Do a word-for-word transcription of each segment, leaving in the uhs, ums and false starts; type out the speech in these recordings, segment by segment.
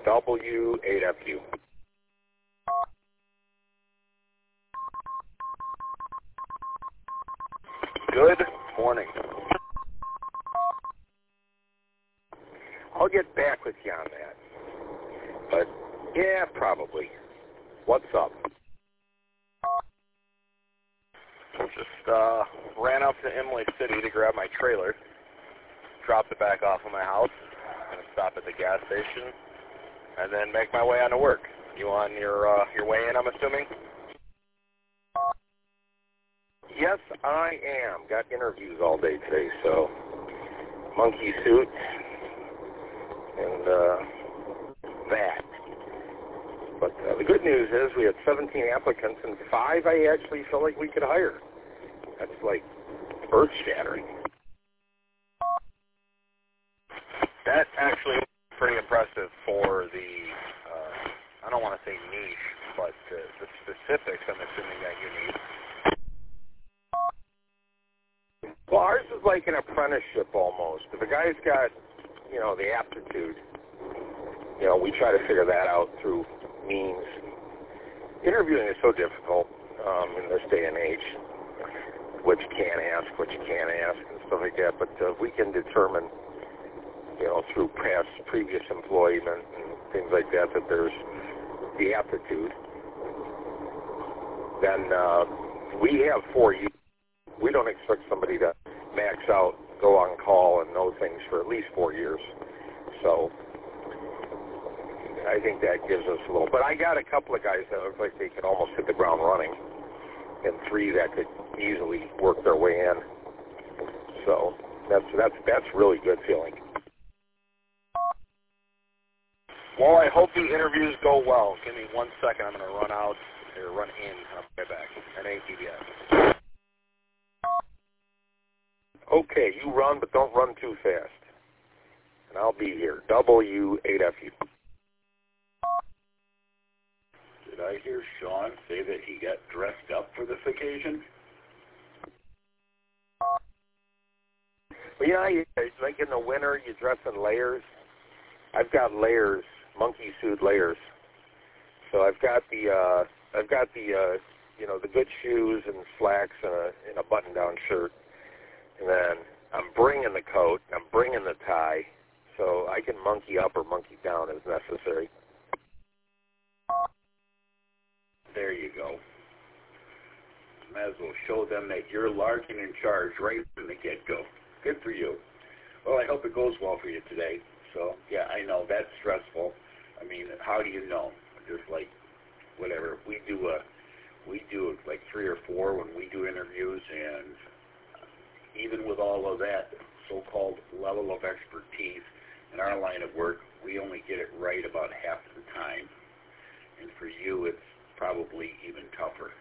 W eight F U. Good morning. I'll get back with you on that. But, yeah, probably. What's up? Just uh, ran up to Imlay City to grab my trailer. Dropped it back off of my house. Gonna stop at the gas station. And then make my way on to work. You on your, uh, your way in, I'm assuming? Yes, I am. Got interviews all day today, so monkey suit and uh, that. But uh, the good news is we had seventeen applicants, and five I actually feel like we could hire. That's like earth-shattering. That actually was pretty impressive for the, uh, I don't want to say niche, but uh, the specifics I'm assuming that you need. Well, ours is like an apprenticeship almost. If a guy's got, you know, the aptitude, you know, we try to figure that out through means. Interviewing is so difficult um, in this day and age. What you can ask, what you can't ask, and stuff like that. But uh, we can determine, you know, through past, previous employment and things like that, that there's the aptitude. Then uh, we have four years. We don't expect somebody to max out, go on call, and know things for at least four years. So I think that gives us a little. But I got a couple of guys that look like they could almost hit the ground running, and three that could easily work their way in. So that's that's that's really good feeling. Well, I hope the interviews go well. Give me one second. I'm going to run out or run in. I'll be right back. N A T B S. Okay, you run, but don't run too fast. And I'll be here. W eight F U. Did I hear Sean say that he got dressed up for this occasion? Well, yeah, you, like in the winter, you dress in layers. I've got layers, monkey suit layers. So I've got the, uh, I've got the, uh, you know, the good shoes and slacks and a, and a button-down shirt. And then I'm bringing the coat, I'm bringing the tie, so I can monkey up or monkey down as necessary. There you go. Might as well show them that you're large and in charge right from the get-go. Good for you. Well, I hope it goes well for you today. So, yeah, I know, that's stressful. I mean, how do you know? Just like, whatever, we do a, we do like three or four when we do interviews, and even with all of that so-called level of expertise in our line of work, we only get it right about half of the time. And for you, it's probably even tougher.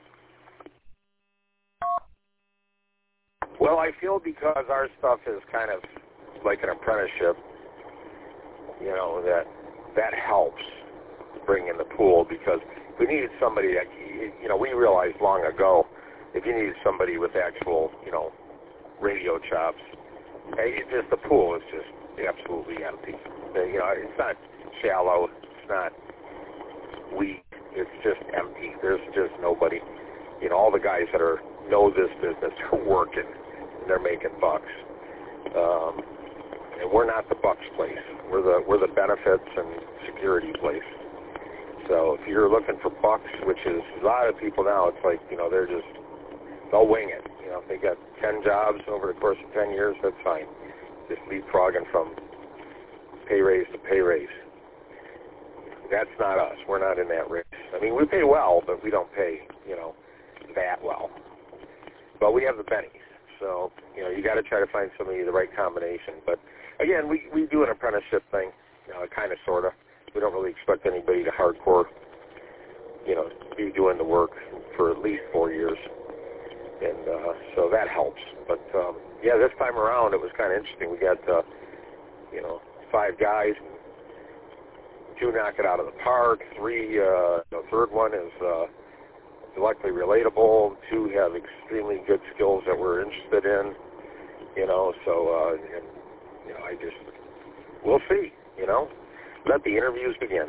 Well, I feel because our stuff is kind of like an apprenticeship, you know, that that helps bring in the pool, because if we needed somebody that, you know, we realized long ago, if you needed somebody with actual, you know, radio chops, it just, the pool is just absolutely empty. You know, it's not shallow, it's not weak, it's just empty. There's just nobody. You know, all the guys that are know this business are working, and they're making bucks. Um, and we're not the bucks place. We're the we're the benefits and security place. So if you're looking for bucks, which is a lot of people now, it's like, you know, they're just, they'll wing it. You know, if they got ten jobs over the course of ten years, that's fine. Just leapfrogging from pay raise to pay raise. That's not us. We're not in that race. I mean, we pay well, but we don't pay, you know, that well. But we have the bennies. So, you know, you got to try to find somebody the right combination. But, again, we, we do an apprenticeship thing, you know, kind of, sort of. We don't really expect anybody to hardcore, you know, be doing the work for at least four years. And uh, so that helps. But, um, yeah, this time around it was kind of interesting. We got, uh, you know, five guys. Two knock it out of the park. Three, uh, the third one is uh, directly relatable. Two have extremely good skills that we're interested in. You know, so, uh, and, you know, I just, we'll see, you know. Let the interviews begin.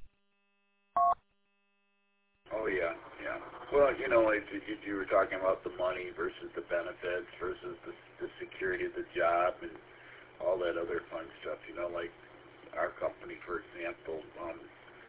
Oh, yeah, yeah. Well, you know, if, if you were talking about the money versus the benefits versus the, the security of the job and all that other fun stuff, you know, like our company, for example, um,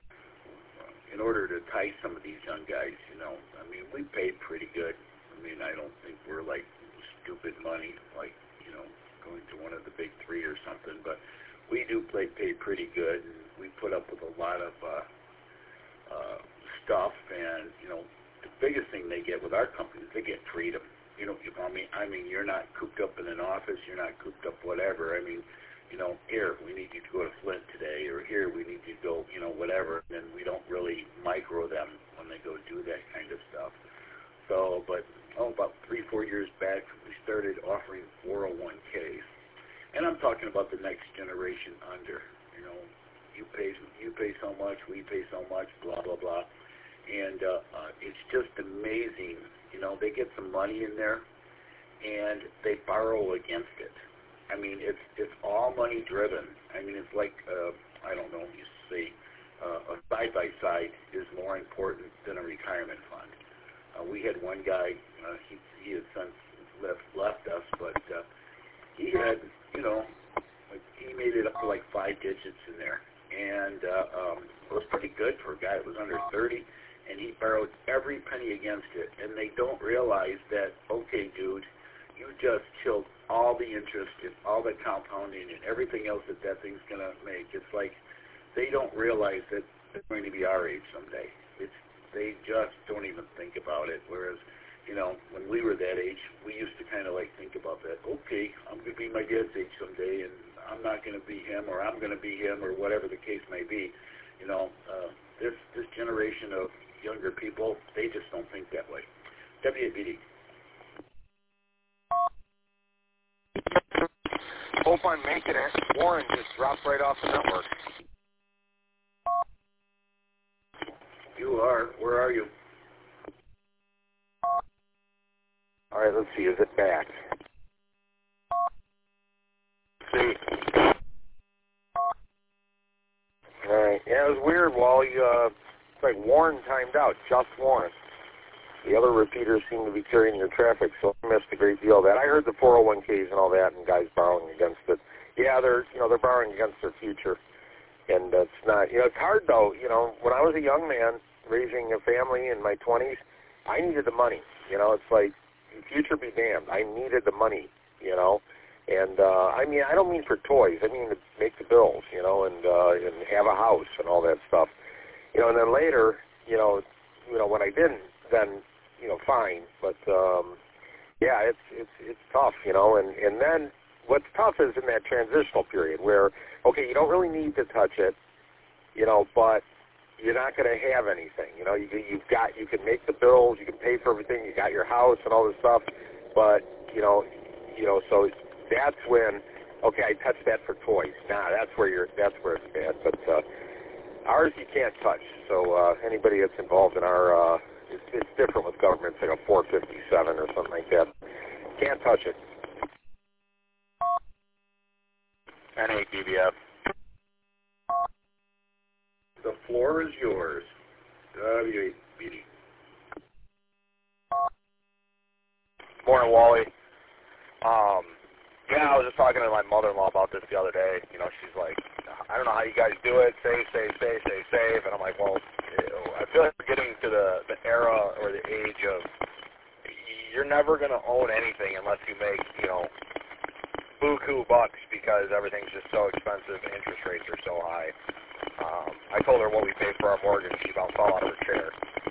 in order to entice some of these young guys, you know, I mean, we paid pretty good. I mean, I don't think we're like stupid money, like, you know, going to one of the big three or something, but we do play, pay pretty good, and we put up with a lot of uh, uh, stuff, and, you know, the biggest thing they get with our company is they get freedom. You know, I mean, I mean, you're not cooped up in an office, you're not cooped up whatever. I mean, you know, here, we need you to go to Flint today, or here, we need you to go, you know, whatever, and we don't really micro them when they go do that kind of stuff. So, but, oh, about three, four years back, we started offering four oh one k's, and I'm talking about the next generation under, you know, you pay, you pay so much, we pay so much, blah, blah, blah. And uh, uh, it's just amazing. You know, they get some money in there, and they borrow against it. I mean, it's it's all money driven. I mean, it's like, uh, I don't know, you say uh, a side-by-side is more important than a retirement fund. Uh, we had one guy, uh, he, he has since left, left us, but uh, he had, you know, like, he made it up to like five digits in there. And uh, um, it was pretty good for a guy that was under thirty. And he borrowed every penny against it, and they don't realize that, okay, dude, you just killed all the interest and all the compounding and everything else that that thing's going to make. It's like they don't realize that they're going to be our age someday. It's they just don't even think about it, whereas, you know, when we were that age, we used to kind of like think about that, okay, I'm going to be my dad's age someday, and I'm not going to be him, or I'm going to be him, or whatever the case may be. You know, uh, this, this generation of younger people, they just don't think that way. W A B D. Hope I'm making it. Warren just dropped right off the network. You are. Where are you? All right, let's see. Is it back? See. All right. Yeah, it was weird. Wally, uh, it's like Warren timed out. Just Warren. The other repeaters seem to be carrying your traffic, so I missed a great deal of that. I heard the four oh one k's and all that, and guys borrowing against it. Yeah, they're you know they're borrowing against their future, and uh, it's not you know it's hard though. You know, when I was a young man raising a family in my twenties, I needed the money. You know, it's like future be damned. I needed the money. You know, and uh, I mean I don't mean for toys. I mean to make the bills. You know, and uh, and have a house and all that stuff. You know, and then later, you know, you know when I didn't, then you know, fine, but um, yeah, it's it's it's tough, you know, and and then what's tough is in that transitional period where okay, you don't really need to touch it, you know, but you're not going to have anything, you know, you you've got you can make the bills, you can pay for everything, you got your house and all this stuff, but you know, you know, so that's when okay, I touched that for toys. Nah, that's where you're that's where it's bad, but uh, ours you can't touch. So uh, anybody that's involved in our uh, It's, it's different with government. It's like a four fifty-seven or something like that. Can't touch it. N A D B F. The floor is yours. W A B D. Morning, Wally. Um, yeah, I was just talking to my mother-in-law about this the other day. You know, she's like, I don't know how you guys do it. Save, save, save, save, save. And I'm like, well, I feel like we're getting to the, the era or the age of you're never going to own anything unless you make, you know, buku bucks because everything's just so expensive and interest rates are so high. Um, I told her what we paid for our mortgage. She about fell out of her chair.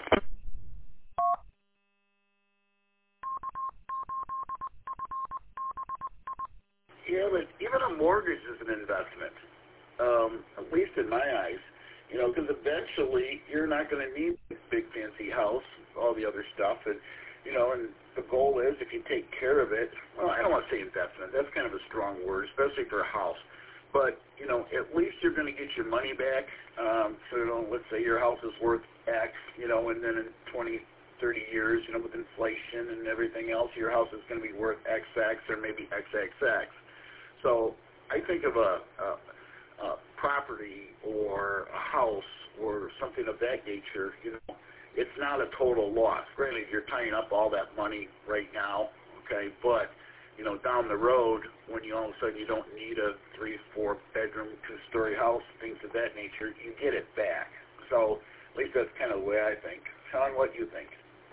Yeah, but even a mortgage is an investment, um, at least in my eyes. You know, because eventually you're not going to need a big fancy house, all the other stuff, and you know, and the goal is if you take care of it. Well, I don't want to say investment. That's kind of a strong word, especially for a house. But you know, at least you're going to get your money back. Um, so you know, let's say your house is worth X, you know, and then in twenty, thirty years, you know, with inflation and everything else, your house is going to be worth X X or maybe X X X. So I think of a, a uh, property or a house or something of that nature, you know, it's not a total loss. Granted, you're tying up all that money right now, okay, but, you know, down the road, when you all of a sudden you don't need a three, four bedroom, two-story house, things of that nature, you get it back. So at least that's kind of the way I think. Sean, what do you think?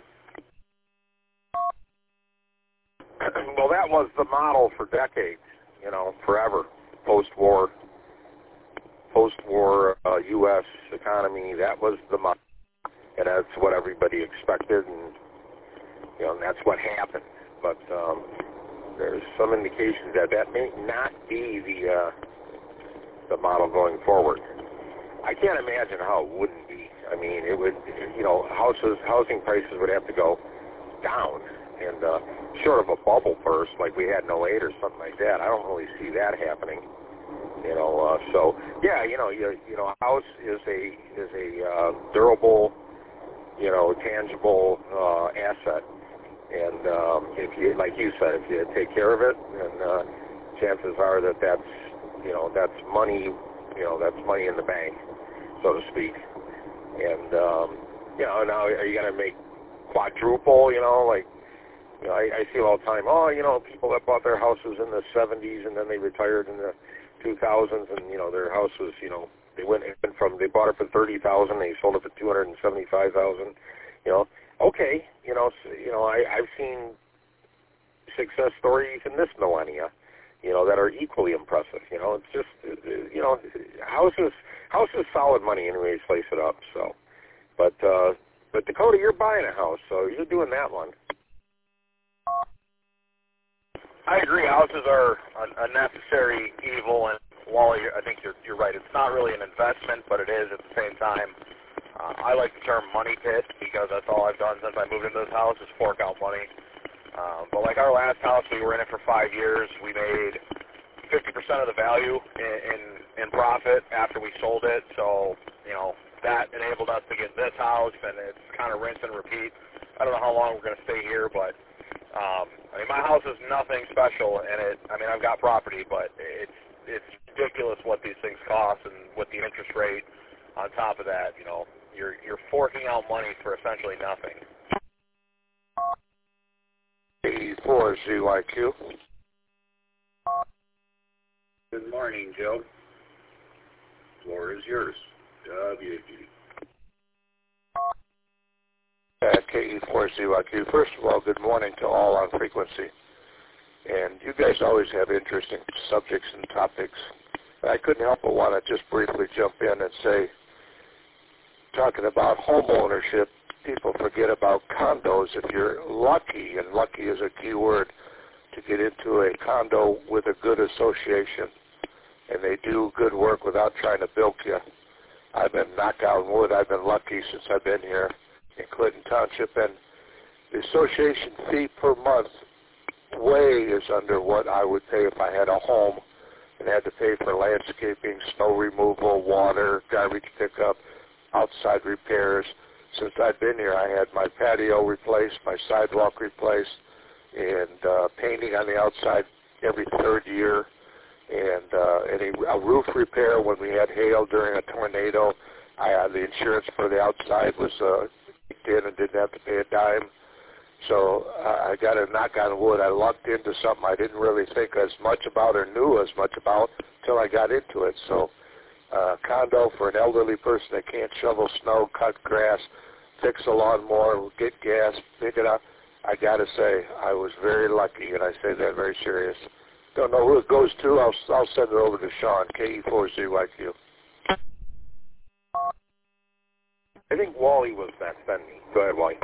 Well, that was the model for decades, you know, forever, post-war, post-war uh, U S economy. That was the model, and that's what everybody expected, and you know, and that's what happened. But um, there's some indications that that may not be the uh, the model going forward. I can't imagine how it wouldn't be. I mean, it would, you know, houses, housing prices would have to go down. And uh, short of a bubble burst like we had in oh eight or something like that, I don't really see that happening. You know, uh, so yeah, you know, you, you know, a house is a is a uh, durable, you know, tangible uh, asset, and um, if you, like you said, if you take care of it, then uh, chances are that that's, you know, that's money, you know, that's money in the bank, so to speak. And um, you know, now are you going to make quadruple? You know, like. You know, I, I see all the time, oh, you know, people that bought their houses in the seventies and then they retired in the two thousands, and, you know, their house was, you know, they went from, they bought it for thirty thousand dollars, they sold it for two hundred seventy-five thousand dollars, you know. Okay, you know, so, you know, I, I've seen success stories in this millennia, you know, that are equally impressive. You know, it's just, you know, houses, houses solid money anyway, slice it up, so. But, uh, but Dakota, you're buying a house, so you're doing that one. I agree. Houses are a, a necessary evil, and Wally, I think you're you're right. It's not really an investment, but it is at the same time. Uh, I like the term money pit because that's all I've done since I moved into this house is fork out money. Um, but like our last house, we were in it for five years. We made fifty percent of the value in, in in profit after we sold it. So you know that enabled us to get this house, and it's kind of rinse and repeat. I don't know how long we're going to stay here, but. Um, I mean, my house is nothing special, and it. I mean, I've got property, but it's it's ridiculous what these things cost, and with the interest rate on top of that, you know, you're you're forking out money for essentially nothing. eighty-four Z Y Q. Good morning, Joe. Floor is yours. W G. Uh, K E four Z Y Q. First of all, good morning to all on frequency. And you guys always have interesting subjects and topics. I couldn't help but want to just briefly jump in and say, talking about home ownership, people forget about condos. If you're lucky, and lucky is a key word, to get into a condo with a good association, and they do good work without trying to bilk you. I've been, knock on wood, I've been lucky since I've been here in Clinton Township, and the association fee per month way is under what I would pay if I had a home and had to pay for landscaping, snow removal, water, garbage pickup, outside repairs. Since I've been here, I had my patio replaced, my sidewalk replaced, and uh, painting on the outside every third year, and uh, any, a roof repair when we had hail during a tornado. I had the insurance for the outside was uh, kicked in and didn't have to pay a dime. So uh, I got to knock on wood. I lucked into something I didn't really think as much about or knew as much about until I got into it. So uh, condo for an elderly person that can't shovel snow, cut grass, fix a lawnmower, get gas, pick it up. I got to say, I was very lucky, and I say that very serious. Don't know who it goes to. I'll, I'll send it over to Sean, K E four Z Y Q. I think Wally was next, then me. Go ahead, Wally.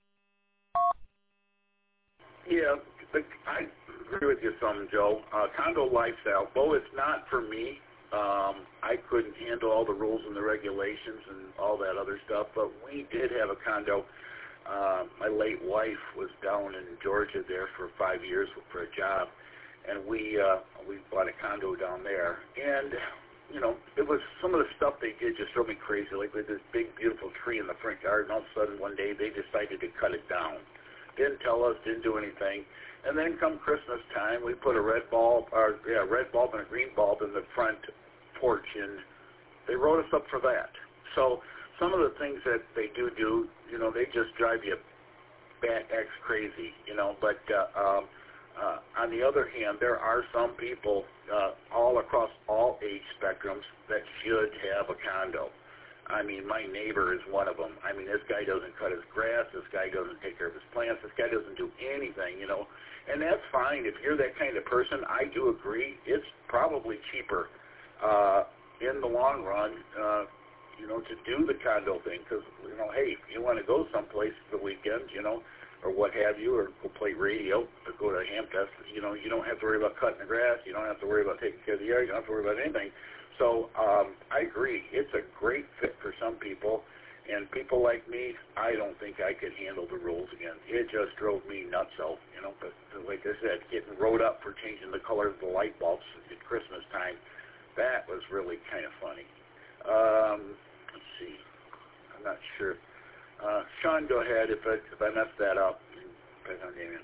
Yeah, but I agree with you some, Joe. Uh, condo lifestyle, though it's not for me, um, I couldn't handle all the rules and the regulations and all that other stuff, but we did have a condo. Uh, my late wife was down in Georgia there for five years for a job, and we uh, we bought a condo down there. And, you know, it was some of the stuff they did just drove me crazy. Like with this big, beautiful tree in the front yard, and all of a sudden one day they decided to cut it down. Didn't tell us, didn't do anything. And then come Christmas time, we put a red bulb, or yeah, red bulb and a green bulb in the front porch, and they wrote us up for that. So some of the things that they do do, you know, they just drive you bat X crazy, you know. But uh, um, uh, on the other hand, there are some people uh, all across all age spectrums that should have a condo. I mean, my neighbor is one of them. I mean, this guy doesn't cut his grass. This guy doesn't take care of his plants. This guy doesn't do anything, you know. And that's fine. If you're that kind of person, I do agree. It's probably cheaper uh, in the long run, uh, you know, to do the condo thing. Because, you know, hey, if you want to go someplace for the weekend, you know, or what have you, or go play radio, or go to a ham test, you know, you don't have to worry about cutting the grass. You don't have to worry about taking care of the yard. You don't have to worry about anything. So um, I agree. It's a great fit for some people, and people like me, I don't think I could handle the rules again. It just drove me nuts out, you know. But like I said, getting wrote up for changing the color of the light bulbs at Christmas time, that was really kind of funny. Um, let's see. I'm not sure. Uh, Sean, go ahead. If I, if I messed that up, pass on Damien.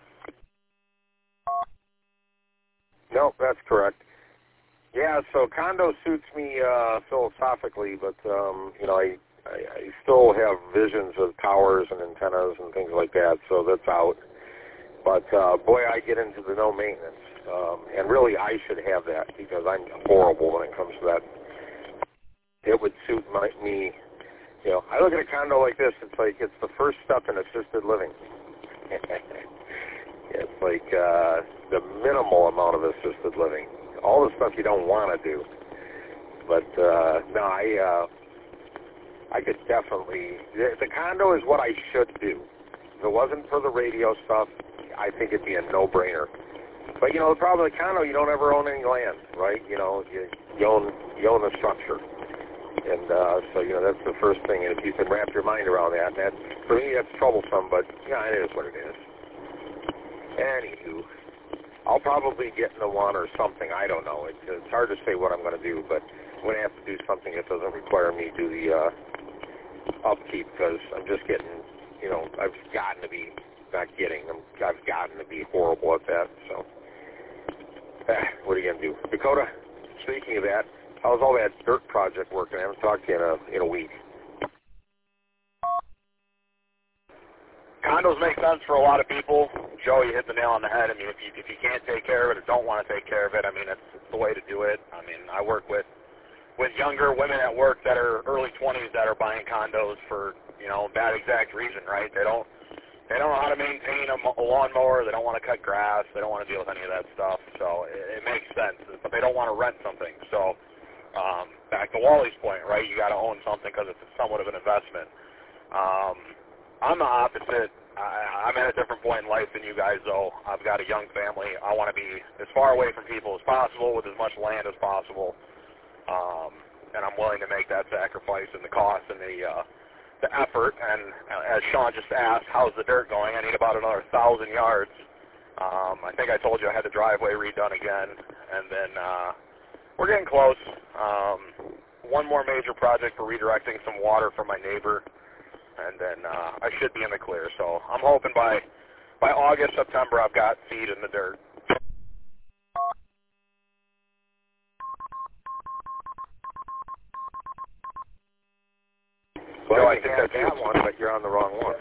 No, that's correct. Yeah, so condo suits me uh, philosophically, but um, you know, I, I I still have visions of towers and antennas and things like that, so that's out. But uh, boy, I get into the no maintenance, um, and really, I should have that because I'm horrible when it comes to that. It would suit my, me. You know, I look at a condo like this. It's like it's the first step in assisted living. It's like uh, the minimal amount of assisted living. All the stuff you don't want to do. But, uh, no, I uh, I could definitely... The, the condo is what I should do. If it wasn't for the radio stuff, I think it'd be a no-brainer. But, you know, the problem with the condo, you don't ever own any land, right? You know, you, you, own, you own the structure. And uh, so, you know, that's the first thing. And if you can wrap your mind around that, that for me, that's troublesome, but, yeah, it is what it is. Anywho... I'll probably get in the one or something. I don't know. It's, it's hard to say what I'm going to do, but I'm going to have to do something that doesn't require me to do the uh, upkeep because I'm just getting, you know, I've gotten to be, not getting, I'm, I've gotten to be horrible at that. So, eh, what are you going to do? Dakota, speaking of that, how's all that dirt project working? I haven't talked to you in a, in a week. Condos make sense for a lot of people. Joe, you hit the nail on the head. I mean, if you if you can't take care of it or don't want to take care of it, I mean, it's, it's the way to do it. I mean, I work with with younger women at work that are early twenties that are buying condos for, you know, that exact reason, right? They don't they don't know how to maintain a, a lawnmower. They don't want to cut grass. They don't want to deal with any of that stuff. So it, it makes sense, but they don't want to rent something. So um, back to Wally's point, right? You got to own something because it's somewhat of an investment. Um, I'm the opposite. I, I'm at a different point in life than you guys, though. I've got a young family. I want to be as far away from people as possible with as much land as possible, um, and I'm willing to make that sacrifice and the cost and the uh, the effort. And uh, as Sean just asked, how's the dirt going? I need about another thousand yards. Um, I think I told you I had the driveway redone again, and then uh, we're getting close. Um, one more major project for redirecting some water from my neighbor. And then uh, I should be in the clear. So I'm hoping by by August, September, I've got seed in the dirt. Well, so I I think that's that's that one, but you're on the wrong one.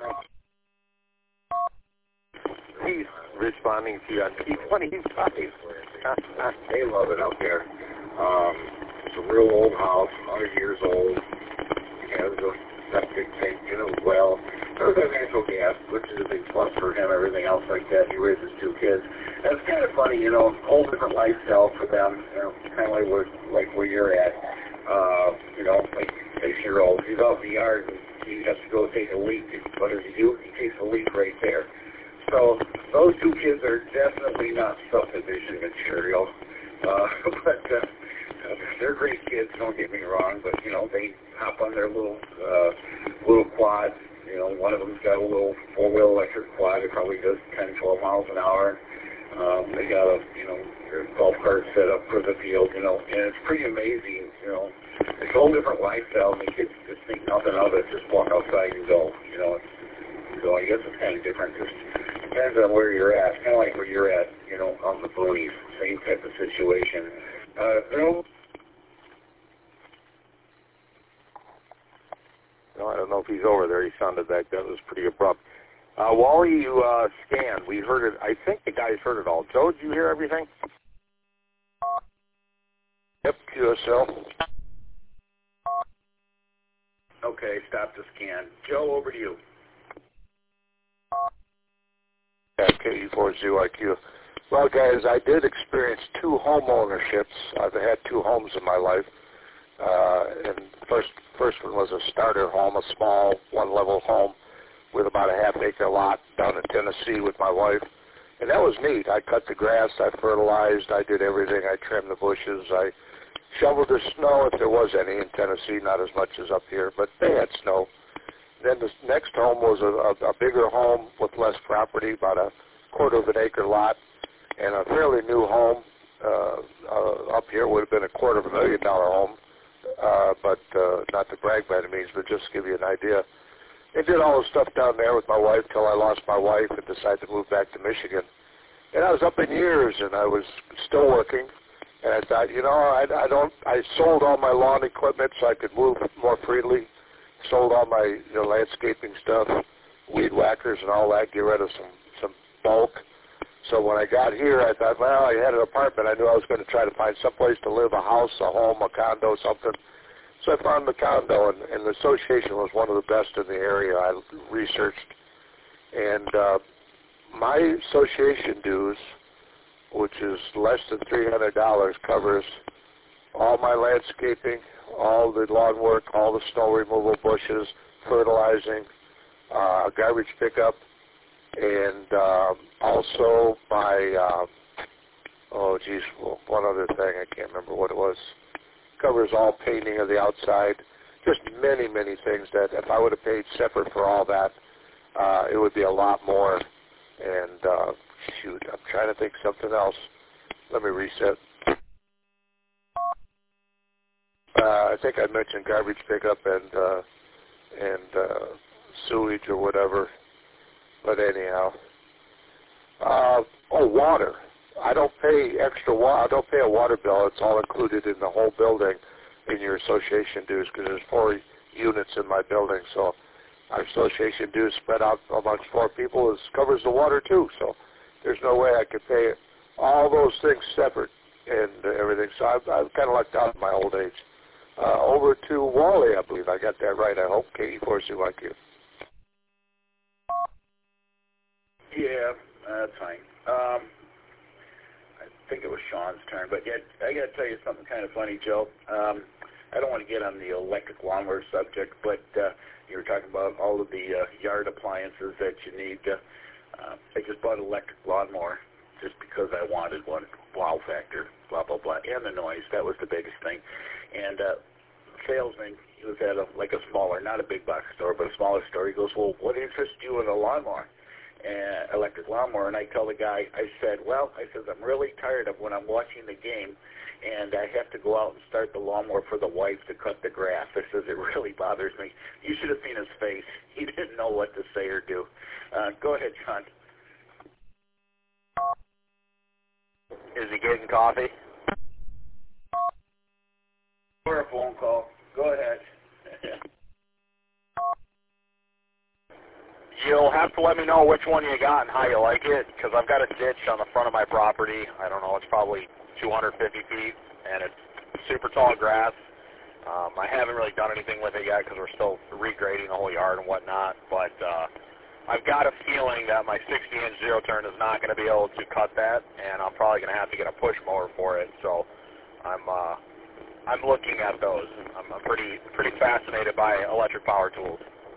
He's responding to you on T twenty-five. They love it out there. Um, it's a real old house, one hundred years old. It has a septic tank in it as well. There's a natural gas, which is a big plus for him, everything else like that. He raises two kids. And it's kind of funny, you know, whole different lifestyle for them, you know, kind of like where, like where you're at. Uh, you know, like six-year-old, he's out in the yard and he has to go take a leak. What does he do? He takes a leak right there. So those two kids are definitely not subdivision material. Uh, but uh, they're great kids, don't get me wrong, but, you know, they hop on their little uh, little quad. You know, one of them's got a little four-wheel electric quad. It probably does ten, twelve miles an hour. Um, they got a, you know, golf cart set up for the field, you know, and it's pretty amazing, you know. It's a whole different lifestyle, and the kids just think nothing of it. Just walk outside and go, you know. It's, so I guess it's kind of different. Just depends on where you're at. Kind of like where you're at, you know, on the boonies. Same type of situation. Uh, you know, I don't know if he's over there. He sounded like that was pretty abrupt. Uh, Wally, you uh, scanned. We heard it. I think the guys heard it all. Joe, did you hear everything? Yep, Q S L. Okay, stop the scan. Joe, over to you. Yeah, K E four Z Y Q. Well, guys, I did experience two home ownerships. I've had two homes in my life. Uh, and first, first one was a starter home, a small one-level home with about a half-acre lot down in Tennessee with my wife. And that was neat. I cut the grass, I fertilized, I did everything. I trimmed the bushes, I shoveled the snow if there was any in Tennessee, not as much as up here, but they had snow. Then the next home was a, a, a bigger home with less property, about a quarter of an acre lot, and a fairly new home. Uh, uh, up here would have been a quarter of a million dollar home, uh, but uh, not to brag by any means, but just to give you an idea. I did all the stuff down there with my wife till I lost my wife and decided to move back to Michigan. And I was up in years, and I was still working. And I thought, you know, I, I don't. I sold all my lawn equipment so I could move more freely. Sold all my you know, landscaping stuff, weed whackers and all that. Get rid of some some bulk. So when I got here, I thought, well, I had an apartment. I knew I was going to try to find some place to live, a house, a home, a condo, something. So I found the condo, and, and the association was one of the best in the area. I researched, and uh, my association dues, which is less than three hundred dollars, covers all my landscaping, all the lawn work, all the snow removal, bushes, fertilizing, uh, garbage pickup, and um, also my, uh, oh geez, well, one other thing, I can't remember what it was. Covers all painting of the outside, just many, many things that if I would have paid separate for all that, uh, it would be a lot more. And uh, shoot, I'm trying to think of something else. Let me reset. Uh, I think I mentioned garbage pickup and uh, and uh, sewage or whatever. But anyhow, uh, oh, water. I don't pay extra water. I don't pay a water bill. It's all included in the whole building in your association dues because there's four units in my building. So our association dues spread out amongst four people is, covers the water too. So there's no way I could pay all those things separate and everything. So I've, I've kind of lucked out in my old age. Uh, over to Wally, I believe. I got that right, I hope. K E four Z Y Q. Yeah, that's fine. Um, I think it was Sean's turn, but yet I got to tell you something kind of funny, Joe. Um, I don't want to get on the electric lawnmower subject, but uh, you were talking about all of the uh, yard appliances that you need. Uh, uh, I just bought an electric lawnmower just because I wanted one. Wow factor, blah, blah, blah, and the noise. That was the biggest thing. And uh, salesman, he was at a, like a smaller, not a big box store, but a smaller store. He goes, well, what interests you in a lawnmower? Uh, electric lawnmower, and I tell the guy, I said, well, I said, I'm really tired of when I'm watching the game and I have to go out and start the lawnmower for the wife to cut the grass. I says, it really bothers me. You should have seen his face. He didn't know what to say or do. Uh, go ahead, Sean. Is he getting coffee? Or a phone call. Go ahead. You'll have to let me know which one you got and how you like it, because I've got a ditch on the front of my property. I don't know, it's probably two hundred fifty feet, and it's super tall grass. Um, I haven't really done anything with it yet because we're still regrading the whole yard and whatnot, but uh, I've got a feeling that my sixty inch zero turn is not going to be able to cut that, and I'm probably going to have to get a push mower for it. So I'm uh, I'm looking at those. I'm, I'm pretty pretty fascinated by electric power tools.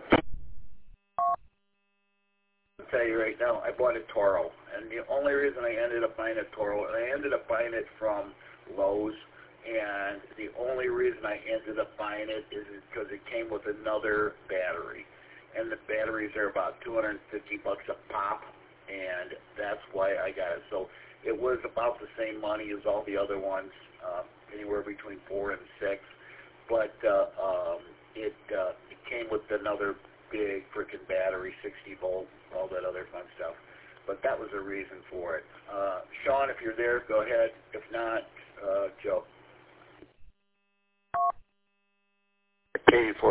I'll tell you right now, I bought a Toro, and the only reason I ended up buying a Toro, and I ended up buying it from Lowe's, and the only reason I ended up buying it is because it came with another battery, and the batteries are about two hundred fifty bucks a pop, and that's why I got it. So it was about the same money as all the other ones, uh, anywhere between four and six, but uh, um, it uh, it came with another big freaking battery, sixty volt, all that other fun stuff. But that was the reason for it. Uh, Sean, if you're there, go ahead. If not, uh, Joe. K E four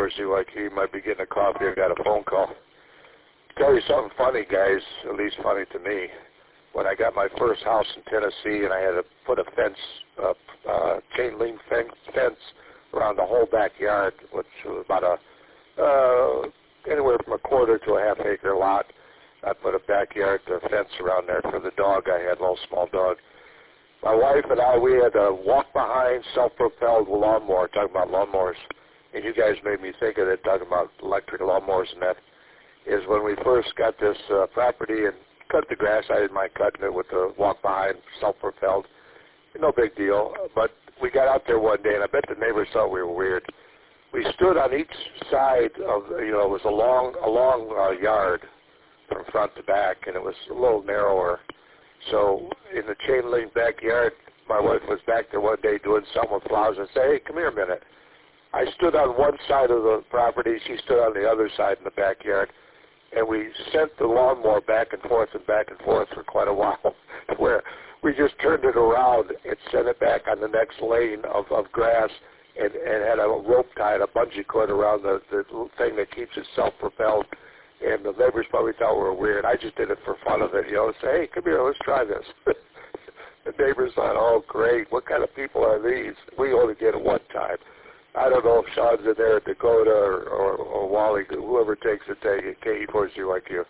four Z Y Q. You might be getting a coffee or got a phone call. Tell you something funny, guys, at least funny to me. When I got my first house in Tennessee and I had to put a fence, uh, uh, chain link fence, fence around the whole backyard, which was about a, uh, anywhere from a quarter to a half acre lot. I put a backyard uh, fence around there for the dog I had, a little small dog. My wife and I, we had a walk-behind, self-propelled lawnmower, talking about lawnmowers, and you guys made me think of it, talking about electric lawnmowers and that, is when we first got this uh, property and cut the grass. I didn't mind cutting it with the walk-behind, self-propelled. No big deal. But we got out there one day, and I bet the neighbors thought we were weird. We stood on each side of, you know, it was a long, a long uh, yard from front to back, and it was a little narrower. So in the chain link backyard, my wife was back there one day doing something with flowers and said, hey, come here a minute. I stood on one side of the property. She stood on the other side in the backyard. And we sent the lawnmower back and forth and back and forth for quite a while, where we just turned it around and sent it back on the next lane of, of grass and, and had a rope tied, a bungee cord around the, the thing that keeps it self-propelled. And the neighbors probably thought we were weird. I just did it for fun of it, you know, say, hey, come here, let's try this. The neighbors thought, oh, great, what kind of people are these? We only did it one time. I don't know if Sean's in there, Dakota, or, or, or Wally, whoever takes it, take it, K E four Z Y Q.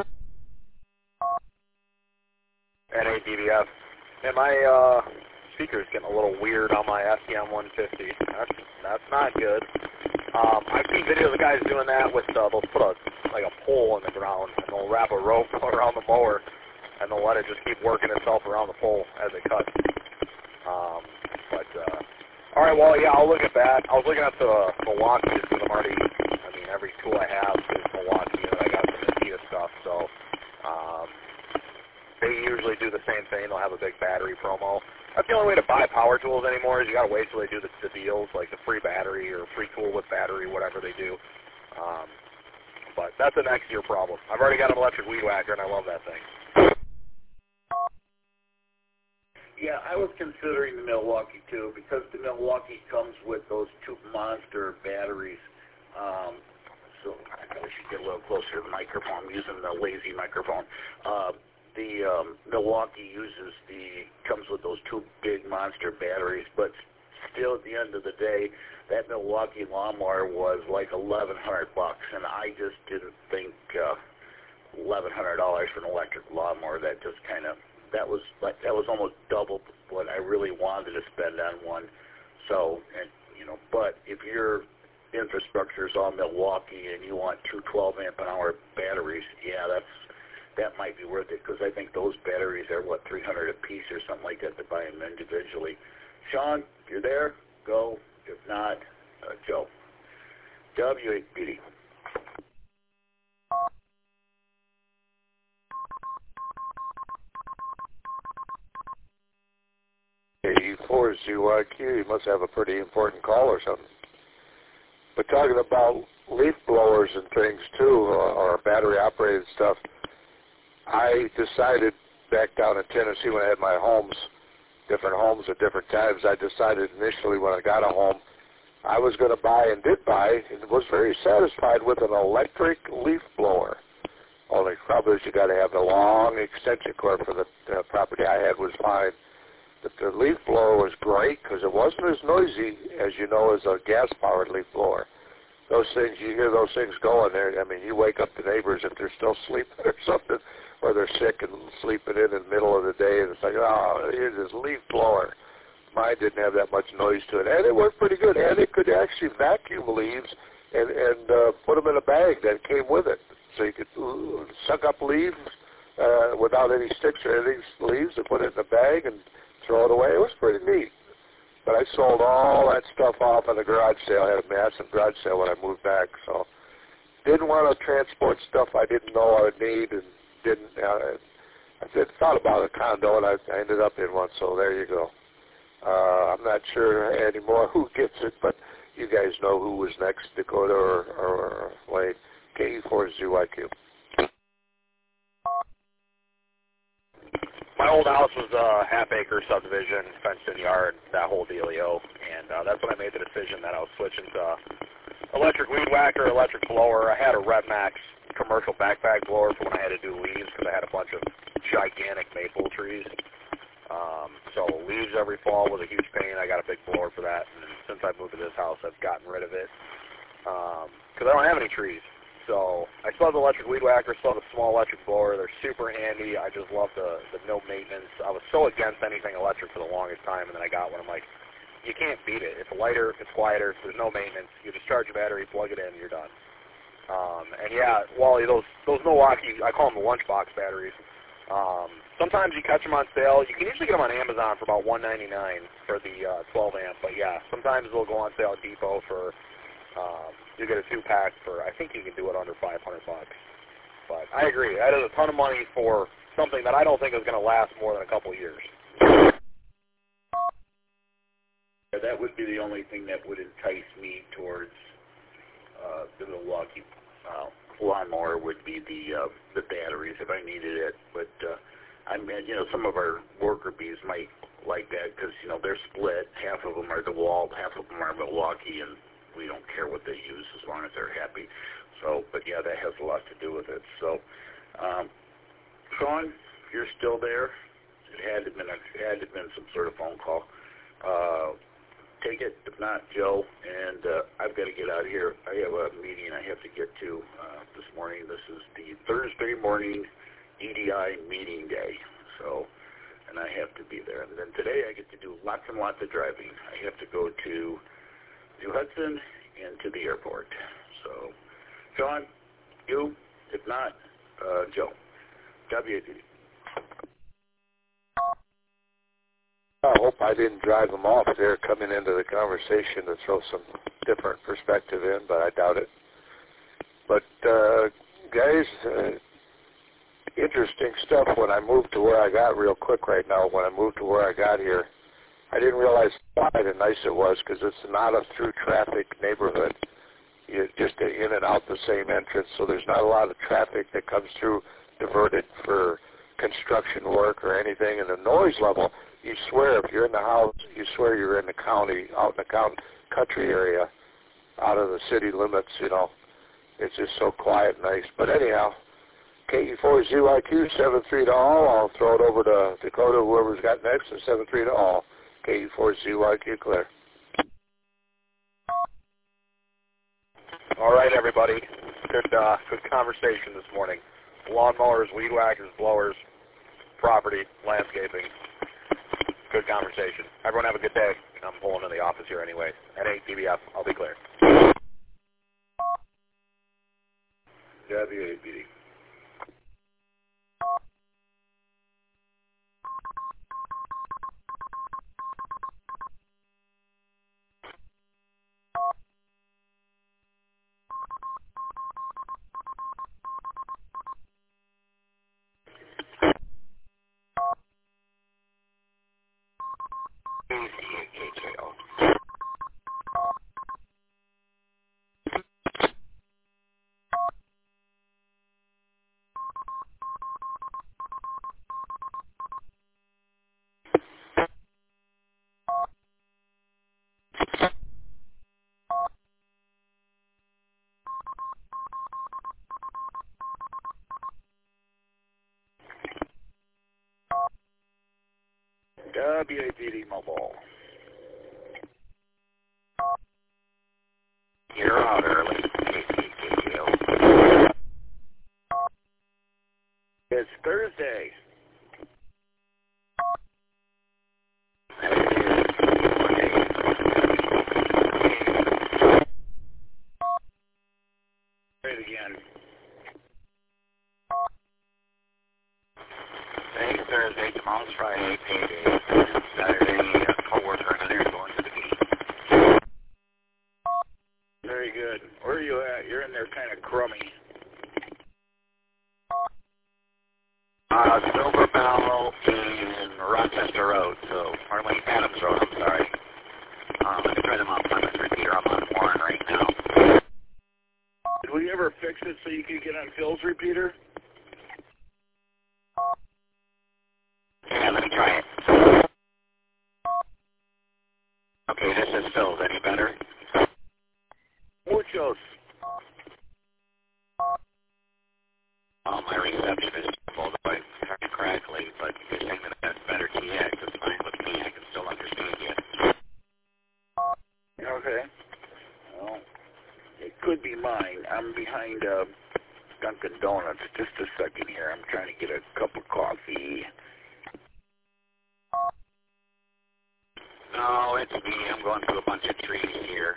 N A D B F. And my uh, speaker's getting a little weird on my S E M one fifty. That's, that's not good. Um, I've seen videos of guys doing that with, uh, they'll put a, like a pole in the ground, and they'll wrap a rope around the mower, and they'll let it just keep working itself around the pole as it cuts. Um, but, uh, all right, well, yeah, I'll look at that. I was looking at the uh, Milwaukee just because I'm already, I mean, every tool I have is Milwaukee, and I got some Makita stuff, so um, they usually do the same thing. They'll have a big battery promo. That's the only way to buy power tools anymore is you got to wait till they do the, the deals, like the free battery or free tool with battery, whatever they do. Um, but that's a next year problem. I've already got an electric weed whacker, and I love that thing. Yeah, I was considering the Milwaukee too because the Milwaukee comes with those two monster batteries. Um, so I probably should get a little closer to the microphone. I'm using the lazy microphone. Uh, the um, Milwaukee uses the comes with those two big monster batteries, but still at the end of the day, that Milwaukee lawnmower was like eleven hundred bucks, and I just didn't think uh, eleven hundred dollars for an electric lawnmower. That just kind of That was like that was almost double what I really wanted to spend on one. So, and you know, but if your infrastructure is all Milwaukee and you want two twelve amp an hour batteries, yeah, that's that might be worth it because I think those batteries are what three hundred a piece or something like that to buy them individually. Sean, if you're there, go. If not, uh, Joe. W eight B D. K E four Z Y Q, you must have a pretty important call or something. But talking about leaf blowers and things too, or, or battery-operated stuff, I decided back down in Tennessee when I had my homes, different homes at different times, I decided initially when I got a home, I was going to buy and did buy and was very satisfied with an electric leaf blower. Only problem is you got to have the long extension cord for the uh, property I had was fine. But the leaf blower was great because it wasn't as noisy as you know as a gas-powered leaf blower. Those things, you hear those things going there. I mean, you wake up the neighbors if they're still sleeping or something, or they're sick and sleeping in, in the middle of the day, and it's like, oh, here's this leaf blower. Mine didn't have that much noise to it, and it worked pretty good. And it could actually vacuum leaves and and uh, put them in a bag that came with it, so you could uh, suck up leaves uh, without any sticks or anything, leaves, and put it in a bag and throw it away. It was pretty neat. But I sold all that stuff off on the garage sale. I had a massive garage sale when I moved back, so didn't want to transport stuff I didn't know I would need, and didn't. Uh, I did, thought about a condo, and I, I ended up in one. So there you go. Uh, I'm not sure anymore who gets it, but you guys know who was next, Dakota or, or Wade. K E four Z Y Q. My old house was a half-acre subdivision, fenced-in yard, that whole dealio, and uh, that's when I made the decision that I was switching to electric weed whacker, electric blower. I had a Redmax commercial backpack blower for when I had to do leaves because I had a bunch of gigantic maple trees. Um, so leaves every fall was a huge pain. I got a big blower for that, and since I moved to this house, I've gotten rid of it because um, I don't have any trees. So I still have the electric weed whacker, still have a small electric blower. They're super handy. I just love the, the no maintenance. I was so against anything electric for the longest time, and then I got one. I'm like, you can't beat it. It's lighter, it's quieter, there's no maintenance. You just charge your battery, plug it in, you're done. Um, and yeah, Wally, those those Milwaukee, I call them the lunchbox batteries. Um, sometimes you catch them on sale. You can usually get them on Amazon for about one ninety-nine for the uh, twelve amp. But yeah, sometimes they'll go on sale at Depot for. Um, you get a two-pack for, I think you can do it under five hundred bucks. But I agree, that is a ton of money for something that I don't think is going to last more than a couple of years. Yeah, that would be the only thing that would entice me towards uh, the Milwaukee uh, lawnmower would be the uh, the batteries if I needed it. But uh, I mean, you know, some of our worker bees might like that because you know they're split. Half of them are DeWalt, half of them are Milwaukee, and we don't care what they use as long as they're happy. So, but yeah, that has a lot to do with it. So, um, Sean, if you're still there, it had to been a, it had to been some sort of phone call. Uh, take it. If not, Joe. And uh, I've got to get out of here. I have a meeting I have to get to uh, this morning. This is the Thursday morning E D I meeting day. So, and I have to be there. And then today I get to do lots and lots of driving. I have to go to New Hudson and to the airport. So, John, you, if not, uh, Joe. W A D. I hope I didn't drive them off there coming into the conversation to throw some different perspective in, but I doubt it. But, uh, guys, uh, interesting stuff. When I moved to where I got real quick right now, when I moved to where I got here, I didn't realize how nice it was because it's not a through traffic neighborhood. You just in and out the same entrance, so there's not a lot of traffic that comes through diverted for construction work or anything. And the noise level, you swear if you're in the house, you swear you're in the county, out in the count, country area, out of the city limits, you know. It's just so quiet and nice. But anyhow, K E four Z Y Q, seven three to all. I'll throw it over to Dakota, whoever's got next, and seven three to all. K E four Z Y Q, clear. All right, everybody. Good, uh, good conversation this morning. Lawnmowers, weed whackers, blowers, property, landscaping. Good conversation. Everyone have a good day. I'm pulling in the office here anyway. At eight D B F, I'll be clear. W A B D. W A B D Mobile. You're out early. It's Thursday. Say it again. Today's Thursday, tomorrow's Friday, payday. Saturday, a co-worker and they're going to the beach. Very good. Where are you at? You're in there kind of crummy. Uh, Silver Bell in Rochester Road, so, or Lake Adams Road, I'm sorry. Um, I can try them on Plymouth Repeater. I'm on Warren right now. Did we ever fix it so you could get on Phil's repeater? Yeah, let me try it. Okay, this is Phil's. Any better? Mucho you mind? I'm behind uh, Dunkin' Donuts. Just a second here. I'm trying to get a cup of coffee. No, it's me. I'm going through a bunch of trees here.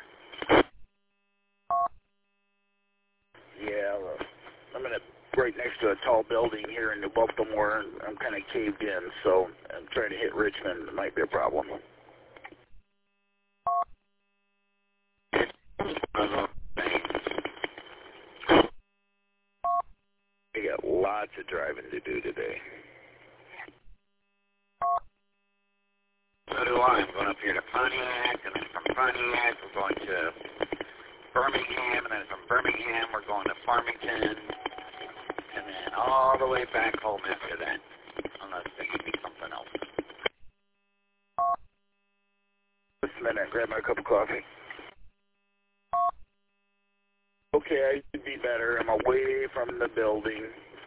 Yeah, uh, I'm in a, right next to a tall building here in New Baltimore, and I'm kind of caved in, so I'm trying to hit Richmond. It might be a problem. We got lots of driving to do today. So do I. I'm going up here to Pontiac, and then from Pontiac we're going to Birmingham, and then from Birmingham we're going to Farmington, and then all the way back home after that, unless they give me something else. Just a minute, grab my cup of coffee. Okay, I should be better. I'm away from the building.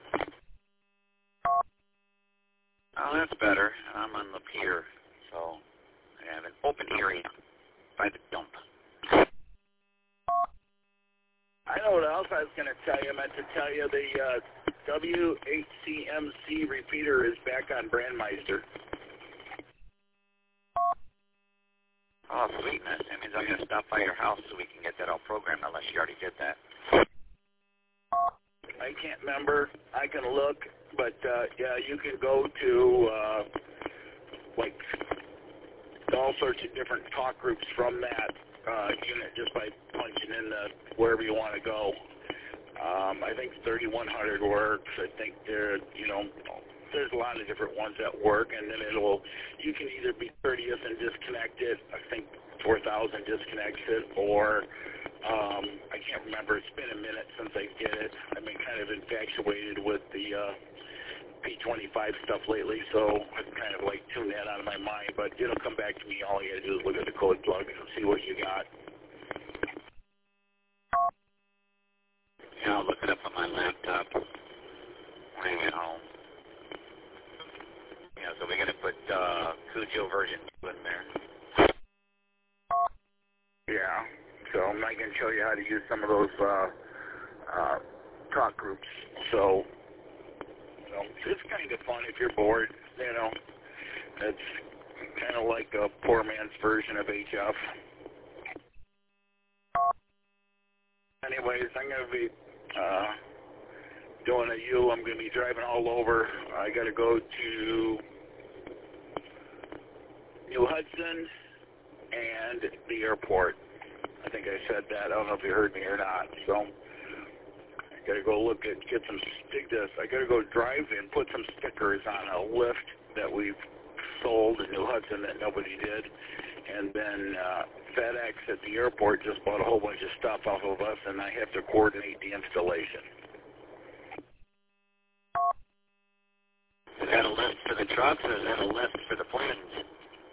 Oh, that's better. I'm on the pier, so I have an open area by the dump. I know what else I was going to tell you. I meant to tell you the uh, W H C M C repeater is back on Brandmeister. Oh, sweetness. That means I'm going to stop by your house so we can get that all programmed, unless you already did that. I can't remember. I can look, but uh, yeah, you can go to uh, like all sorts of different talk groups from that uh, unit just by punching in the wherever you want to go. Um, I think thirty-one hundred works. I think there, you know, there's a lot of different ones that work, and then it'll, you can either be courteous and disconnect it. I think four thousand disconnects it, or um, I can't remember. It's been a minute since I did it. I've been kind of infatuated with the uh, P twenty-five stuff lately, so I've kind of like tuned that out of my mind, but it'll come back to me. All you gotta do is look at the code plug and see what you got. Yeah, I'll look it up on my laptop when I get home. Yeah, so we're going to put uh, Cujo version two in there. Yeah, so I can show you how to use some of those uh, uh, talk groups. So, so it's kind of fun if you're bored, you know. It's kind of like a poor man's version of H F. Anyways, I'm going to be uh, doing a U. I'm going to be driving all over. I got to go to New Hudson and the airport. I think I said that. I don't know if you heard me or not. So I got to go look at, get some, stick this. I got to go drive and put some stickers on a lift that we've sold in New Hudson that nobody did. And then uh, FedEx at the airport just bought a whole bunch of stuff off of us, and I have to coordinate the installation. Is that a lift for the trucks, or is that a lift for the planes?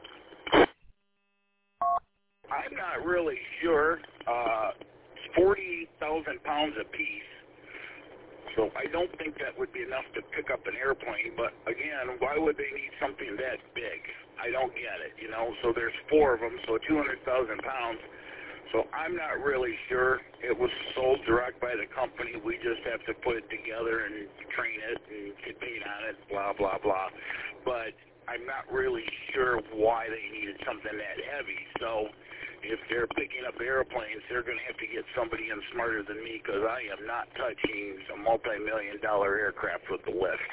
I'm not really sure. Uh, it's forty thousand pounds a piece. So I don't think that would be enough to pick up an airplane, but again, why would they need something that big? I don't get it, you know. So there's four of them, so two hundred thousand pounds. So I'm not really sure. It was sold direct by the company. We just have to put it together and train it and get paid on it, blah, blah, blah. But I'm not really sure why they needed something that heavy. So if they're picking up airplanes, they're going to have to get somebody in smarter than me, because I am not touching a multi-million dollar aircraft with the lift.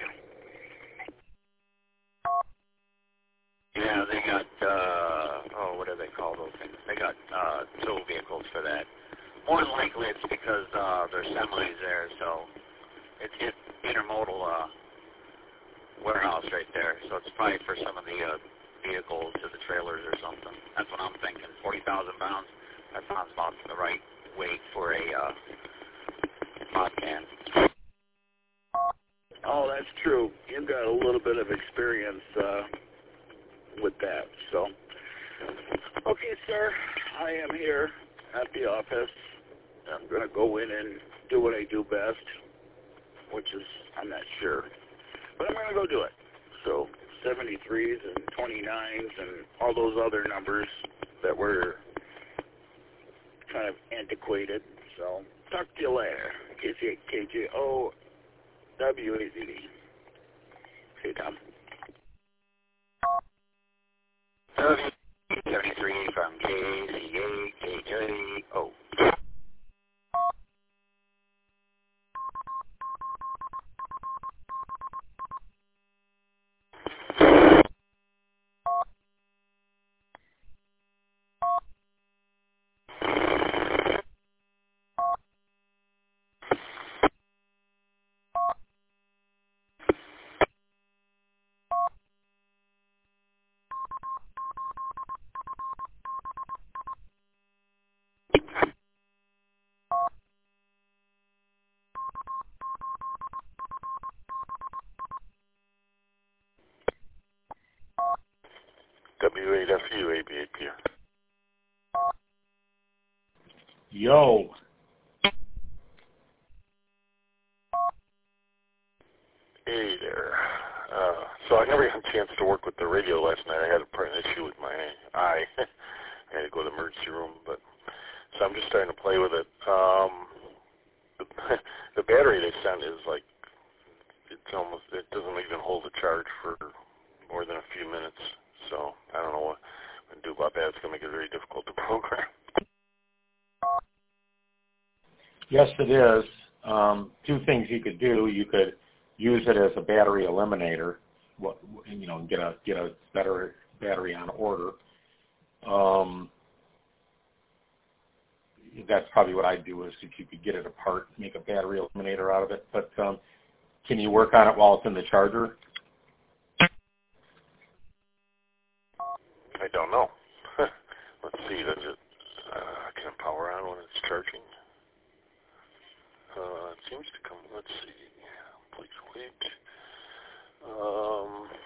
Yeah, they got, uh, oh, what do they call those things? They got uh, tow vehicles for that. More than likely it's because uh, there's semis there, so it's an intermodal uh, warehouse right there. So it's probably for some of the uh, vehicles to the trailers or something. That's what I'm thinking. forty thousand pounds, that sounds about the right weight for a uh, Bobcat. Oh, that's true. You've got a little bit of experience uh, with that. So, okay, sir, I am here at the office. I'm going to go in and do what I do best, which is, I'm not sure. But I'm going to go do it. So, seventy-threes and twenty-nines and all those other numbers that were kind of antiquated. So Talk to you later. K C eight K J O W A Z D. See you, Tom. seventy-three from K C eight K J O. W eight F U A B A P. Yo. Hey there. Uh, so I never had a chance to work with the radio last night. I had an issue with my eye. I had to go to the emergency room, but so I'm just starting to play with it. Um, the, the battery they sent is like, it's almost, it doesn't even hold a charge for more than a few minutes. So I don't know what to do about that. It's going to make it very difficult to program. Yes, it is. Um, two things you could do. You could use it as a battery eliminator, what, you know, get a get a better battery on order. Um, that's probably what I'd do, is if you could get it apart, make a battery eliminator out of it. But um, can you work on it while it's in the charger? I don't know. Let's see. Does it uh, can it power on when it's charging? Uh, it seems to come. Let's see. Please wait. Um,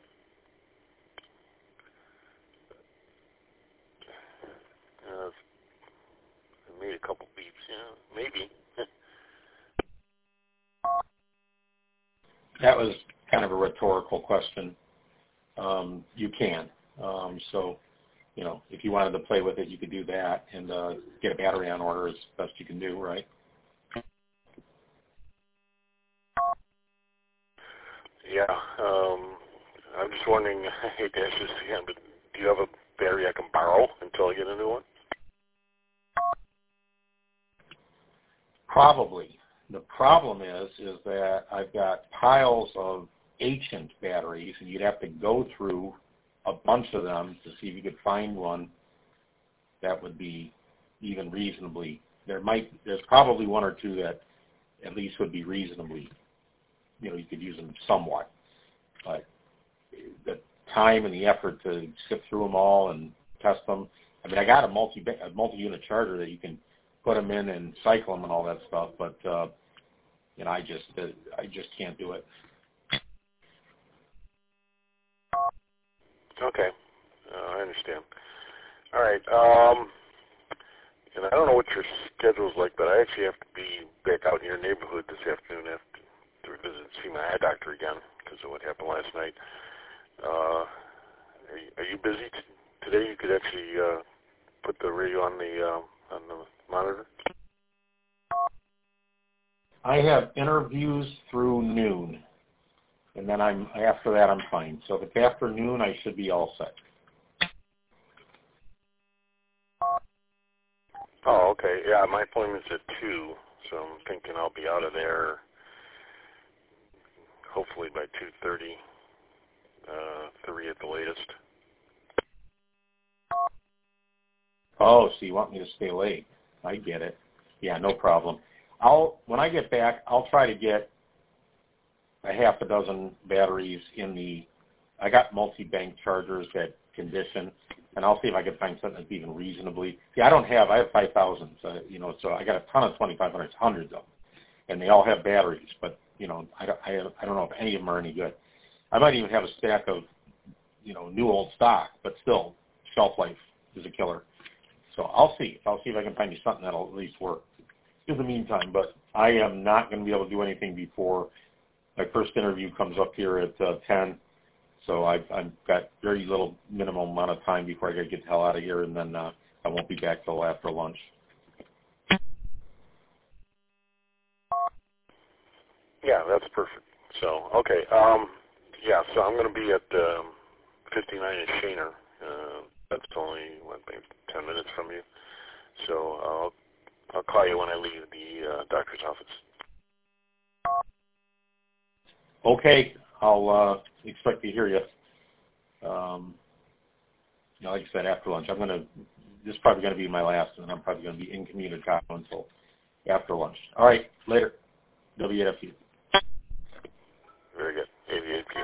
uh, I made a couple beeps. Yeah, maybe. That was kind of a rhetorical question. Um, you can. Um, so, you know, if you wanted to play with it, you could do that and uh, get a battery on order as best you can do, right? Yeah. Um, I'm just wondering, I hate to ask this again, but do you have a battery I can borrow until I get a new one? Probably. The problem is, is that I've got piles of ancient batteries, and you'd have to go through a bunch of them to see if you could find one that would be even reasonably. There might, there's probably one or two that at least would be reasonably, you know, you could use them somewhat. But the time and the effort to sift through them all and test them. I mean, I got a multi a multi-unit charger that you can put them in and cycle them and all that stuff, but uh, you know, I just uh, I just can't do it. Okay, uh, I understand. All right, um, and I don't know what your schedule's like, but I actually have to be back out in your neighborhood this afternoon. I have to, to visit and see my eye doctor again because of what happened last night. Uh, are, you, are you busy t- today? You could actually uh, put the radio on the uh, on the monitor. I have interviews through noon, and then I'm after that I'm fine. So if it's after noon, I should be all set. Oh, okay. Yeah, my appointment's at two, so I'm thinking I'll be out of there hopefully by two thirty, uh, three at the latest. Oh, so you want me to stay late? I get it. Yeah, no problem. I'll when I get back, I'll try to get a half a dozen batteries in the. I got multi-bank chargers that condition, and I'll see if I can find something that's even reasonably. Yeah, I don't have. I have five thousands, uh, you know, so I got a ton of twenty-five hundreds, hundreds of them, and they all have batteries. But you know, I don't, I, I don't know if any of them are any good. I might even have a stack of, you know, new old stock, but still, shelf life is a killer. So I'll see. I'll see if I can find you something that'll at least work in the meantime. But I am not going to be able to do anything before my first interview comes up here at uh, ten. So I've, I've got very little minimum amount of time before I got to get the hell out of here, and then uh, I won't be back till after lunch. Yeah, that's perfect. So, okay. Um, yeah, so I'm going to be at um, fifty-nine at Shaner. Uh, that's only, what, maybe ten minutes from you. So I'll, I'll call you when I leave the uh, doctor's office. Okay. I'll uh, expect to hear you. Um, you know, like I said, after lunch. I'm going to, this is probably going to be my last, and I'm probably going to be incommunicado until after lunch. All right. Later. W eight F U. Very good. A V eight Q.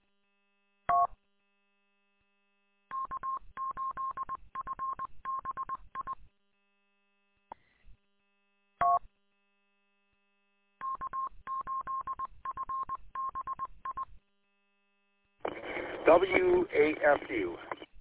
W A F U.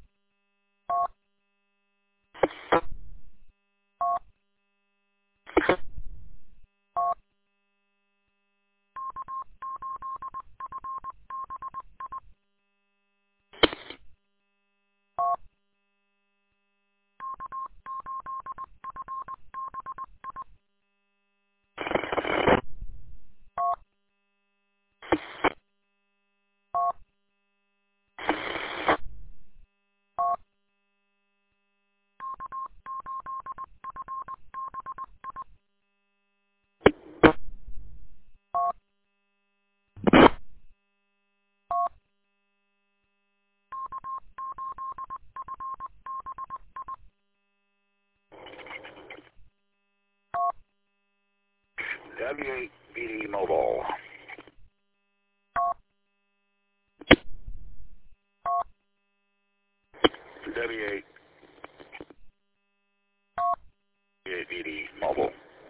W eight B D Mobile. W eight B D Mobile.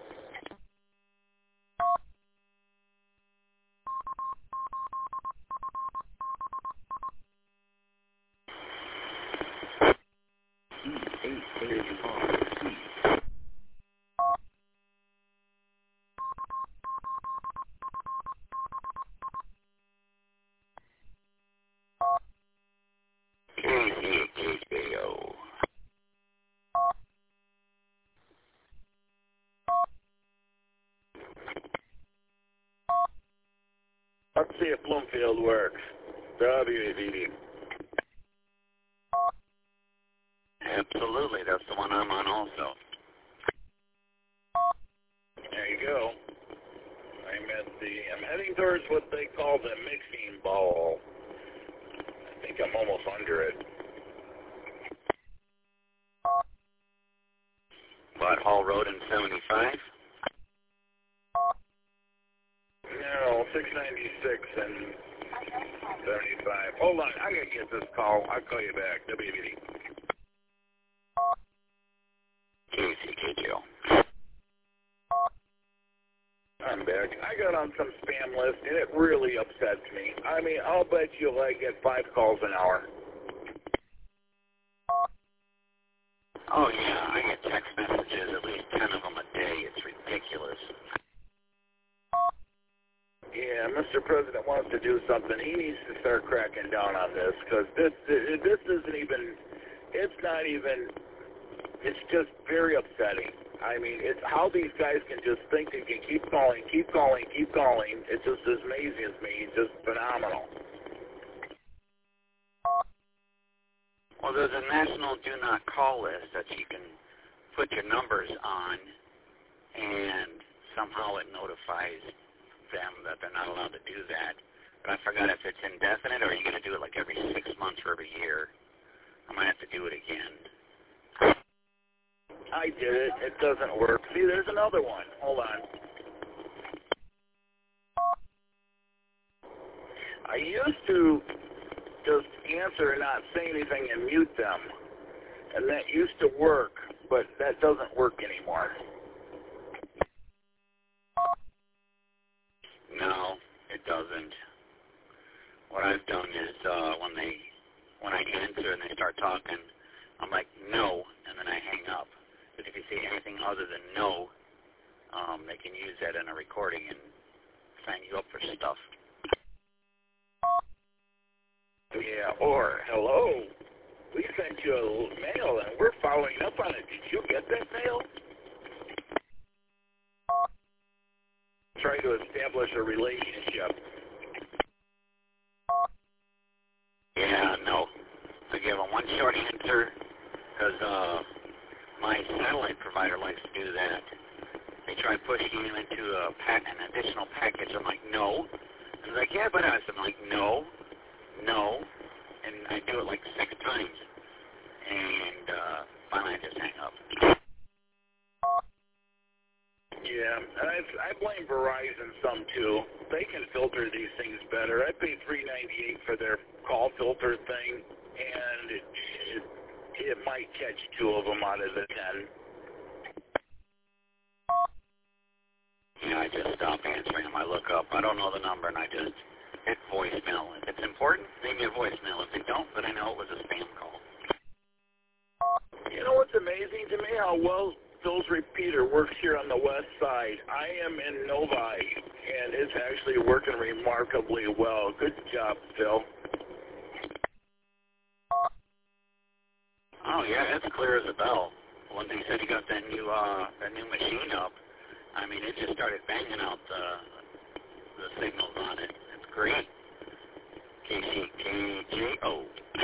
K C H A O. Let's see if Bloomfield works. W eight B D. Absolutely, that's the one I'm on also. There you go. I'm at the, I'm heading towards what they call the mixing ball. I think I'm almost under it. What, Hall Road in seventy-five? No, six ninety-six and seventy-five. Hold on, I gotta get this call. I'll call you back. W B D. K C H O. I'm back. I got on some spam list, and it really upsets me. I mean, I'll bet you I get five calls an hour. Oh, yeah, I get text messages, at least ten of them a day. It's ridiculous. Yeah, Mister President wants to do something. He needs to start cracking down on this, because this, this isn't even, it's not even, it's just very upsetting. I mean, it's how these guys can just think they can keep calling, keep calling, keep calling. It just amazes me. It's just phenomenal. Well, there's a national do not call list that you can put your numbers on, and somehow it notifies them that they're not allowed to do that. But I forgot if it's indefinite or are you going to do it like every six months or every year. I might have to do it again. I did it. It doesn't work. See, there's another one. Hold on. I used to just answer and not say anything and mute them. And that used to work, but that doesn't work anymore. No, it doesn't. What I've done is uh, when they, when I answer and they start talking, I'm like, no, and then I hang up. But if you say anything other than no, um, they can use that in a recording and sign you up for stuff. Yeah, or, hello, we sent you a mail and we're following up on it. Did you get that mail? Try to establish establish a relationship. Yeah, no. I give them one short answer because uh, my satellite provider likes to do that. They try pushing you into a pack, an additional package. I'm like, no. And they're like, yeah, but us. I'm like, no, no. And I do it like six times. And uh, finally I just hang up. Yeah, I, I blame Verizon some too. They can filter these things better. I pay three ninety-eight for their call filter thing, and it, it, it might catch two of them out of the ten. Yeah, I just stop answering them. I look up. I don't know the number, and I just hit voicemail. If it's important, leave me a voicemail. If they don't, then I know it was a spam call. You know what's amazing to me? How well Phil's repeater works here on the west side. I am in Novi, and it's actually working remarkably well. Good job, Phil. Oh yeah, it's clear as a bell. Once he said he got that new uh, that new machine up, I mean, it just started banging out the the signals on it. It's great. K C K J O.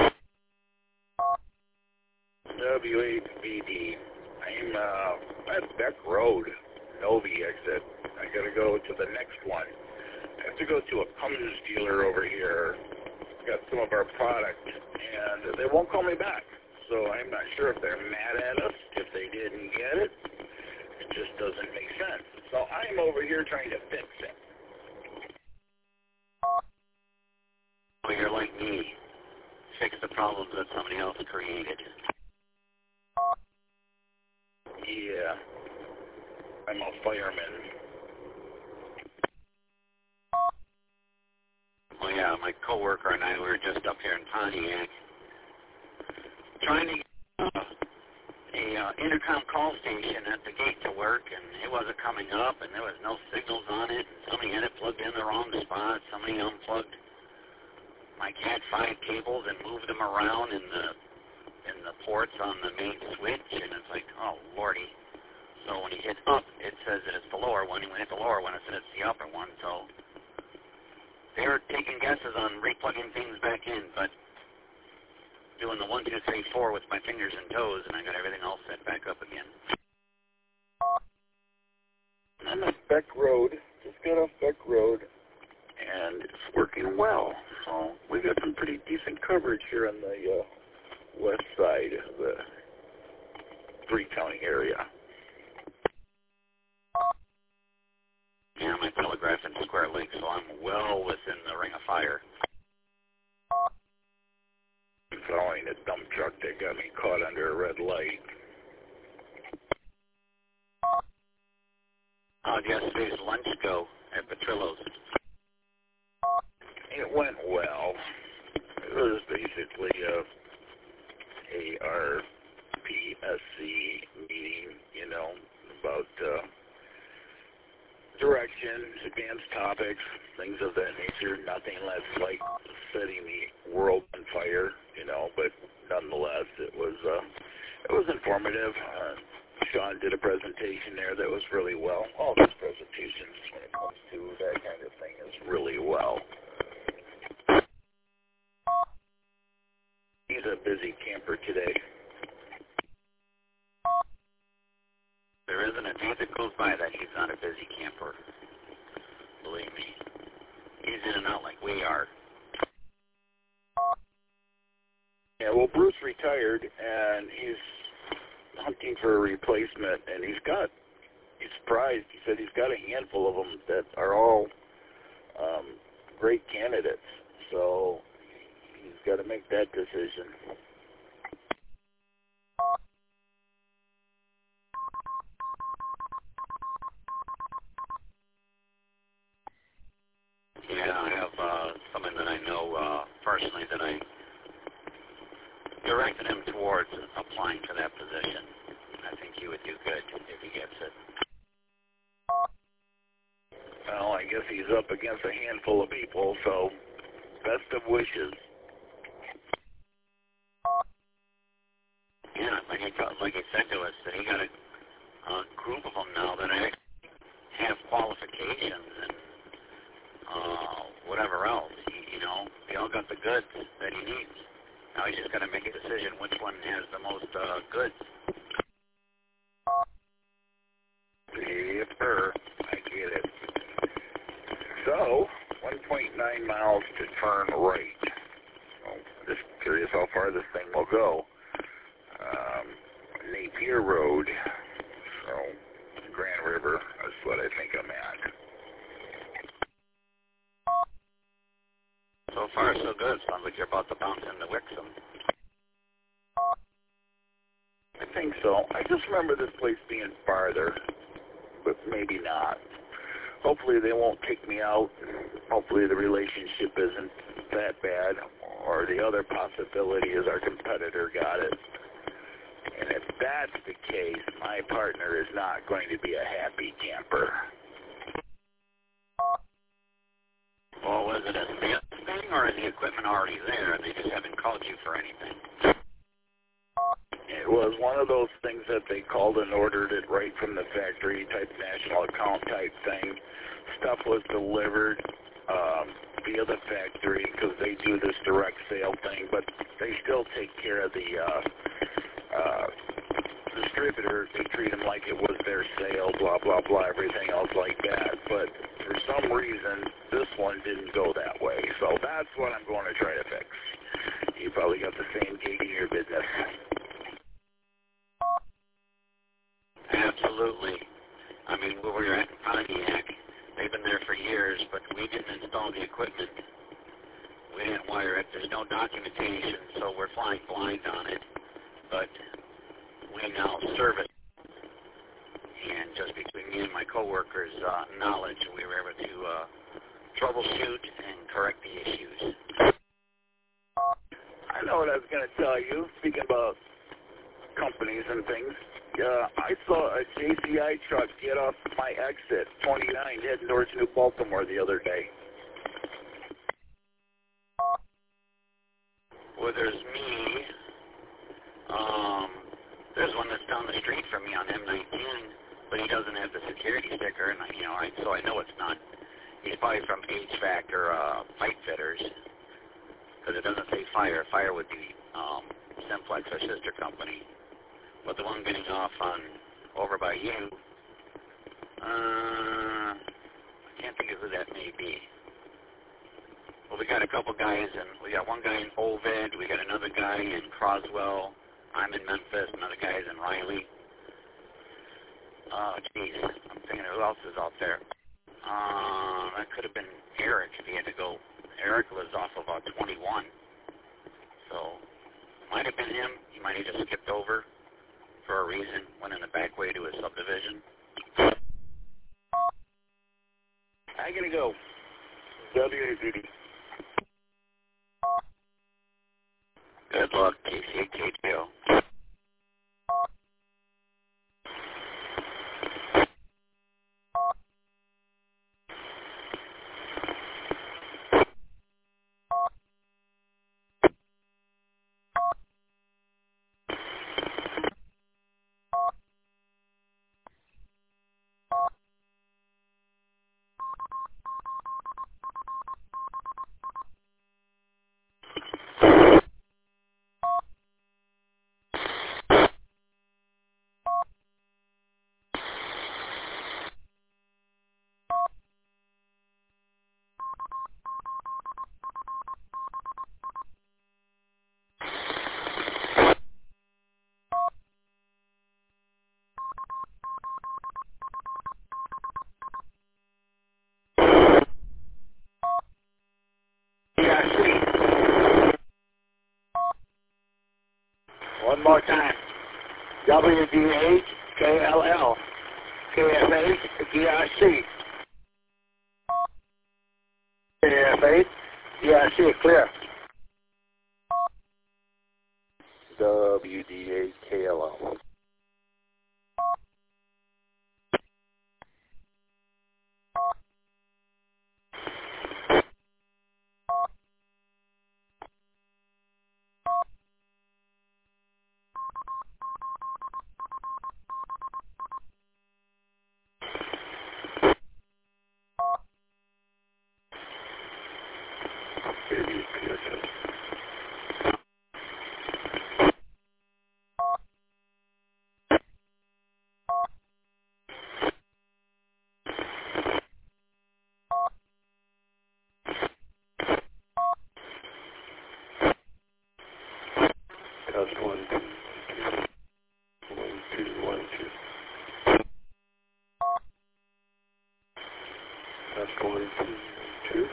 W H B D. I'm uh, at Beck Road, Novi exit. I gotta go to the next one. I have to go to a Cummins dealer over here. Got some of our product, and they won't call me back. So I'm not sure if they're mad at us, if they didn't get it. It just doesn't make sense. So I'm over here trying to fix it. Well, you're like me. Fix the problems that somebody else created. Yeah. I'm a fireman. Well, yeah, my coworker and I, we were just up here in Pontiac trying to get uh, a uh, intercom call station at the gate to work, and it wasn't coming up, and there was no signals on it. Somebody had it plugged in the wrong spot. Somebody unplugged my cat five cables and moved them around in the in the ports on the main switch, and it's like, oh, lordy. So when you hit up, it says that it's the lower one. And when you hit the lower one, it says it's the upper one. So they were taking guesses on replugging things back in, but doing the one, two, three, four with my fingers and toes, and I got everything all set back up again. I'm at Beck Road. Just got off Beck Road, and it's working well. So we got some pretty decent coverage here on the uh, west side of the three-county area. Yeah, I'm at Telegraph and Square Lake, so I'm well within the ring of fire. Following a dump truck that got me caught under a red light. How'd yesterday's lunch go at Petrillo's? It went well. It was basically a A R P S C meeting, you know, about uh, direction, advanced topics, things of that nature. Nothing less like setting the world on fire, you know, but nonetheless, it was uh, it was informative. Uh, Sean did a presentation there that was really well. All his presentations when it comes to that kind of thing is really well. He's a busy camper today. There isn't a day that goes by that he's not a busy camper. Believe me. He's in and out like we are. Yeah, well, Bruce retired, and he's hunting for a replacement, and he's got, he's surprised. He said he's got a handful of them that are all um, great candidates. So he's got to make that decision. Yeah, I have uh, someone that I know uh, personally that I directed him towards applying for that position. I think he would do good if he gets it. Well, I guess he's up against a handful of people, so best of wishes. Yeah, like he, like he said to us, that he got a, a group of them now that I have qualifications, and whatever else. He, you know, they all got the goods that he needs. Now he's just got to make a decision which one has the most uh, goods. Yes, sir. I get it. So, one point nine miles to turn right. So, just curious how far this thing will go. Um, Napier Road. So, Grand River. That's what I think I'm at. So far, so good. Sounds like you're about to bounce into Wixom. I think so. I just remember this place being farther, but maybe not. Hopefully they won't kick me out. Hopefully the relationship isn't that bad. Or the other possibility is our competitor got it. And if that's the case, my partner is not going to be a happy camper. Well, was it a sales thing, or is the equipment already there and they just haven't called you for anything? It was one of those things that they called and ordered it right from the factory, type national account type thing. Stuff was delivered um, via the factory because they do this direct sale thing, but they still take care of the uh, uh, distributor. They treat them like it was their sale, blah, blah, blah, everything else like that. But for some reason, this one didn't go that way. So that's what I'm going to try to fix. You probably got the same gig in your business. Absolutely. I mean, we were at Pontiac. They've been there for years, but we didn't install the equipment. We didn't wire it. There's no documentation, so we're flying blind on it. But we now service. And just between me and my coworkers' uh, knowledge, we were able to uh, troubleshoot and correct the issues. I know what I was going to tell you, speaking about companies and things. Uh, I saw a J C I truck get off my exit, twenty-nine, heading towards New Baltimore the other day. Well, there's me. Um, there's one that's down the street from me on M nineteen, but he doesn't have the security sticker, and I, you know, I, so I know it's not. He's probably from H V A C or uh, Pipe Fitters, because it doesn't say Fire. Fire would be um, Simplex, our sister company. But the one getting off on over by you, uh, I can't think of who that may be. Well, we got a couple guys, and we got one guy in Ovid, we got another guy in Croswell, I'm in Memphis, another guy's in Riley. Oh, geez, I'm thinking who else is out there. Uh, that could have been Eric if he had to go. Eric was off of uh, twenty-one. So, might have been him. He might have just skipped over for a reason, went in the back way to his subdivision. I gotta go. W A B D. Good luck, K C A K T O. One more time. W D H K L L. K F H D R C. K F H D R C, clear. W D H K L L. Test one, two, two. One, two, one, two. Test one, two, two.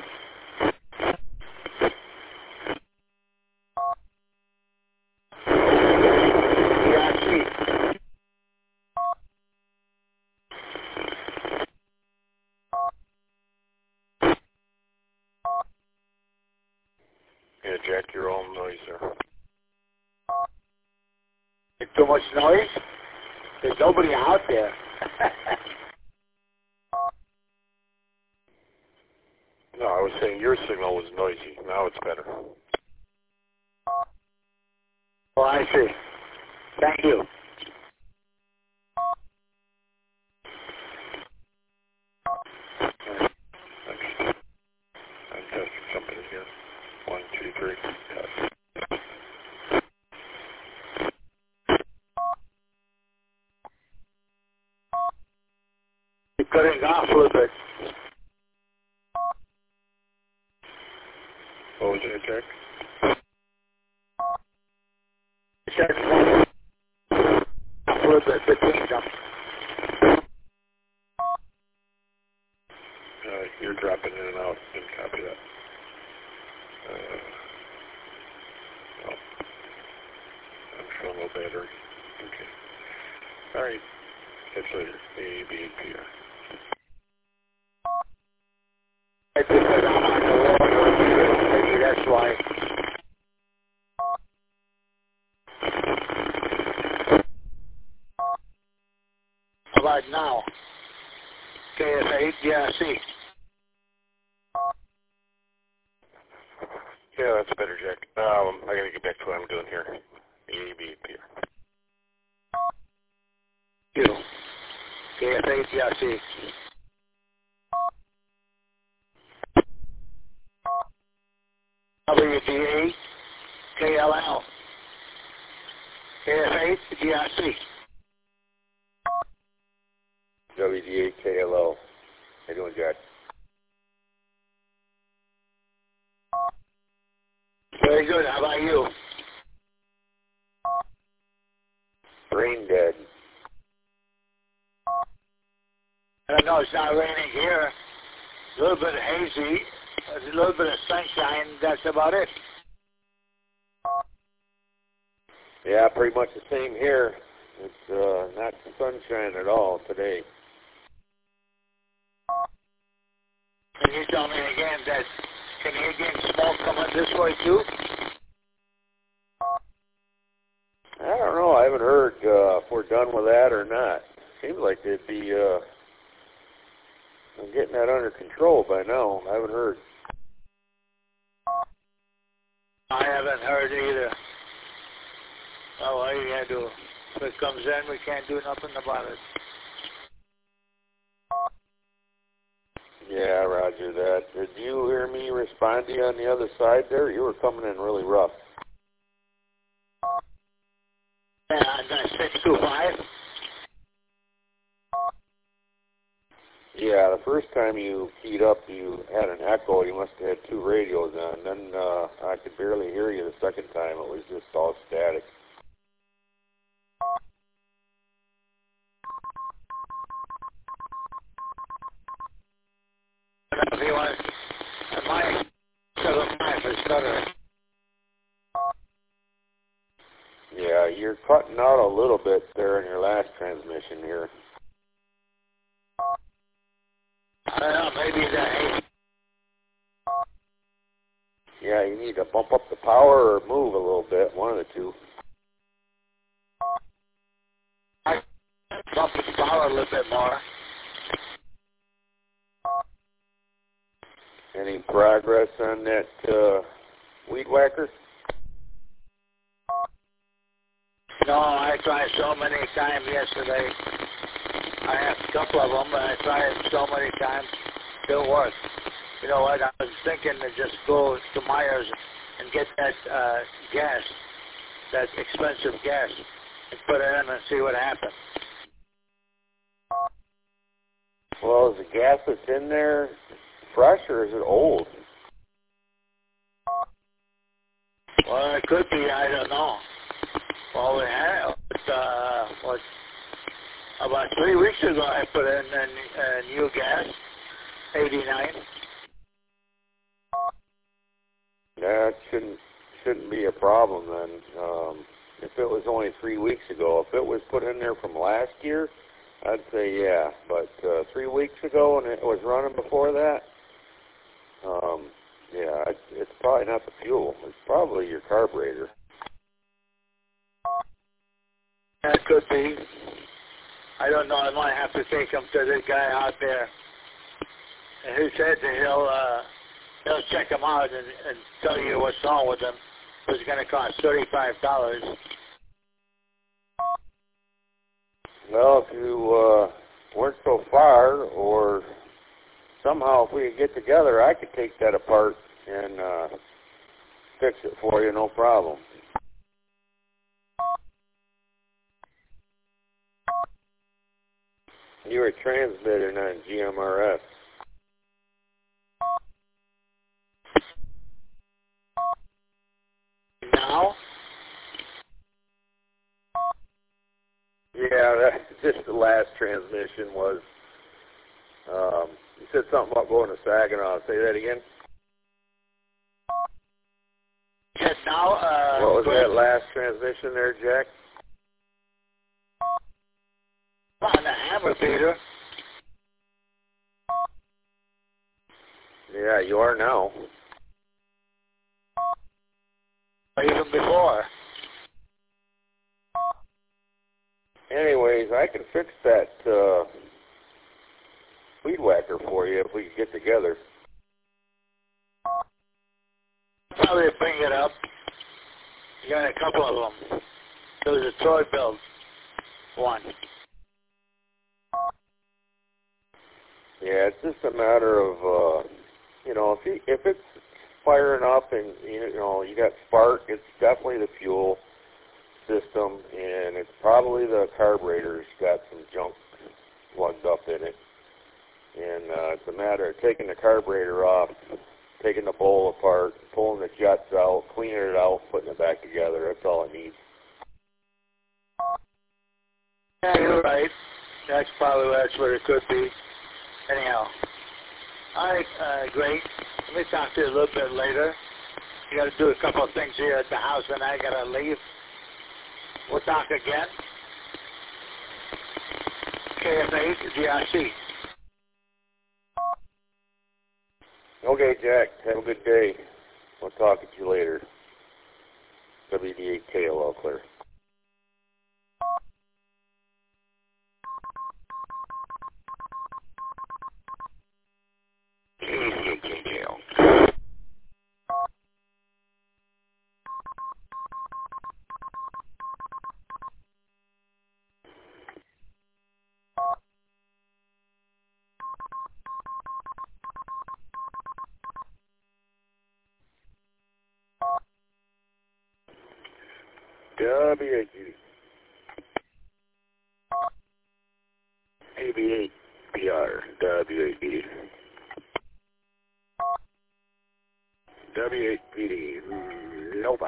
Yeah, Jack, your own noise there. It's too much noise? There's nobody out there. No, I was saying your signal was noisy. Now it's better. Oh, I see. Thank you. Next. I'm testing something here. One, two, three. Test. You're cutting off a little bit. What was it, Jack? It says off a little bit between them. Uh, you're dropping in and out. Didn't copy that. Uh, oh. I'm showing low battery. Okay. All right. Catch you later. A, B, P, R. It's because I'm on the wall. Maybe that's why. How about now? K F eight, yeah, I see. Yeah, that's better, Jack. Um, I gotta get back to what I'm doing here. A, B, P, R. You. K F eight, yeah, I see. W D A, K L L. K F eight, G I C. W D A K L O. How you doing, Jack? Very good. How about you? Brain dead. I don't know. It's not raining here. A little bit hazy. There's a little bit of sunshine. That's about it. Yeah, pretty much the same here. It's uh, not sunshine at all today. Can you tell me again that Canadian smoke coming this way too? I don't know. I haven't heard uh, if we're done with that or not. Seems like they'd be uh, getting that under control by now. I haven't heard. I haven't heard either. Oh, well, you had to. If it comes in, we can't do nothing about it. Yeah, roger that. Did you hear me respond to you on the other side there? You were coming in really rough. Yeah, that's six two five. Yeah, the first time you keyed up, you had an echo. You must have had two radios on. Then uh, I could barely hear you the second time. It was just all static. If you want, my seven five is better. Yeah, you're cutting out a little bit there in your last transmission here. I don't know, maybe that. Yeah, you need to bump up the power or move a little bit, one of the two. I bump the power a little bit more. Any progress on that uh, weed whacker? No, I tried so many times yesterday. I have a couple of them, but I tried so many times. Still works. You know what? I was thinking to just go to Myers and get that uh, gas, that expensive gas, and put it in and see what happens. Well, is the gas that's in there fresh or is it old? Well, it could be. I don't know. about three weeks ago I put in a uh, new gas, eighty-nine. That shouldn't shouldn't be a problem then. Um, if it was only three weeks ago, if it was put in there from last year, I'd say yeah. But uh, three weeks ago and it was running before that, um, yeah, it's, it's probably not the fuel. It's probably your carburetor. That could be. I don't know. I might have to take him to this guy out there. And he said that he'll uh, he'll check him out and, and tell you what's wrong with him. It's going to cost thirty-five dollars. Well, if you uh, weren't so far, or somehow if we could get together, I could take that apart and uh, fix it for you, no problem. You're a transmitter, not a G M R S. Now? Yeah, that, just the last transmission was, um, you said something about going to Saginaw. Say that again? Yes, now, uh... What was that last transmission there, Jack? On the hammer beater. Yeah, you are now. Even before. Anyways, I can fix that uh, weed whacker for you if we can get together. Probably bring it up. You got a couple of them. There was a Troy build one. Yeah, it's just a matter of, uh, you know, if you, if it's firing up and, you know, you got spark, it's definitely the fuel system, and it's probably the carburetor's got some junk plugged up in it. And uh, it's a matter of taking the carburetor off, taking the bowl apart, pulling the jets out, cleaning it out, putting it back together. That's all it needs. Yeah, you're right. That's probably that's what it could be. Anyhow. All right, uh, great. Let me talk to you a little bit later. You got to do a couple of things here at the house, and I got to leave. We'll talk again. K F eight G R C. Okay, Jack. Have a good day. We'll talk to you later. W D eight K L L clear. W A G. A B eight P R, W A G. W eight P D, Novi.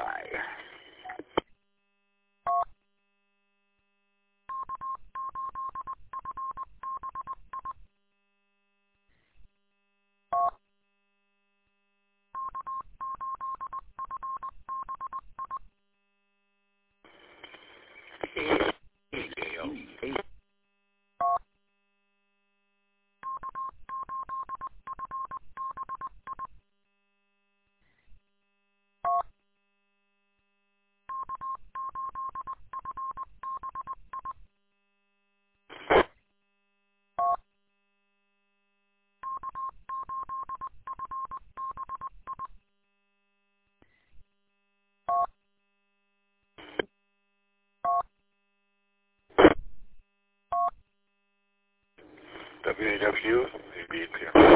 W A W, A B eight P R.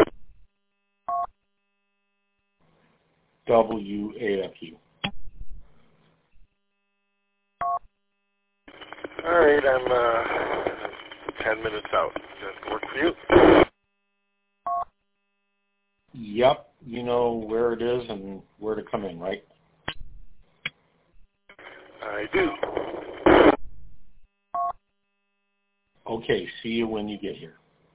W A F U. All right, I'm uh, ten minutes out. Does that work for you? Yep, you know where it is and where to come in, right? I do. Okay, see you when you get here.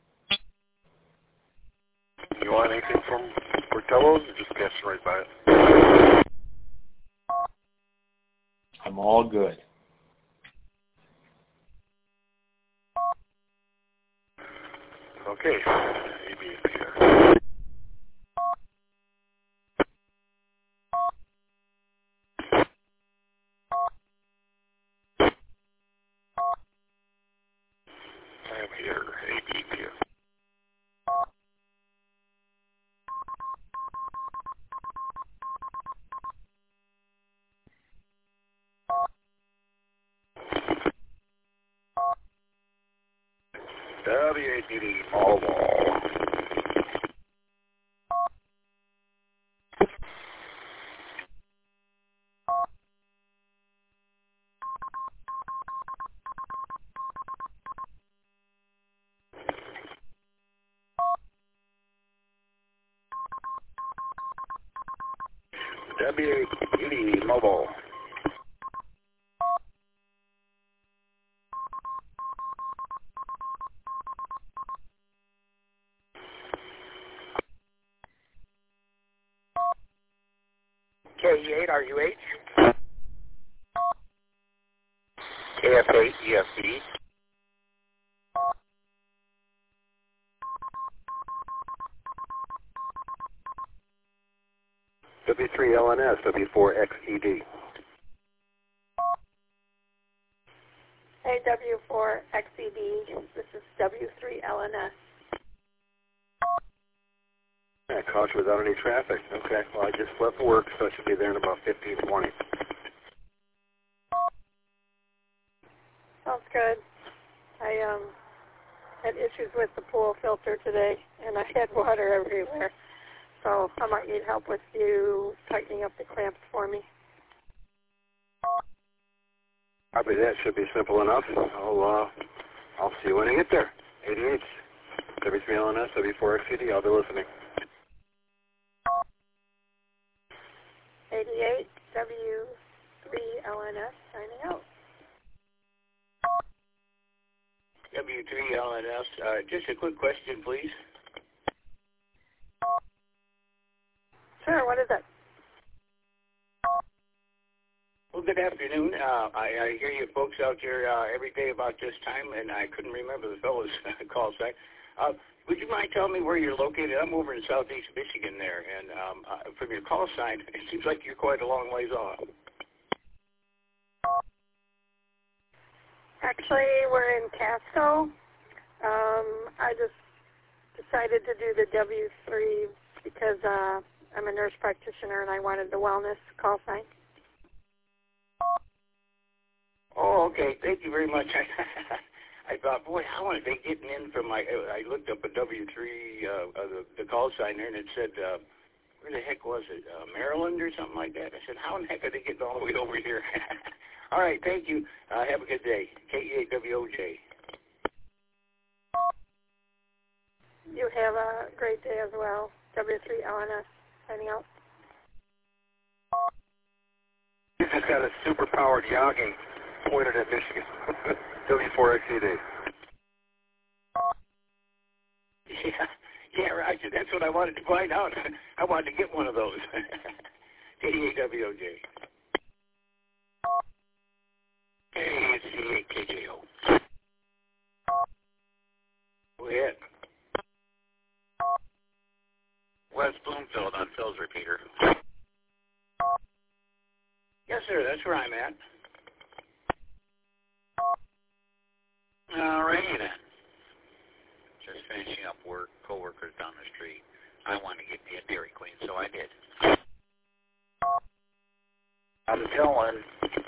You want anything from Portillo's or just passing right by it? I'm all good. Okay, A B here. I am here, A B here. W A T D Mobile. W A T D Mobile. K E eight R U H. K F eight E F B. W three L N S, W four X E D. Hey, W four X E D, this is W three L N S. Yeah, caught you without any traffic. Okay, well, I just left work, so I should be there in about fifteen, twenty. Sounds good. I um had issues with the pool filter today, and I had water everywhere. So I might need help with you tightening up the clamps for me. Probably that should be simple enough. I'll, uh, I'll see you when I get there. eighty-eight, W three L N S, W four X E D, I'll be listening. eighty-eight, W three L N S, signing out. W three L N S, uh, just a quick question, please. Sure, what is it? Well, good afternoon. Uh, I, I hear you folks out there uh, every day about this time, and I couldn't remember the fellow's call sign. Uh, would you mind telling me where you're located? I'm over in southeast Michigan there, and um, uh, from your call sign, it seems like you're quite a long ways off. Actually, we're in Casco. Um, I just decided to do the W three because uh, I'm a nurse practitioner and I wanted the wellness call sign. Oh, okay. Thank you very much. I thought, boy, how are they getting in from my, I looked up a W three, uh, uh, the, the call sign there, and it said, uh, where the heck was it, uh, Maryland or something like that? I said, how in the heck are they getting all the way over here? All right, thank you. Uh, have a good day. K E eight W O J. You have a great day as well. W three L N S, signing out. You just got a super-powered Yagi pointed at Michigan. W four X E D. Yeah, yeah, Roger. That's what I wanted to find out. I wanted to get one of those. K E eight W O J. K E eight K J O. Go ahead. West Bloomfield on Phil's repeater. Yes, sir. That's where I'm at. All righty then. Just finishing up work, co-workers down the street. I wanted to get me a Dairy Queen, so I did. I'm telling.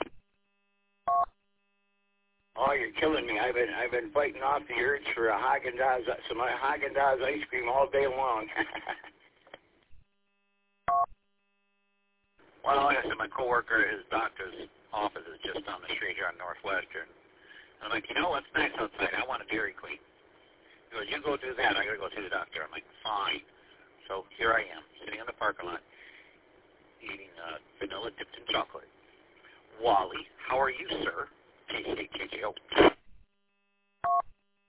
Oh, you're killing me. I've been I've been fighting off the urge for a Haagen-Dazs, some Haagen-Dazs ice cream all day long. Well, like I said, my coworker, his doctor's office is just down the street here on Northwestern. And I'm like, you know what's nice outside? I want a Dairy Queen. He goes, you go do that. I got to go see the doctor. I'm like, fine. So here I am, sitting in the parking lot, eating uh, vanilla dipped in chocolate. Wally, how are you, sir? K C K J O.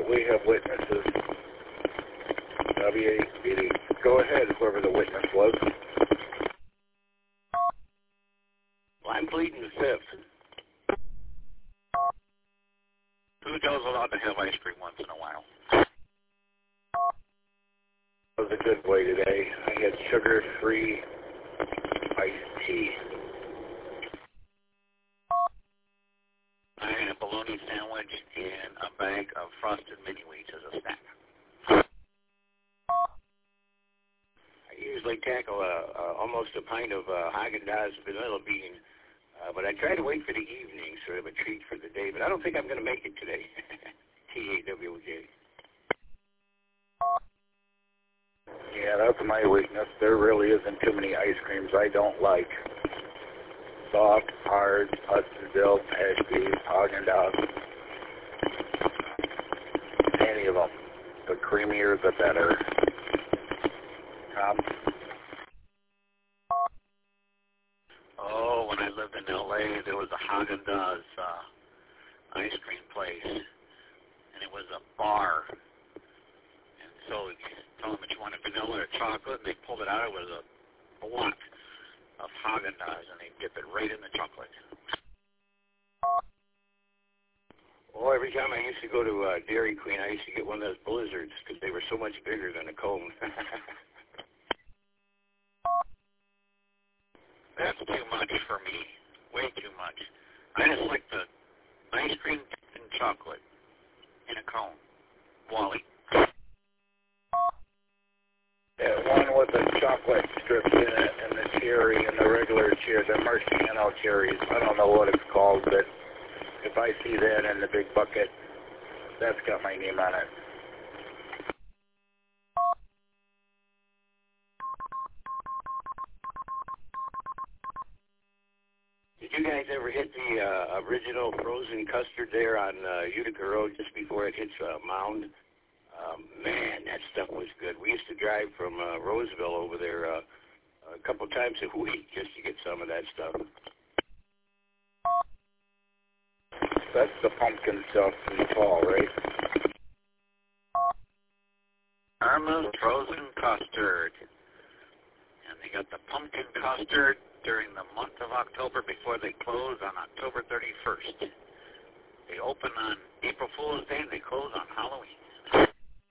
but we have witnesses. W A B D, go ahead, whoever the witness was. Well, I'm pleading the fifth. Who goes allowed to have ice cream once in a while? It was a good way today. I had sugar-free iced tea. I had a bologna sandwich and a bag of frosted mini wheats as a snack. I usually tackle a, a, almost a pint of uh, Haagen-Dazs vanilla bean, uh, but I try to wait for the evening, sort of a treat for the day. But I don't think I'm going to make it today. T A W J. Yeah, that's my weakness. There really isn't too many ice creams I don't like. Soft, hard, Hudsonville, Ashby, Haagen-Dazs. Any of them. The creamier, the better. Um, oh, when I lived in L A, there was a Haagen-Dazs uh, ice cream place, and it was a bar. And so you tell them that you wanted vanilla or chocolate, and they pulled it out. It was a block of Haagen-Dazs, and they dip it right in the chocolate. Well, every time I used to go to uh, Dairy Queen, I used to get one of those blizzards because they were so much bigger than a cone. That's too much for me. Way too much. I just like the ice cream and chocolate in a cone. Wally. that one with the chocolate strips in it and the cherry and the regular cherry, the Marciano cherries. I don't know what it's called, but if I see that in the big bucket, that's got my name on it. Did you guys ever hit the uh, original frozen custard there on uh, Utica Road just before it hits uh, Mound? Um, man, that stuff was good. We used to drive from uh, Roseville over there uh, a couple times a week just to get some of that stuff. That's the pumpkin stuff in the fall, right? Irma's frozen custard. And they got the pumpkin custard during the month of October before they close on October thirty-first. They open on April Fool's Day and they close on Halloween.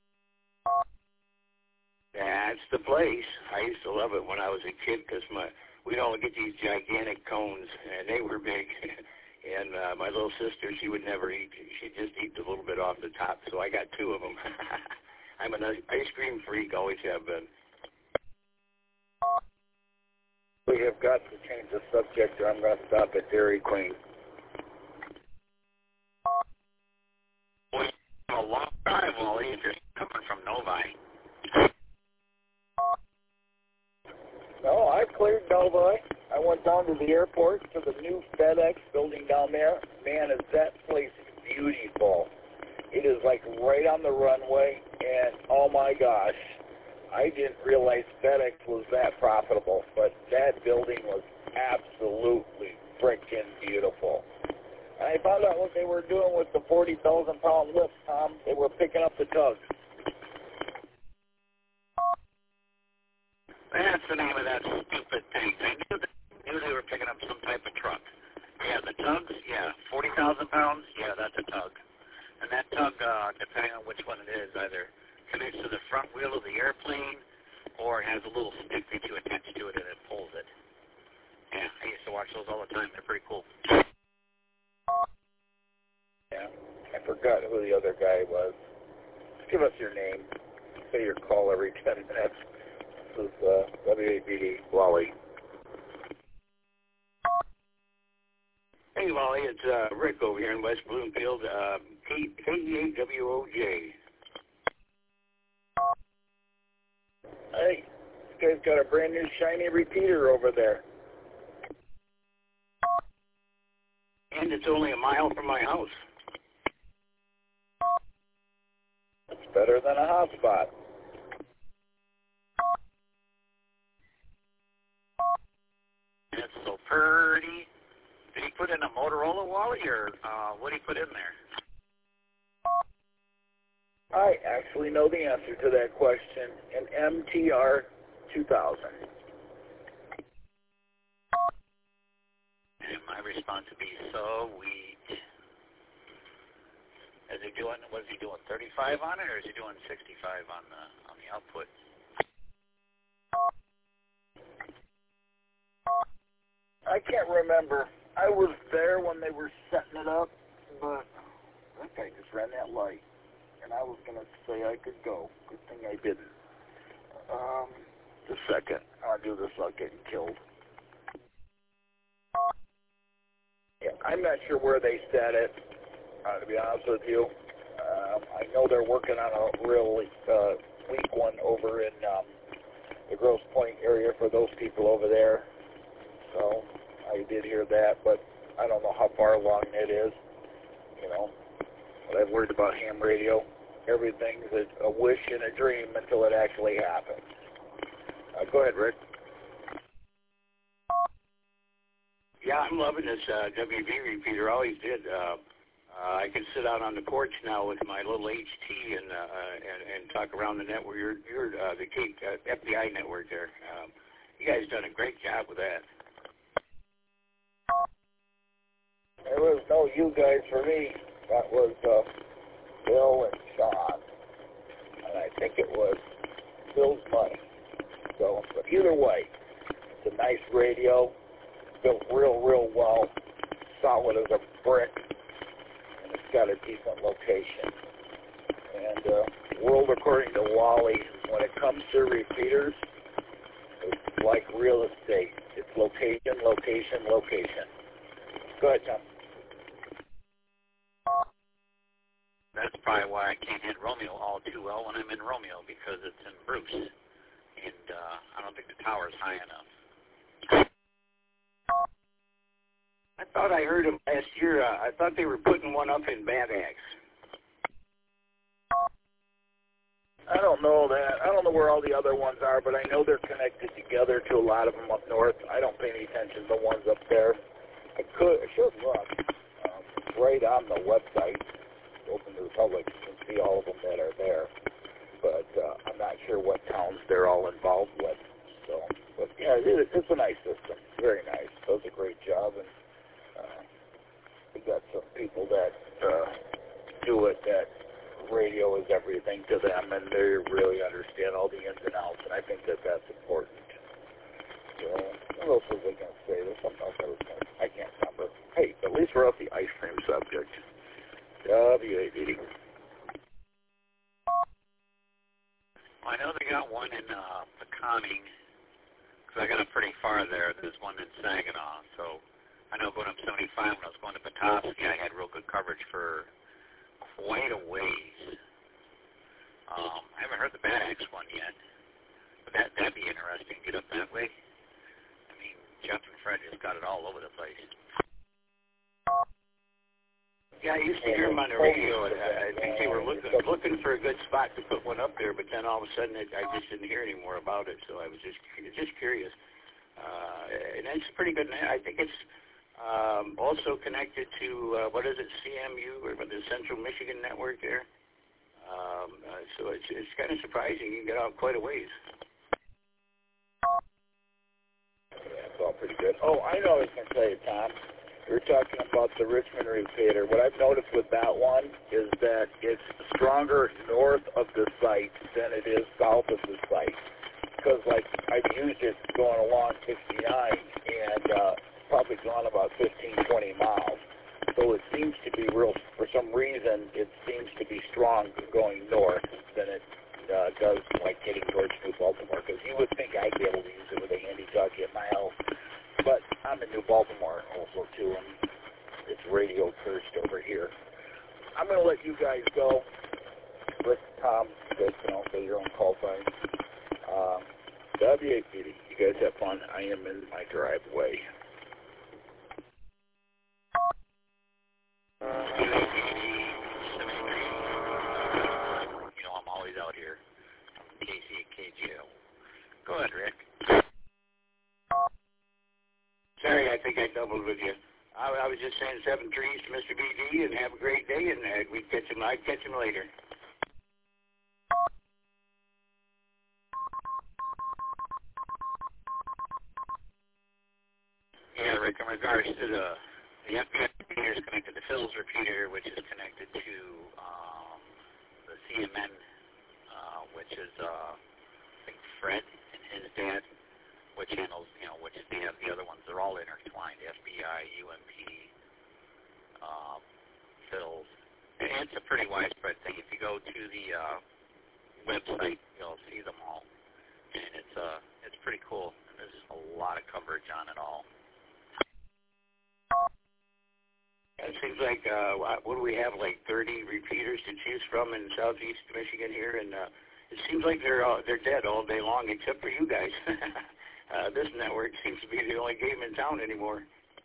That's the place. I used to love it when I was a kid because my we'd all get these gigantic cones, and they were big. And uh, my little sister, she would never eat. She'd just eat a little bit off the top, so I got two of them. I'm an ice cream freak, always have been. We have got to change the subject or I'm going to stop at Dairy Queen. Well, a long drive, Wally, if you're coming from Novi. No, I cleared Novi. I went down to the airport to the new FedEx building down there. Man, is that place beautiful. It is like right on the runway, and oh my gosh, I didn't realize FedEx was that profitable, but that building was absolutely freaking beautiful. And I found out what they were doing with the forty thousand pound lift, Tom. They were picking up the tugs. That's the name of that stupid thing. I knew, that, knew they were picking up some type of truck. Yeah, the tugs, yeah, forty thousand pounds, yeah, that's a tug. And that tug, uh, depending on which one it is, either connects to the front wheel of the airplane or it has a little stick that you attach to it and it pulls it. Yeah, I used to watch those all the time. They're pretty cool. Yeah, I forgot who the other guy was. Give us your name. Say your call every ten minutes. This is uh, W A B D, Wally. Hey, Wally, it's uh, Rick over here in West Bloomfield, uh, K E A W O J. Hey, this guy's got a brand new shiny repeater over there. And it's only a mile from my house. It's better than a hotspot. It's so pretty. Did he put in a Motorola, Wally, or uh, what did he put in there? I actually know the answer to that question, an M T R two thousand. And my response would be, so we, is he doing, what is he doing, thirty-five on it, or is he doing sixty-five on the, on the output? I can't remember. I was there when they were setting it up, but that guy just ran that light, and I was going to say I could go. Good thing I didn't. Um, just a second. I'll do this without getting killed. Yeah, I'm not sure where they set it, uh, to be honest with you. Um, I know they're working on a really uh, weak one over in um, the Grosse Pointe area for those people over there. So I did hear that, but I don't know how far along it is, you know. But I've worried about ham radio. Everything's a, a wish and a dream until it actually happens. Uh, go ahead, Rick. Yeah, I'm loving this uh, W V repeater. Always did. Uh, uh, I can sit out on the porch now with my little H T and uh, and, and talk around the network. You're, you're uh, the K, uh, F B I network there. Um, you guys done a great job with that. There was no you guys for me. That was uh, Bill and Sean, and I think it was Bill's money. So, but either way, it's a nice radio, built real, real well, solid as a brick, and it's got a decent location. And uh, world according to Wally, when it comes to repeaters, it's like real estate. It's location, location, location. Go ahead, Tom. That's probably why I can't hit Romeo all too well when I'm in Romeo, because it's in Bruce, and uh, I don't think the tower's high enough. I thought I heard them last year. Uh, I thought they were putting one up in Bad Axe. I don't know that. I don't know where all the other ones are, but I know they're connected together to a lot of them up north. I don't pay any attention to the ones up there. I could, I should look. Um, it's right on the website, open to the public. You can see all of them that are there. But uh, I'm not sure what towns they're all involved with. So, but yeah, it, it's a nice system. Very nice. Does a great job, and uh, we got some people that uh, do it that radio is everything to them, and they really understand all the ins and outs, and I think that that's important. So, what else was I going to say? There's something else I was going to I can't remember. Hey, at least we're off the ice cream subject. W A D. Well, I know they got one in uh, Peconic, because I got it pretty far there. There's one in Saginaw, so I know going up seventy-five when I was going to Petoskey, I had real good coverage for quite a ways. Um, I haven't heard the Bad Axe one yet, but that, that'd be interesting, get up that way. I mean, Jeff and Fred just got it all over the place. Yeah, I used to hear them on the radio, and I think they were looking looking for a good spot to put one up there, but then all of a sudden it, I just didn't hear any more about it, so I was just just curious. Uh, and it's pretty good. I think it's um, also connected to, uh, what is it, C M U, or the Central Michigan Network there. Um, uh, so it's, it's kind of surprising. You can get out quite a ways. Yeah, it's all pretty good. Oh, I know what I was going to say, Tom. You're talking about the Richmond repeater. What I've noticed with that one is that it's stronger north of the site than it is south of the site. Because, like, I've used it going along sixty-nine, and uh, probably gone about fifteen, twenty miles. So it seems to be real, for some reason, it seems to be strong going north than it uh, does, like, getting towards New Baltimore. Because you would think I'd be able to use it with a handy talkie at my house. But I'm in New Baltimore also, too, and it's radio cursed over here. I'm going to let you guys go. Rick, Tom, you guys can all say your own call signs. Uh, W A P D, you guys have fun. I am in my driveway. You know, I'm always out here. K C and K G L. Go ahead, Rick. Sorry, I think I doubled with you. I, I was just saying seven trees to Mister B D, and have a great day, and uh, we catch him. I catch him later. Yeah, Rick, in regards to the, the F B I repeater is connected to Phil's repeater, which is connected to um, the C M N, uh, which is, uh, I think, Fred and his dad, which handles, you know, which they have the other ones. They're all intertwined, F B I, U M P, um, Phil's. And it's a pretty widespread thing. If you go to the uh, website, you'll see them all. And it's uh, it's pretty cool. And there's a lot of coverage on it all. It seems like, uh, what do we have, like thirty repeaters to choose from in southeast Michigan here, and uh, it seems like they're uh, they're dead all day long except for you guys. uh, this network seems to be the only game in town anymore.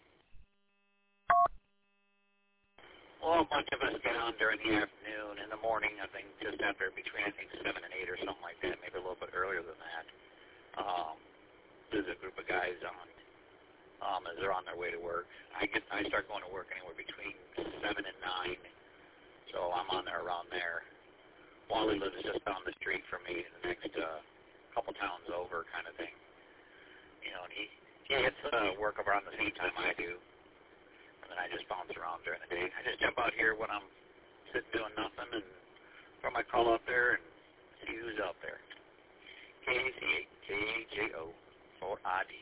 Well, a bunch of us get on during the afternoon. In the morning, I think just after between, I think, seven and eight or something like that, maybe a little bit earlier than that. Um, there's a group of guys on. Um, as they're on their way to work. I get I start going to work anywhere between seven and nine, so I'm on there around there. Wally lives just down the street from me, the next uh, couple towns over, kind of thing. You know, and he he gets uh, work around the same time I do, and then I just bounce around during the day. I just jump out here when I'm sitting doing nothing and throw my call out there and see who's out there. K A C eight K A J O four I D.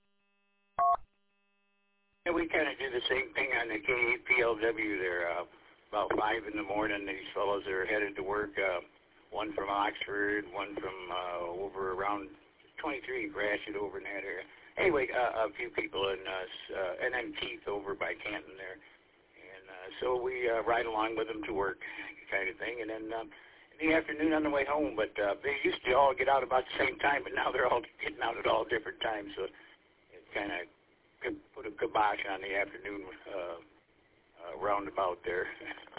Yeah, we kind of do the same thing on the K eight P L W there. Uh, about five in the morning, these fellows are headed to work. Uh, one from Oxford, one from uh, over around twenty-three, Gratiot over in that area. Anyway, uh, a few people, in, uh, uh, and then Keith over by Canton there. And uh, so we uh, ride along with them to work, kind of thing. And then um, in the afternoon on the way home, but uh, they used to all get out about the same time, but now they're all getting out at all different times. So it kind of put a kibosh on the afternoon uh, uh, roundabout there.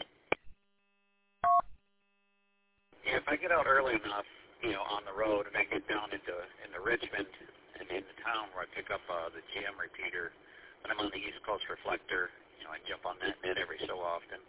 Yeah, if I get out early enough, you know, on the road, and I get down into into Richmond and into town where I pick up uh, the G M repeater, when I'm on the East Coast Reflector, you know, I jump on that net every so often.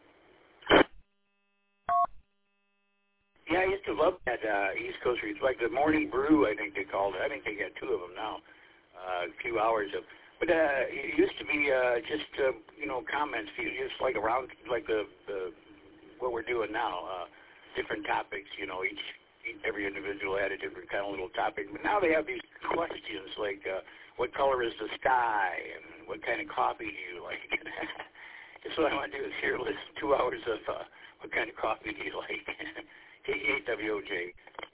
Yeah, I used to love that uh, East Coast Reflector. The Morning Brew, I think they called it. I think they got two of them now. Uh, a few hours of. But uh, it used to be uh, just, uh, you know, comments, just like around, like the, the what we're doing now, uh, different topics, you know, each, each, every individual had a different kind of little topic. But now they have these questions like, uh, what color is the sky, and what kind of coffee do you like? That's what I want to do is here listen two hours of uh, what kind of coffee do you like? K eight W O J.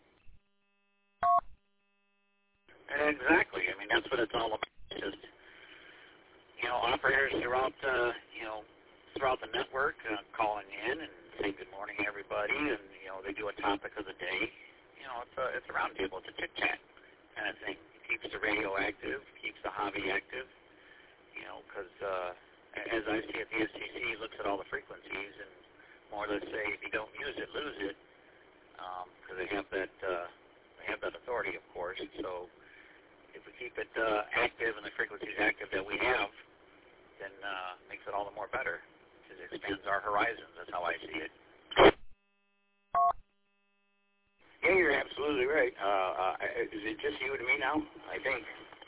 And exactly. I mean, that's what it's all about. Just, you know, operators throughout, uh, you know, throughout the network uh, calling in and saying good morning, everybody, and, you know, they do a topic of the day. You know, it's a, it's a round table. It's a chit-chat kind of thing. It keeps the radio active, keeps the hobby active, you know, because uh, as I see it, the S T C looks at all the frequencies and more or less say if you don't use it, lose it, because um, they have that, uh, they have that authority, of course. So if we keep it uh, active and the frequencies active that we have, then uh, makes it all the more better because it expands our horizons. That's how I see it. Yeah, you're absolutely right. Uh, uh, is it just you and me now? I think.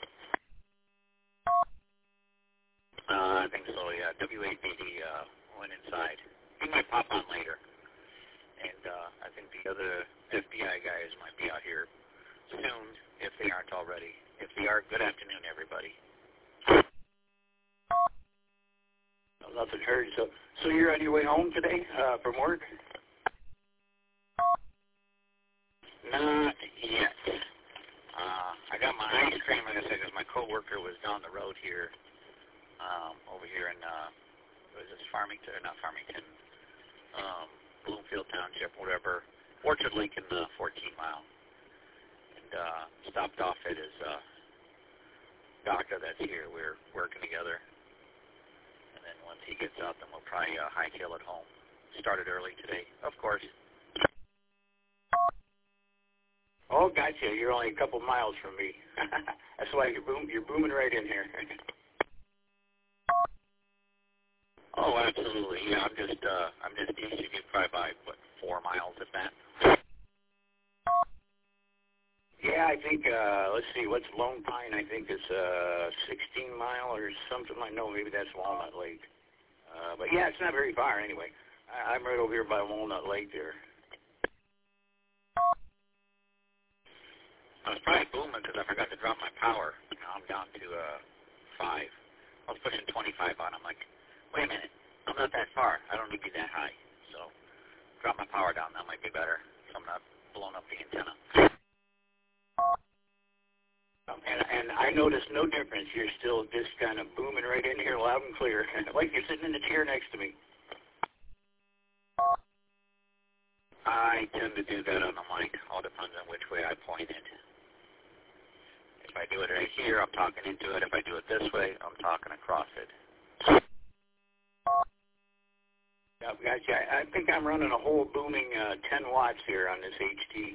Uh, I think so, yeah. W eight B D uh, went inside. He might pop on later. And uh, I think the other F B I guys might be out here soon, if they aren't already. If they are, good afternoon, everybody. Nothing heard. So, so you're on your way home today uh, from work? Not yet. Uh, I got my ice cream, like I said, because my coworker was down the road here, um, over here in, uh, what is this, Farmington, or not Farmington, um, Bloomfield Township, whatever, Orchard Lake in the fourteen mile. And uh, stopped off at his uh, doctor that's here. We're working together. And then once he gets out, then we'll probably uh, hightail it home. Started early today, of course. Oh, gotcha. You're only a couple miles from me. That's why you're, boom, you're booming right in here. Oh, absolutely. Yeah, I'm just, uh, I'm just east of you, probably by, what, four miles, if that? Yeah, I think uh, uh, let's see, what's Lone Pine? I think is uh, sixteen mile or something like. No, maybe that's Walnut Lake. Uh, but yeah, it's not very far anyway. I, I'm right over here by Walnut Lake there. I was probably booming because I forgot to drop my power. Now I'm down to uh, five. I was pushing twenty-five on. I'm like, wait a minute, I'm not that far. I don't need to be that high. So drop my power down. That might be better. So I'm not blowing up the antenna. Um, and, and I noticed no difference. You're still just kind of booming right in here loud and clear, like you're sitting in the chair next to me. I tend to do that on the mic. All depends on which way I point it. If I do it right here, I'm talking into it. If I do it this way, I'm talking across it. Yeah, gotcha. I, I think I'm running a whole booming uh, ten watts here on this H T.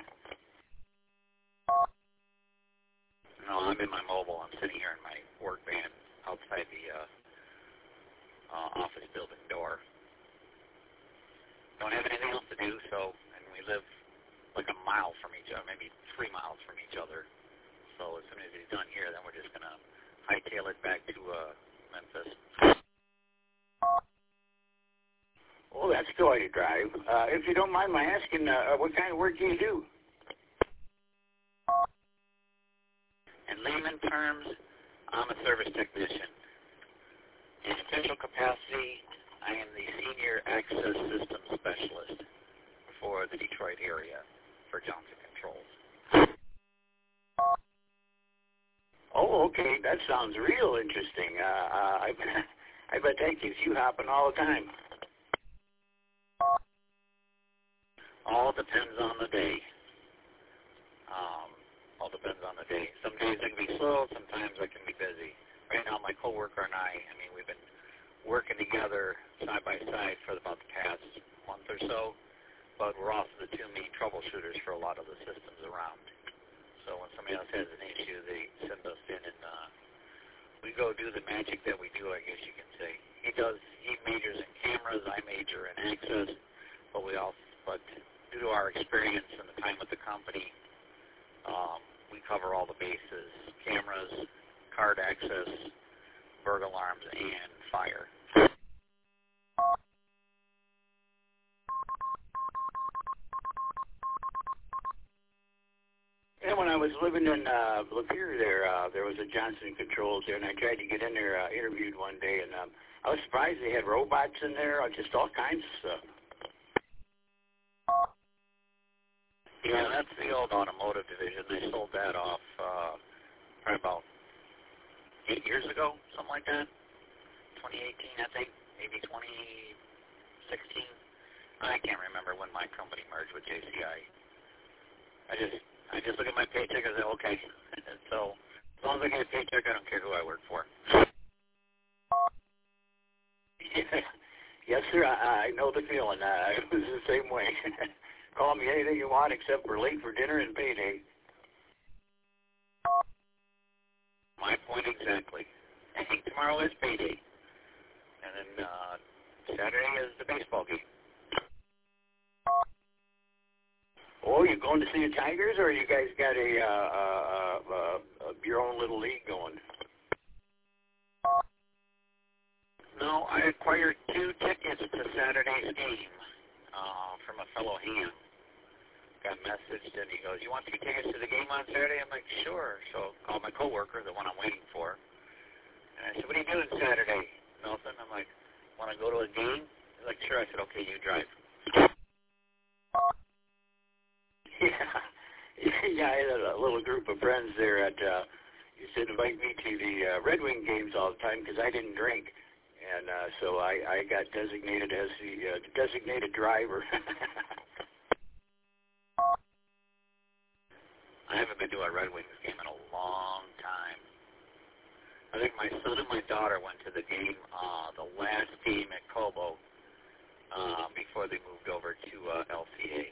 No, I'm in my mobile. I'm sitting here in my work van outside the uh, uh, office building door. Don't have anything else to do, so, and we live like a mile from each other, maybe three miles from each other. So as soon as he's done here, then we're just going to hightail it back to uh, Memphis. Oh, that's quite a drive. Uh, if you don't mind my asking, uh, what kind of work do you do? In layman terms, I'm a service technician. In official capacity, I am the Senior Access Systems Specialist for the Detroit area for Johnson Controls. Oh, okay. That sounds real interesting. Uh, uh, I, I bet that gives you hopping all the time. All depends on the day. Um, all depends on the day. Some days I can be slow, sometimes I can be busy. Right now, my coworker and I, I mean, we've been working together side by side for about the past month or so, but we're also the two main troubleshooters for a lot of the systems around. So when somebody else has an issue, they send us in and uh, we go do the magic that we do, I guess you can say. He does, he majors in cameras, I major in access, but we also, but due to our experience and the time with the company, um, we cover all the bases: cameras, card access, burglar alarms, and fire. And when I was living in uh, Lapeer there, uh, there was a Johnson Controls there, and I tried to get in there, uh, interviewed one day, and um, I was surprised they had robots in there, uh, just all kinds of stuff. Yeah, that's the old automotive division. They sold that off uh, probably about eight years ago, something like that. twenty eighteen, I think, maybe twenty sixteen. I can't remember when my company merged with J C I. I just, I just look at my paycheck and say, okay. So as long as I get a paycheck, I don't care who I work for. Yes, sir. I, I know the feeling. Uh, it was the same way. Call me anything you want except for late for dinner and payday. My point exactly. I think tomorrow is payday. And then uh, Saturday is the baseball game. Oh, you going to see the Tigers, or you guys got a uh, uh, uh, uh, your own little league going? No, I acquired two tickets to Saturday's game uh, from a fellow ham. Got messaged, and he goes, "You want two tickets to the game on Saturday?" I'm like, "Sure." So I called my coworker, the one I'm waiting for, and I said, "What are you doing Saturday?" "Nothing." I'm like, "Want to go to a game?" He's like, "Sure." I said, "Okay, you drive." Yeah, yeah. I had a little group of friends there at. Uh, used to invite me to the uh, Red Wing games all the time because I didn't drink, and uh, so I, I got designated as the uh, designated driver. I haven't been to a Red Wings game in a long time. I think my son and my daughter went to the game, uh, the last game at Cobo, uh, before they moved over to uh, L C A.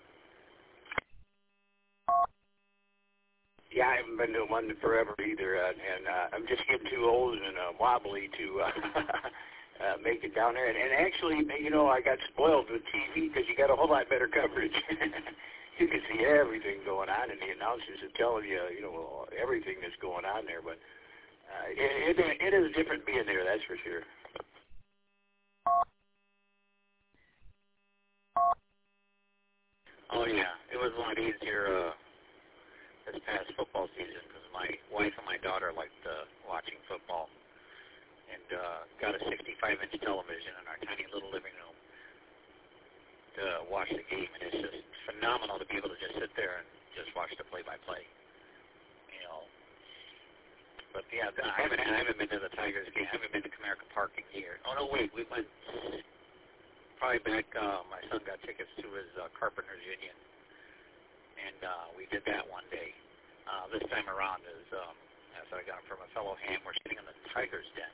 Yeah, I haven't been to one forever either, uh, and uh, I'm just getting too old and uh, wobbly to uh, uh, make it down there. And, and actually, you know, I got spoiled with T V because you got a whole lot better coverage. you can see everything going on, and the announcers are telling you, you know, everything that's going on there. But uh, it, it, it is different being there, that's for sure. Oh, yeah. It was a lot easier uh, this past football season because my wife and my daughter liked uh, watching football and uh, got a sixty-five inch television in our tiny little living room to watch the game. And it's just phenomenal to be able to just sit there and just watch the play-by-play. You know. But, yeah, I haven't, I haven't been to the Tigers game. I haven't been to Comerica Park in years. Oh, no, wait. We went... Probably back, uh, my son got tickets to his uh, Carpenters Union, and uh, we did that one day. Uh, this time around is, um, as I got it from a fellow ham, we're sitting in the Tiger's Den.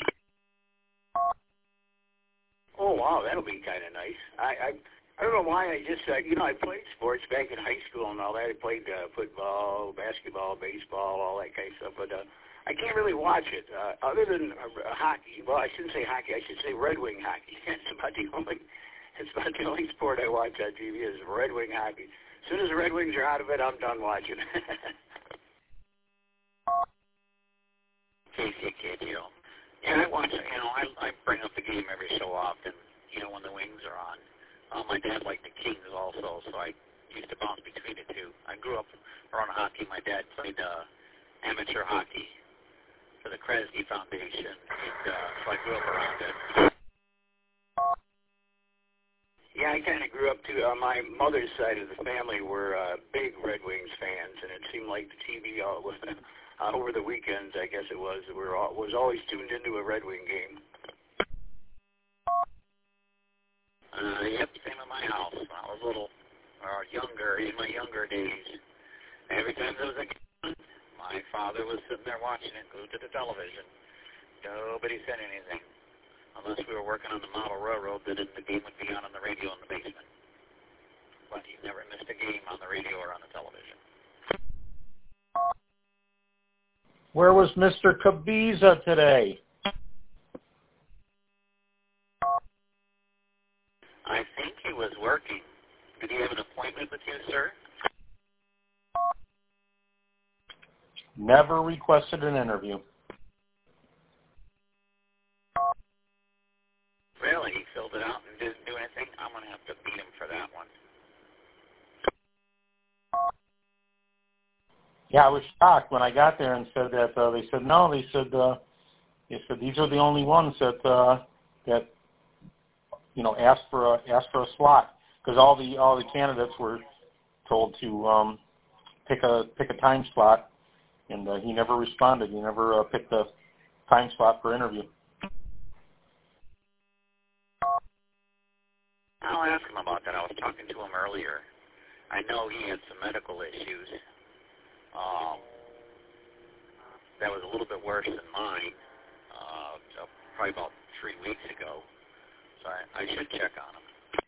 Oh, wow, that'll be kind of nice. I, I I don't know why I just, uh, you know, I played sports back in high school and all that. I played uh, football, basketball, baseball, all that kind of stuff, but uh, I can't really watch it uh, other than uh, hockey. Well, I shouldn't say hockey. I should say Red Wing hockey. It's about the only, it's about the only sport I watch on T V is Red Wing hockey. As soon as the Red Wings are out of it, I'm done watching. K C kid, you know. Yeah, I watch. You know, I I bring up the game every so often. You know, when the Wings are on. Uh, my dad liked the Kings also, so I used to bounce between the two. I grew up around hockey. My dad played uh, amateur hockey for the Kresge Foundation, and uh, so I grew up around it. Yeah, I kind of grew up too. Uh, my mother's side of the family were uh, big Red Wings fans, and it seemed like the T V all, uh, over the weekends, I guess it was, were all, was always tuned into a Red Wing game. Uh, yep, same at my house when I was little, or younger, in my younger days. Every time there was a game, my father was sitting there watching it, glued to the television. Nobody said anything. Unless we were working on the model railroad, then the game would be on on the radio in the basement. But he never missed a game on the radio or on the television. Where was Mister Kabiza today? I think he was working. Did he have an appointment with you, sir? Never requested an interview. Really? He filled it out and didn't do anything? I'm going to have to beat him for that one. Yeah, I was shocked when I got there and said that. Uh, they said no. They said uh, they said these are the only ones that uh, that you know asked for a asked for a slot because all the all the candidates were told to um, pick a pick a time slot, and uh, he never responded. He never uh, picked a time slot for interview. I'll ask him about that. I was talking to him earlier. I know he had some medical issues. Um, that was a little bit worse than mine, uh, so probably about three weeks ago. So I, I should check on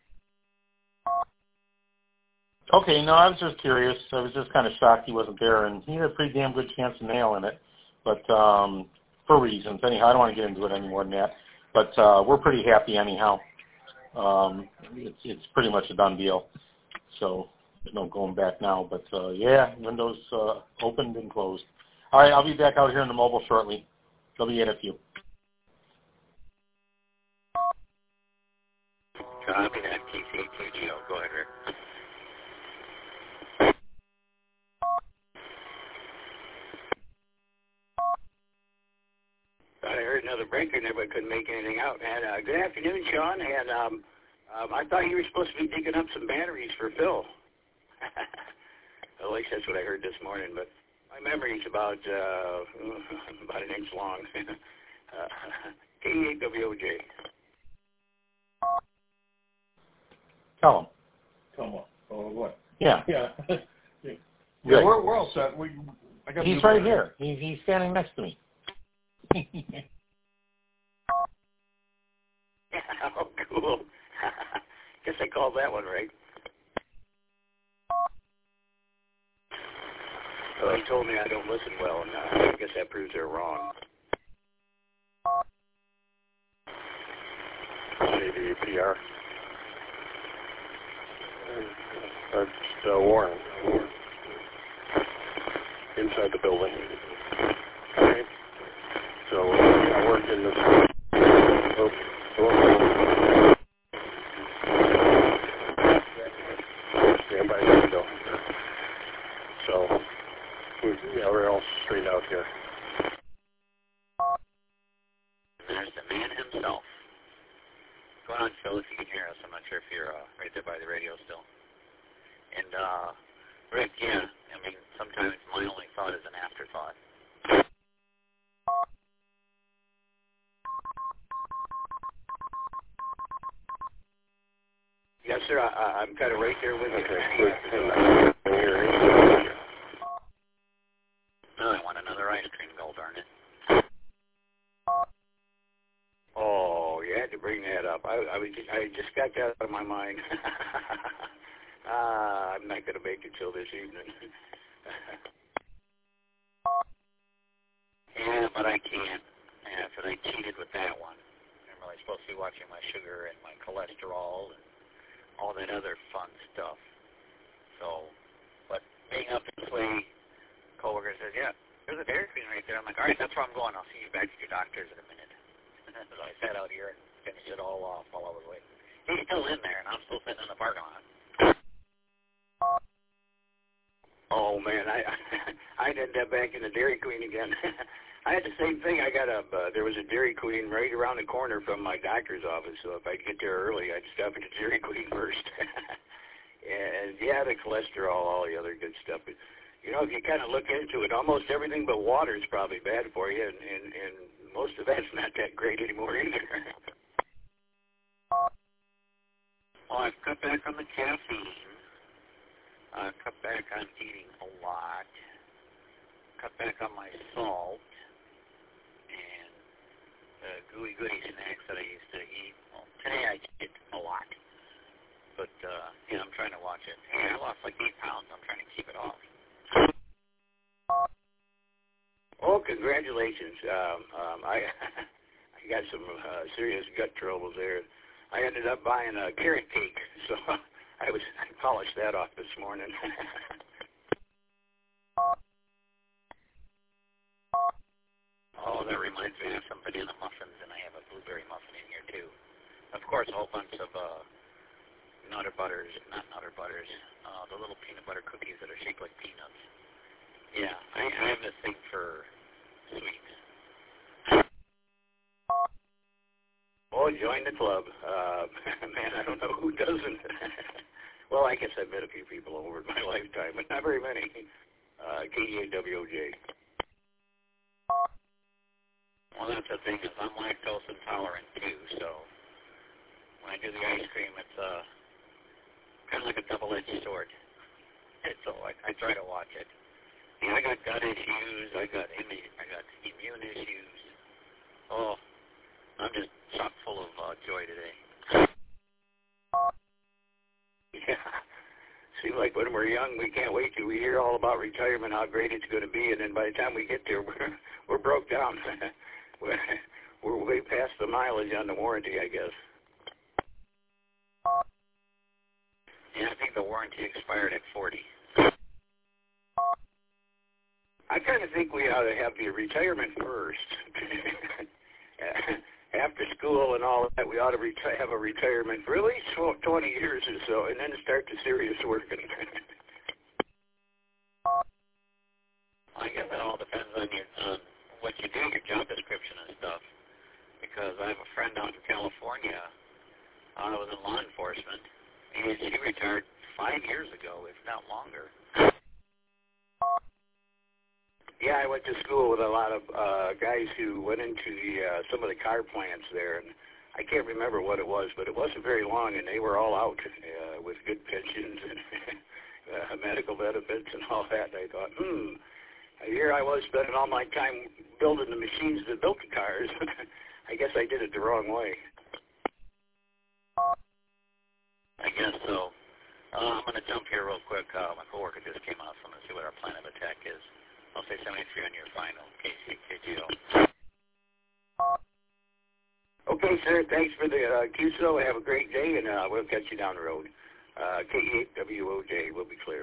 him. Okay, no, I was just curious. I was just kind of shocked he wasn't there, and he had a pretty damn good chance of nailing it, but um, for reasons. Anyhow, I don't want to get into it any more than that. But uh, we're pretty happy anyhow. Um, it's, it's pretty much a done deal. So there's no going back now. But, uh, yeah, windows uh, opened and closed. All right, I'll be back out here in the mobile shortly. They'll be in a few. Copy that, T C T G O. Go ahead, Rick. I heard another breaker there, but couldn't make anything out. And uh, good afternoon, Sean. And um, um, I thought you were supposed to be digging up some batteries for Phil. At least that's what I heard this morning. But my memory's about uh, about an inch long. uh, K E eight W O J. Tell him. Tell him what? Oh, what? Yeah. Yeah. yeah, yeah we're, we're all set. We, I got he's right here. He's, he's standing next to me. Oh, cool. Guess I called that one right. Well, he told me I don't listen well, and uh, I guess that proves they're wrong. J D P R. Uh, uh, Warren. Inside the building. Okay. So I work in this. Oh, oh. Stand by, there we go. So we, yeah, we're all straightened out here. There's the man himself. Go on, Phil, if you can hear us. I'm not sure if you're uh, right there by the radio still. And, uh, Rick, yeah, I mean, sometimes my only thought is an afterthought. Yes, sir, I, I'm kind of right there with you. No, I want another ice cream, gold, darn it. Oh, you had to bring that up. I, I, was just, I just got that out of my mind. Ah, I'm not going to make it till this evening. Yeah, but I can't. Yeah, because I cheated with that one. Remember, I was supposed to be watching my sugar and my cholesterol and all that other fun stuff. So, but being up this way, coworker says, yeah, there's a Dairy Queen right there. I'm like, all right, that's where I'm going. I'll see you back at your doctor's in a minute. So I sat out here and finished it all off while I was waiting. He's still in there, and I'm still sitting in the parking lot. Oh, man, I I ended up back in the Dairy Queen again. I had the same thing. I got a, uh, there was a Dairy Queen right around the corner from my doctor's office, so if I'd get there early, I'd stop at the Dairy Queen first. And, yeah, the cholesterol, all the other good stuff. But, you know, if you kind of look into it, almost everything but water is probably bad for you, and, and, and most of that's not that great anymore either. Well, I've cut back on the caffeine. Uh, cut back on eating a lot, cut back on my salt, and the gooey goody snacks that I used to eat. Well, today I eat a lot, but, uh, yeah, I'm trying to watch it. Hey, I lost like eight pounds. I'm trying to keep it off. Oh, congratulations. Um, um, I I got some uh, serious gut troubles there. I ended up buying a carrot cake, so I was I polished that off this morning. Oh, that reminds me, I have some banana muffins, and I have a blueberry muffin in here, too. Of course, a whole bunch of uh, Nutter Butters, not Nutter Butters, uh, the little peanut butter cookies that are shaped like peanuts. Yeah, I, I have this thing for sweets. Oh, join the club. Uh, man, I don't know who doesn't. Well, I guess I've met a few people over my lifetime, but not very many. Uh, K D A W O J. Well, that's the thing, is I'm lactose intolerant, too, so when I do the ice cream, it's uh, kind of like a double-edged sword. And so I, I try to watch it. Yeah, I got gut issues, I got immune, I got immune issues. Oh, I'm just chock full of uh, joy today. Yeah. Seems like when we're young, we can't wait till we hear all about retirement, how great it's going to be, and then by the time we get there, we're, we're broke down. we're, we're way past the mileage on the warranty, I guess. Yeah, I think the warranty expired at forty. I kind of think we ought to have the retirement first. After school and all that, we ought to reti- have a retirement for at least twenty years or so, and then start the serious working. I guess it all depends on your on what you do, your job description and stuff. Because I have a friend out in California uh, that was in law enforcement, and she retired five years ago, if not longer. Yeah, I went to school with a lot of uh, guys who went into the uh, some of the car plants there, and I can't remember what it was, but it wasn't very long, and they were all out uh, with good pensions and uh, medical benefits and all that. And I thought, hmm, here I was spending all my time building the machines that built the cars. I guess I did it the wrong way. I guess so. Uh, I'm going to jump here real quick. Uh, my coworker just came out, so I'm going to see what our plan of attack is. I'll say seventy-three on your final, K C K G O. Okay, sir. Thanks for the uh, Q S O. Have a great day, and uh, we'll catch you down the road. Uh, K E eight W O J will be clear.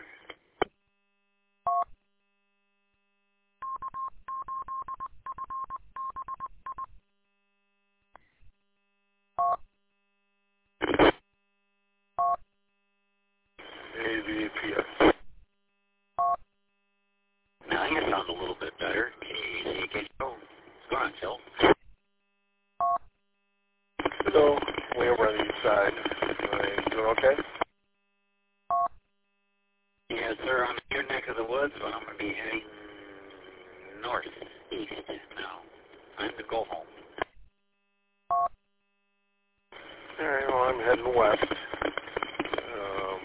A V P S. Now you sound a little bit better. K E C K O. What's going on, Phil? So, way over on the east side. Are you doing okay? Yes, sir. I'm in your neck of the woods, but I'm going to be heading northeast now. Time to go home. All right, well, I'm heading west. Um,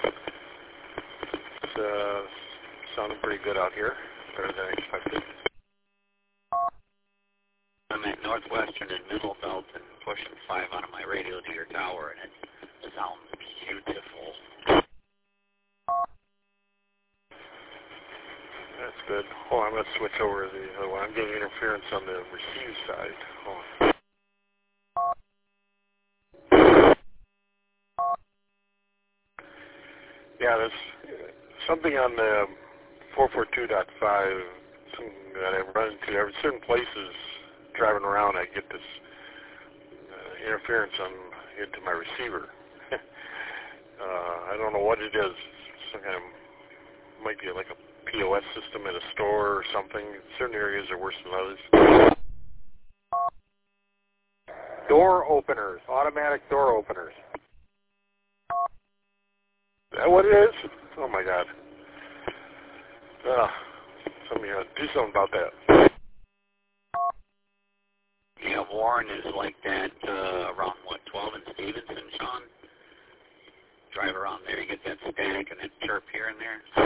it's uh, sounding pretty good out here, better than expected. I'm at Northwestern and Middle Belt and pushing five out of my radio to your tower, and it sounds beautiful. That's good. Oh, I'm going to switch over to the other one. I'm getting interference on the receive side. Oh. Yeah, there's something on the four forty-two point five that I run into. Every certain places driving around, I get this uh, interference on into my receiver. uh, I don't know what it is. Some kind of might be like a P O S system in a store or something. Certain areas are worse than others. Door openers, automatic door openers. Is that what it is? Oh my God. Uh, somebody ought to do something about that. Yeah, Warren is like that uh, around, what, twelve and Stevenson, Sean? Drive around there, you get that static and that chirp here and there.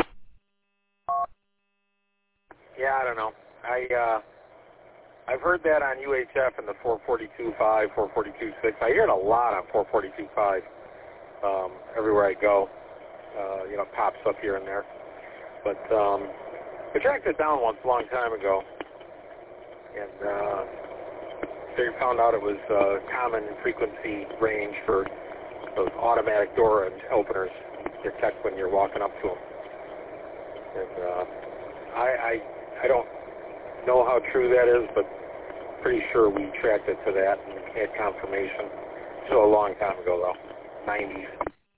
Yeah, I don't know. I, uh, I've heard that on U H F in the four forty-two point five, four forty-two point six. I hear it a lot on four forty-two point five um, everywhere I go. Uh, you know, it pops up here and there. But um, I tracked it down once a long time ago. And uh, they found out it was uh, common frequency range for those automatic door openers to detect when you're walking up to them. And uh, I, I, I don't know how true that is, but pretty sure we tracked it to that and had confirmation. Still a long time ago, though, nineties.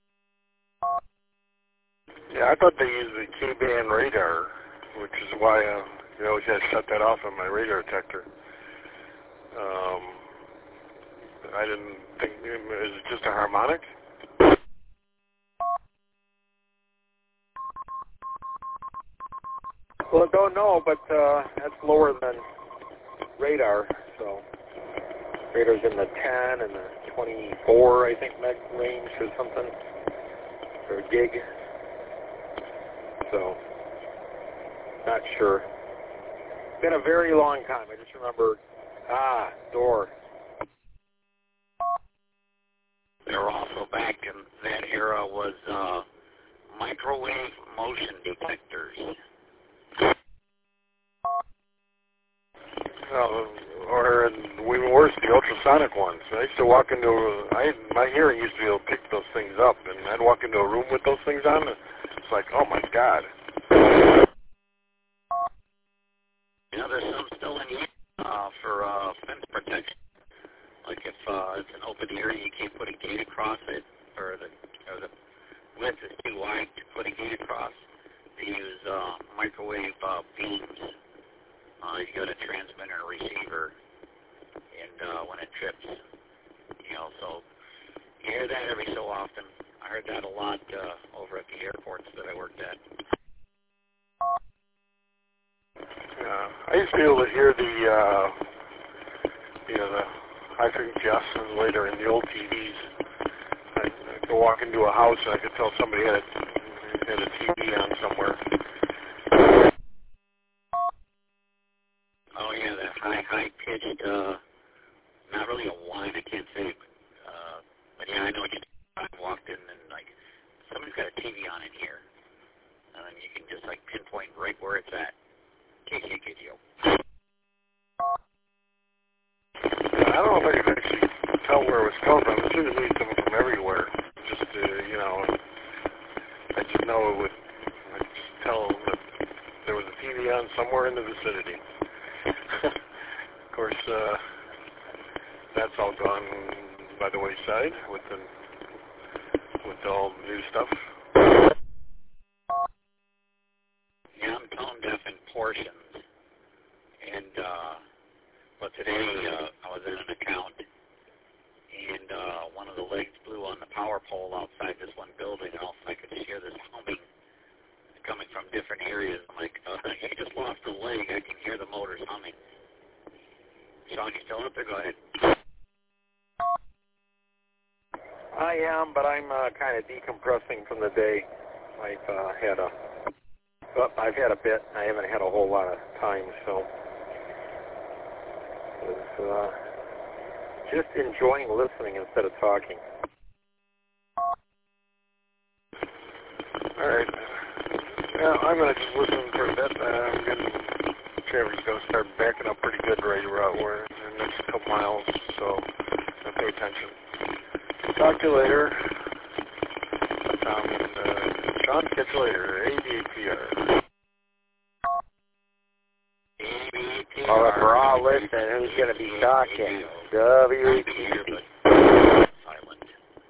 Yeah, I thought they used the K-band radar, which is why uh, you always had to shut that off on my radar detector. Um, I didn't think, is it just a harmonic? Well, I don't know, but uh, that's lower than radar. So radar's in the ten and the twenty-four, I think, meg range or something, or gig. So not sure. Been a very long time. I just remember, ah, door. There were also back in that era was uh, microwave motion detectors. Uh, or even worse, the ultrasonic ones. I used to walk into, a, I, my hearing used to be able to pick those things up, and I'd walk into a room with those things on, and it's like, oh my God. You know, there's some still in use uh, for uh, fence protection. Like if uh, it's an open area, you can't put a gate across it, or the, or the width is too wide to put a gate across. They use uh, microwave uh, beams. Uh, you got a transmitter and a receiver, and uh, when it trips, you know, so you hear that every so often. I heard that a lot uh, over at the airports that I worked at. Yeah, I used to be able to hear the, uh, you know, the high frequency oscillators later in the old T Vs. I'd, I'd go walk into a house and I could tell somebody had a, had a T V on somewhere. Oh yeah, that high, high-pitched, uh, not really a whine, I can't say, uh, but yeah, I know what you I walked in and, like, somebody's got a T V on in here, and then you can just, like, pinpoint right where it's at. K K K G O. I don't know if I could actually tell where it was coming from. It seems to be coming from everywhere. Just, uh, you know, know, it would I'd just tell them that there was a T V on somewhere in the vicinity. Of course, uh, that's all gone by the wayside with the with all the new stuff. Yeah, I'm tone deaf in portions, and uh, but today uh, I was in an account, and uh, one of the legs blew on the power pole outside this one building, and also I could hear this humming coming from different areas. I'm like, uh, he just lost a leg. I can hear the motors humming. Sean, you still up there? Go ahead. I am, but I'm uh, kind of decompressing from the day. I've uh, had a, well, I've had a bit. I haven't had a whole lot of time, so it's uh, just enjoying listening instead of talking. All right. Yeah, I'm going to just listen for a bit. Uh, I'm getting, Trevor's going to start backing up pretty good right around where in the next couple miles, so I'll pay attention. Talk to you later. Tom and uh, Sean, catch you later. A B A P R. Well, if we're all listening, who's going to be talking? W A T P. Silent.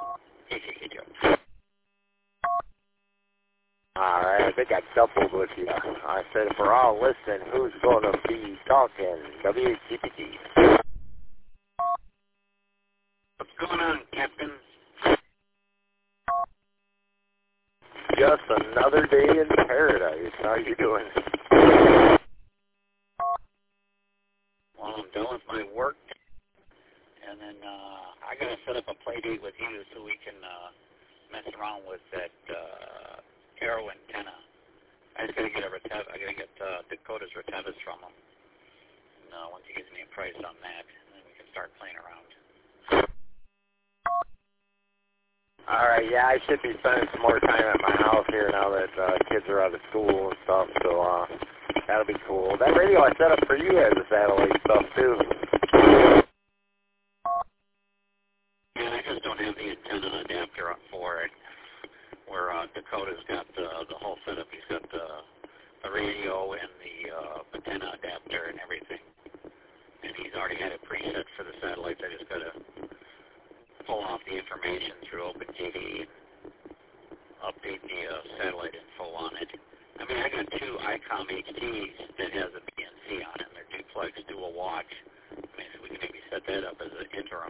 All right, I think I doubled with you. I said if we're all listening, who's going to be talking? W A T P. What's going on, Captain? Just another day in paradise. How you doing? Well, I'm done with my work, and then uh, I got to set up a play date with you so we can uh, mess around with that uh, aero antenna. I just got to get a Retev- I got to get uh, Dakota's Retevis from him. And, uh, once he gives me a price on that, then we can start playing around. All right, yeah, I should be spending some more time at my house here now that uh, kids are out of school and stuff, so uh, that'll be cool. That radio I set up for you has the satellite stuff, too. Yeah, I just don't have the antenna adapter up for it, where uh, Dakota's got the, the whole setup. He's got the, the radio and the uh, antenna adapter and everything, and he's already had it preset for the satellites. I just got to pull off the information through OpenGD and update the uh, satellite info on it. I mean, I got two ICOM H Ts that has a B N C on it, and they're duplex dual watch. I mean, so we can maybe set that up as an interim.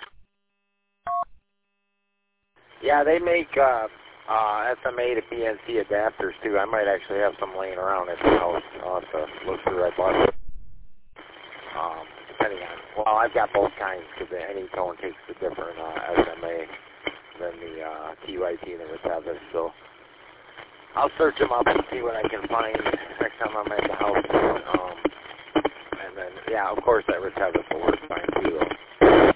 Yeah, they make uh, uh, S M A to B N C adapters, too. I might actually have some laying around at the house. I'll have to look through. I bought it. Um, depending on, well, I've got both kinds because any tone takes a different uh, S M A than the uh, T Y T and the Retevis. So I'll search them up and see what I can find next time I'm at the house. Um, and then, yeah, of course, that Retevis will work fine too. Though.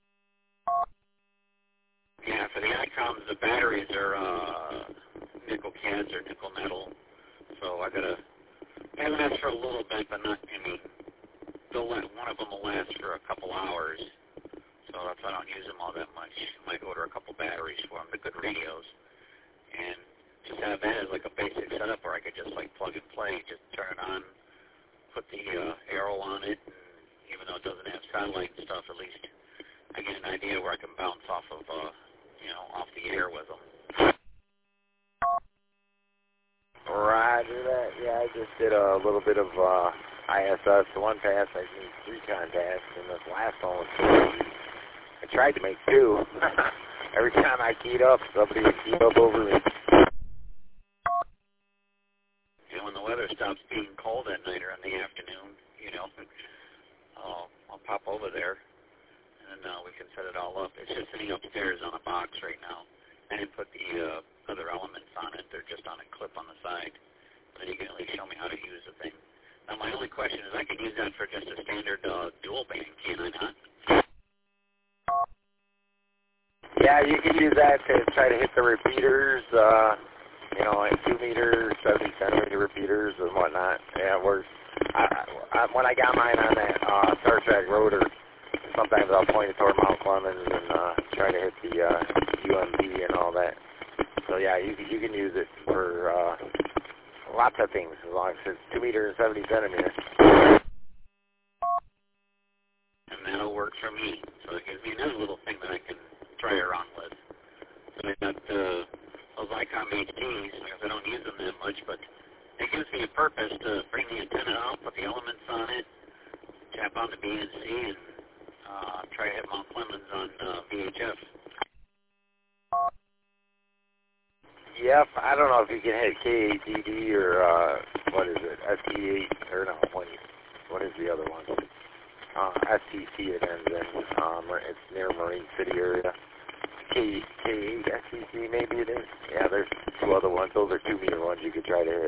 Yeah, for the ICOMs, the batteries are uh, nickel cads or nickel metal. So I gotta have that for a little bit, but not. I mean, they'll let, one of them will last for a couple hours. So that's why I don't use them all that much. I might order a couple batteries for them, the good radios, and just have that as like a basic setup where I could just like plug and play, just turn it on, put the uh, arrow on it, and even though it doesn't have satellite and stuff, at least I get an idea where I can bounce off of, uh, you know, off the air with them. Roger that. Yeah, I just did a little bit of uh, I S S. The one pass, I need three contacts, and this last one was four. I tried to make two. Every time I keyed up, somebody would key up over me. And when the weather stops being cold at night or in the afternoon, you know, I'll, I'll pop over there, and uh, we can set it all up. It's just sitting upstairs on a box right now. I didn't put the uh, other elements on it. They're just on a clip on the side. Then you can at least show me how to use the thing. Now, my only question is I can use that for just a standard uh, dual band, can I not? Yeah, you can use that to try to hit the repeaters, uh, you know, like two meter, seventy centimeter repeaters and whatnot. Yeah, it works. I, I, when I got mine on that uh, Star Trek rotor, sometimes I'll point it toward Mount Clemens and uh, try to hit the uh, U M B and all that. So So yeah, you you can use it for uh, lots of things as long as it's two meter and seventy centimeters. And that'll work for me. So it gives me another little thing that I can try around with. So I got uh, those ICOM H Ds because I don't use them that much, but it gives me a purpose to bring the antenna out, put the elements on it, tap on the B N C, and uh, try to hit Mount Clemens on uh, V H F. Yep, I don't know if you can hit K A D D or, uh, what is it, S T eight, or no, what, what is the other one? Uh, S T C it ends in, um, it's near Marine City area. K, K eight S T C maybe it is. Yeah, there's two other ones. Those are two meter ones you could try to hit.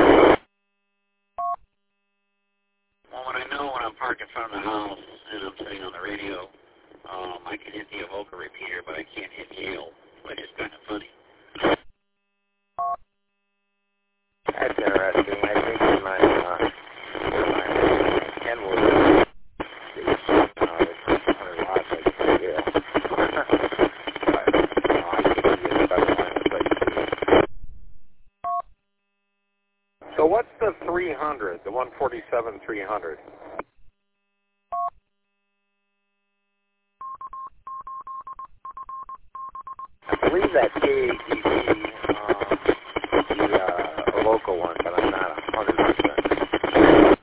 Well, when I know when I'm parked in front of the house and I'm sitting on the radio, um, I can hit the Avoca repeater, but I can't hit Yale, which is kind of funny. That's interesting. I think in my, uh, in my Kenwood, uh, it's one hundred watts, I can hear it. But, uh, I think it's better line of sight. So what's the three hundred, the one forty-seven three hundred? I believe that K A D D, uh, the, uh, local one, but I'm not one hundred percent.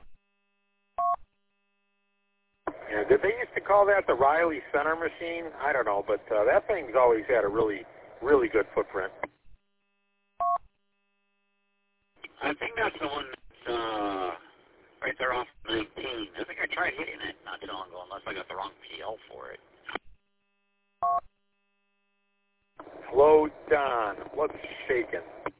Yeah, did they used to call that the Riley Center machine? I don't know, but uh, that thing's always had a really, really good footprint. I think that's the one that's uh, right there off nineteen. I think I tried hitting it not too long ago, unless I got the wrong P L for it. Hello, Don. What's shaking?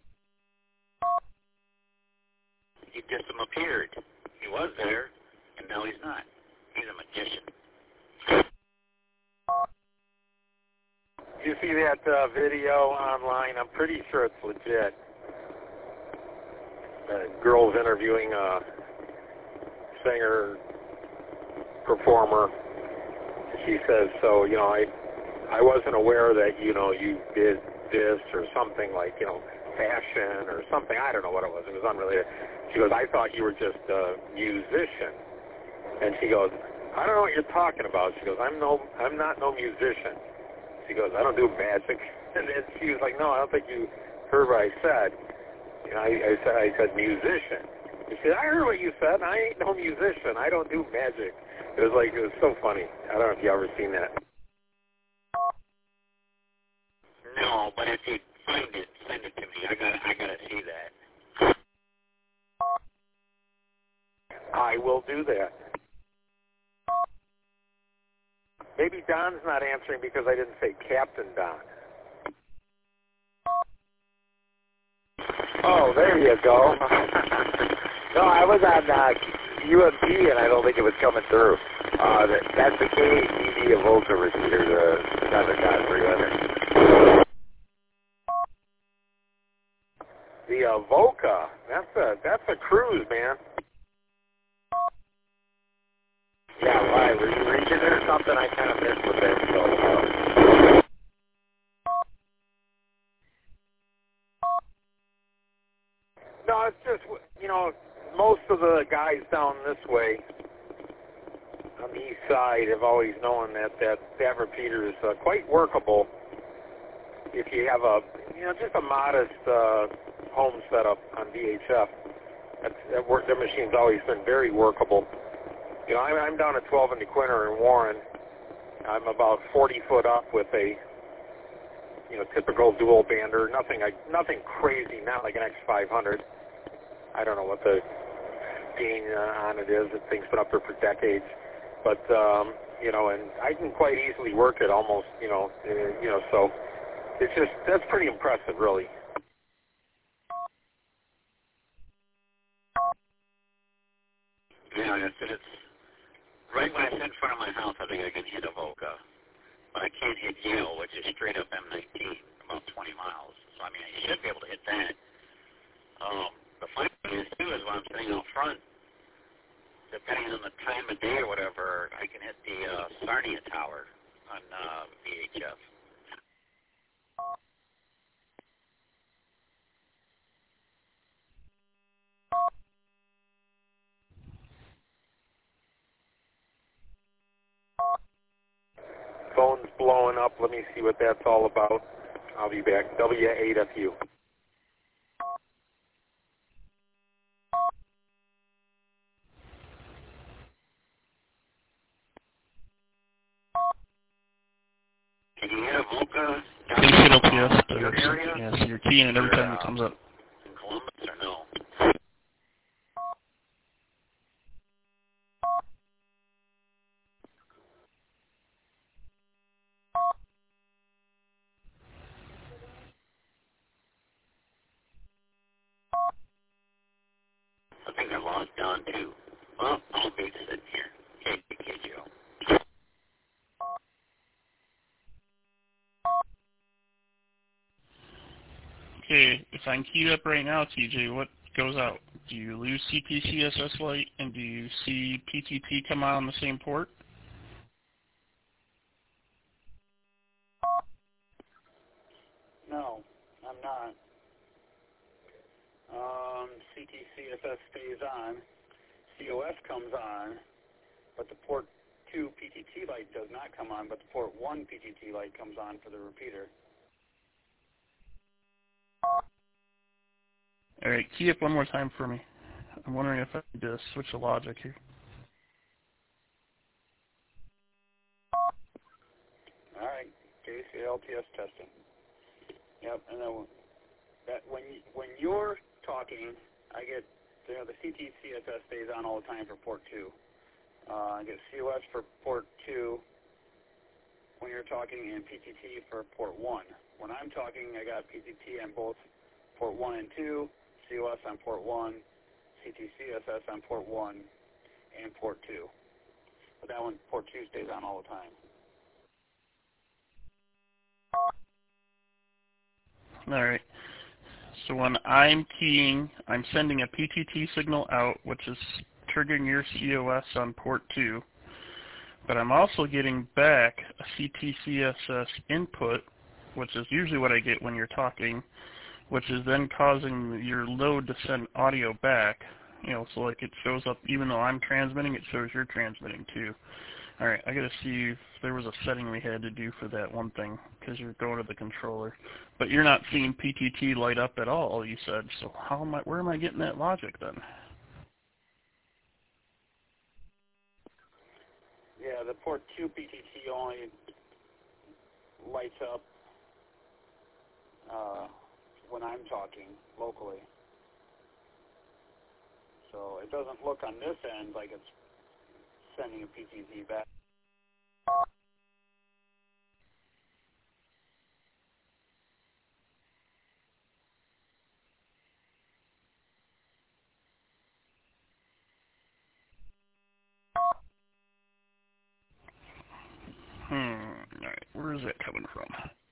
He just appeared. He was there, and now he's not. He's a magician. You see that uh, video online? I'm pretty sure it's legit. The girl's interviewing a singer, performer. She says, so, you know, I I wasn't aware that, you know, you did this or something like, you know, fashion or something. I don't know what it was. It was unrelated. She goes, I thought you were just a musician. And she goes, I don't know what you're talking about. She goes, I'm no, I'm not no musician. She goes, I don't do magic. And then she was like, no, I don't think you heard what I said. You know, I, I said, I said musician. And she said, I heard what you said. I ain't no musician. I don't do magic. It was like, it was so funny. I don't know if you ever seen that. No, but if you find it, send it to me. I got, I got to see that. I will do that. Maybe Don's not answering because I didn't say Captain Don. Oh, there you go. No, I was on uh, U M P and I don't think it was coming through. Uh, that, that's the K A D D Avoca repeater, the seven dot three hundred. The Avoca, that's a that's a cruise, man. Yeah, why? Were you reaching it or something? I kind of missed what that was all about. No, it's just, you know, most of the guys down this way on the east side have always known that that, that repeater is uh, quite workable if you have a, you know, just a modest uh, home setup on V H F. That's, that work, their machine's always been very workable. You know, I'm, I'm down at twelve in DeQuinter and Warren. I'm about forty foot up with a, you know, typical dual bander. Nothing, nothing crazy. Not like an X five hundred. I don't know what the gain uh, on it is. That thing's been up there for decades. But um, you know, and I can quite easily work it almost. You know, uh, you know, so it's just that's pretty impressive, really. Yeah, it's, it's right when I sit in front of my house, I think I can hit Avoca. But I can't hit Yale, which is straight up M nineteen, about twenty miles. So, I mean, I should be able to hit that. Um, the funny thing is, too, is when I'm sitting out front, depending on the time of day or whatever, I can hit the uh, Sarnia Tower on uh, V H F. one up. Let me see what that's all about. I'll be back. W eight F U. Can you hit a Volca? Please hit L P S. Uh, yeah, so you're keying it every time it comes up. In Columbus or no? I think I logged on too. Well, I'll be sitting here. K K Joe. Okay, if I'm keyed up right now, T J, what goes out? Do you lose C P C S S light, and do you see P T T come out on the same port? No, I'm not. Um, C T C S S stays on. C O S comes on, but the port two P T T light does not come on, but the port one P T T light comes on for the repeater. All right, key up one more time for me. I'm wondering if I need to switch the logic here. All right, K C L T S testing. Yep, and then that when you, when you're talking, I get you know the C T C S S stays on all the time for port two. Uh, I get C O S for port two when you're talking, and P T T for port one. When I'm talking, I got P T T on both port one and two, C O S on port one, C T C S S on port one, and port two. But that one, port two stays on all the time. All right. So when I'm keying, I'm sending a P T T signal out, which is triggering your C O S on port two. But I'm also getting back a C T C S S input, which is usually what I get when you're talking, which is then causing your load to send audio back. You know, so like it shows up, even though I'm transmitting, it shows you're transmitting too. All right, I got to see if there was a setting we had to do for that one thing, because you're going to the controller. But you're not seeing P T T light up at all, you said. So how am I, where am I getting that logic then? Yeah, the port two P T T only lights up uh, when I'm talking locally. So it doesn't look on this end like it's sending a P T T back. Hmm, alright, where is that coming from?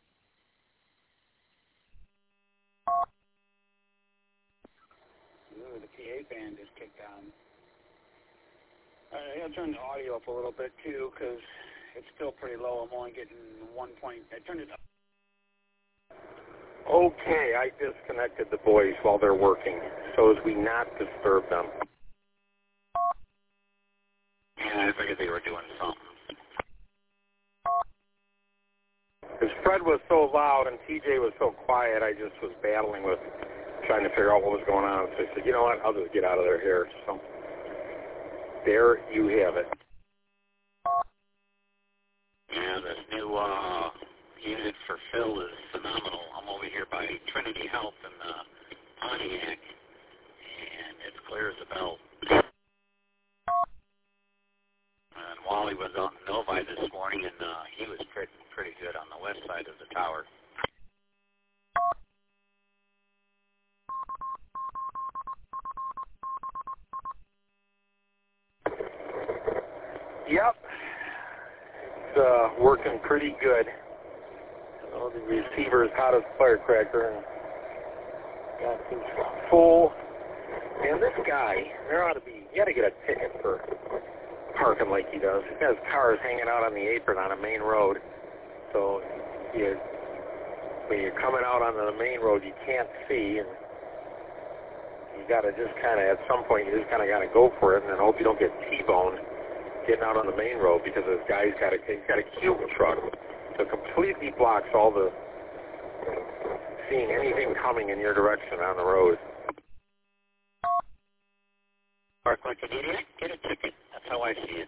Ooh, the P A band is kicked on. Alright, I gotta turn the audio up a little bit too, because it's still pretty low. I'm only getting one point. I turned it up. Okay, I disconnected the boys while they're working, so as we not disturb them. Yeah, I figured they were doing something. Because Fred was so loud and T J was so quiet, I just was battling with trying to figure out what was going on. So I said, you know what, I'll just get out of their hair. So there you have it. Yeah, this new uh, unit for Phil is phenomenal. I'm over here by Trinity Health in uh, Pontiac, and it's clear as a bell. And Wally was on Novi this morning, and uh, he was pretty, pretty good on the west side of the tower. Yep. It's uh, working pretty good. You know, the receiver is hot as a firecracker and got this full. Man, this guy, there ought to be, you got to get a ticket for parking like he does. He has cars hanging out on the apron on a main road. So you, when you're coming out on the main road, you can't see, and you got to just kind of, at some point, you just kind of got to go for it and then hope you don't get T-boned getting out on the main road, because this guy's got a, he's got a cube truck So it completely blocks all the seeing anything coming in your direction on the road. Park like an idiot, get a ticket. That's how I see it.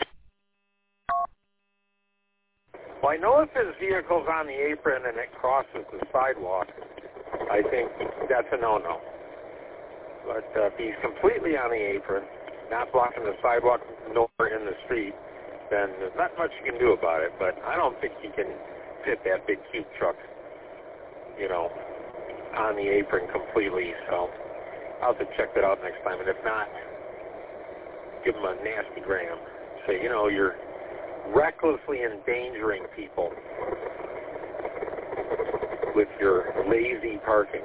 Well, I know if his vehicle's on the apron and it crosses the sidewalk, I think that's a no-no. But uh, if he's completely on the apron, not blocking the sidewalk nor in the street, then there's not much you can do about it. But I don't think he can fit that big cube truck, you know, on the apron completely. So I'll have to check that out next time. And if not, give him a nasty gram. Say, you know, you're recklessly endangering people with your lazy parking.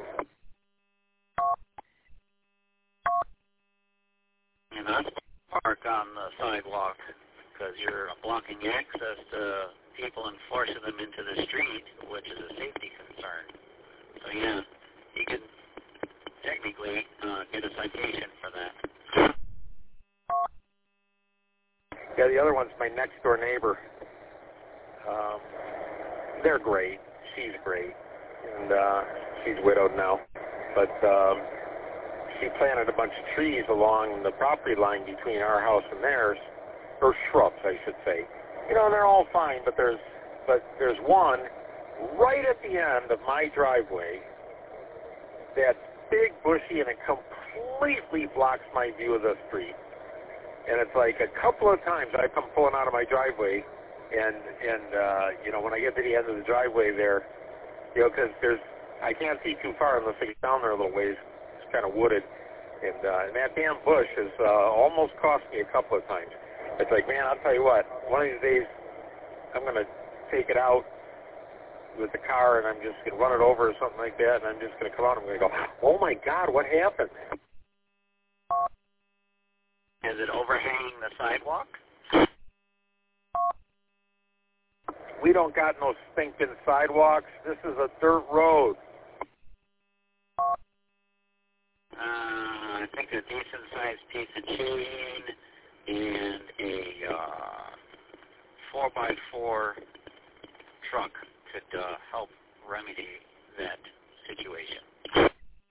You're not supposed to park on the sidewalk because you're blocking access to people and forcing them into the street, which is a safety concern. So yeah, you could technically uh, get a citation for that. Yeah, the other one's my next door neighbor. Um, they're great. She's great. And uh, she's widowed now. But um, she planted a bunch of trees along the property line between our house and theirs, or shrubs, I should say. You know, they're all fine, but there's but there's one right at the end of my driveway that's big, bushy, and it completely blocks my view of the street. And it's like a couple of times I come pulling out of my driveway, and, and uh, you know, when I get to the end of the driveway there, you know, because there's, I can't see too far unless I get down there a little ways. It's kind of wooded. And, uh, and that damn bush has uh, almost cost me a couple of times. It's like, man, I'll tell you what, one of these days I'm going to take it out with the car and I'm just going to run it over or something like that, and I'm just going to come out and I'm going to go, oh my God, what happened? Is it overhanging the sidewalk? We don't got no stinking sidewalks. This is a dirt road. Uh, I think a decent-sized piece of chain and a uh, four by four truck could uh, help remedy that situation.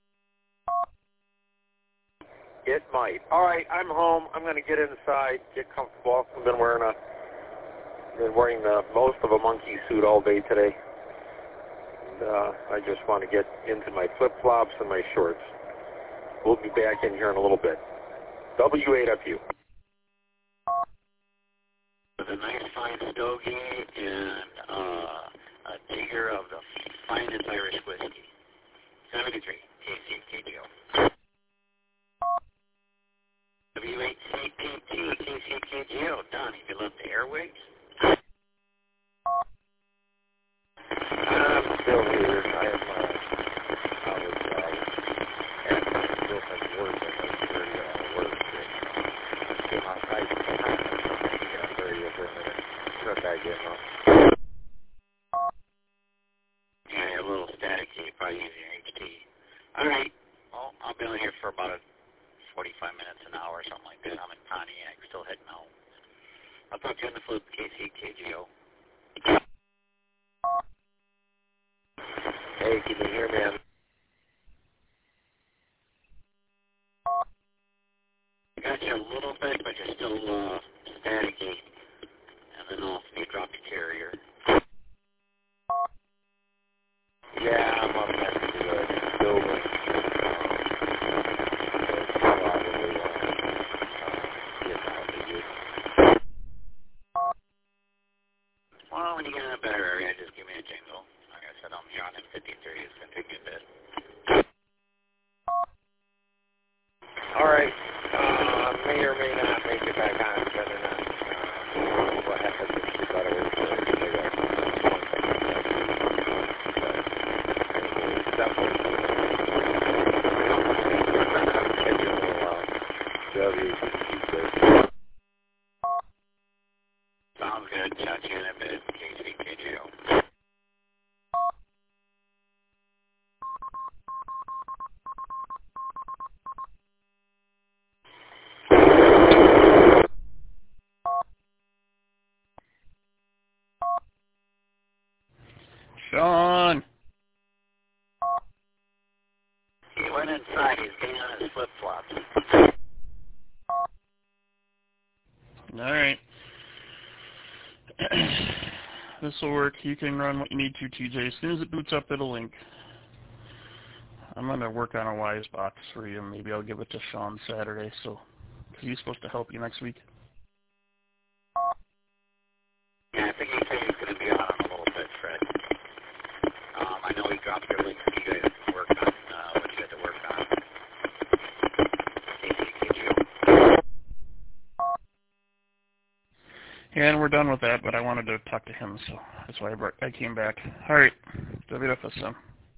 It might. All right, I'm home. I'm going to get inside, get comfortable. I've been wearing a, been wearing the most of a monkey suit all day today. And, uh, I just want to get into my flip-flops and my shorts. We'll be back in here in a little bit. W eight F U. With a nice fine stogie and uh, a jigger of the finest Irish whiskey. seventy-three K C K G O. W eight C P T K C K G O. Don, have you left the airwaves? I'm still here. I am, uh, I was, uh, at my girlfriend's work, and I was very, uh, work, and I came outside, and I got very for a minute. Turn back in, huh? Yeah, a little staticky, probably using your H T. All right. Well, I'll be on here for about a forty-five minutes, an hour, something like that. I'm in Pontiac, still heading home. I'll talk to you on the flip, K C K G O. Hey, can you hear me? I'm I got you a little bit, but you're still uh, staticky. And then I'll speed drop the carrier. Yeah, I'm up next to the building. Well, when you get in a better area, just give me a jingle. Like I said, I'm here on M fifty-three. It's going to take me a bit. All right. Uh, may or may not make it back on, depending on uh, what happens if you got away from it. went inside. He's getting on his flip-flops. All right. This will work. You can run what you need to, T J. As soon as it boots up, it'll link. I'm going to work on a Wise box for you. Maybe I'll give it to Sean Saturday, so because he's supposed to help you next week. Yeah, I think he said he's going to be on in a little bit, Fred. Um, I know he dropped your link for you guys to work on uh, what you had to work on. Yeah, and we're done with that, but I wanted to talk to him, so that's why I, brought, I came back. All right, W F S M.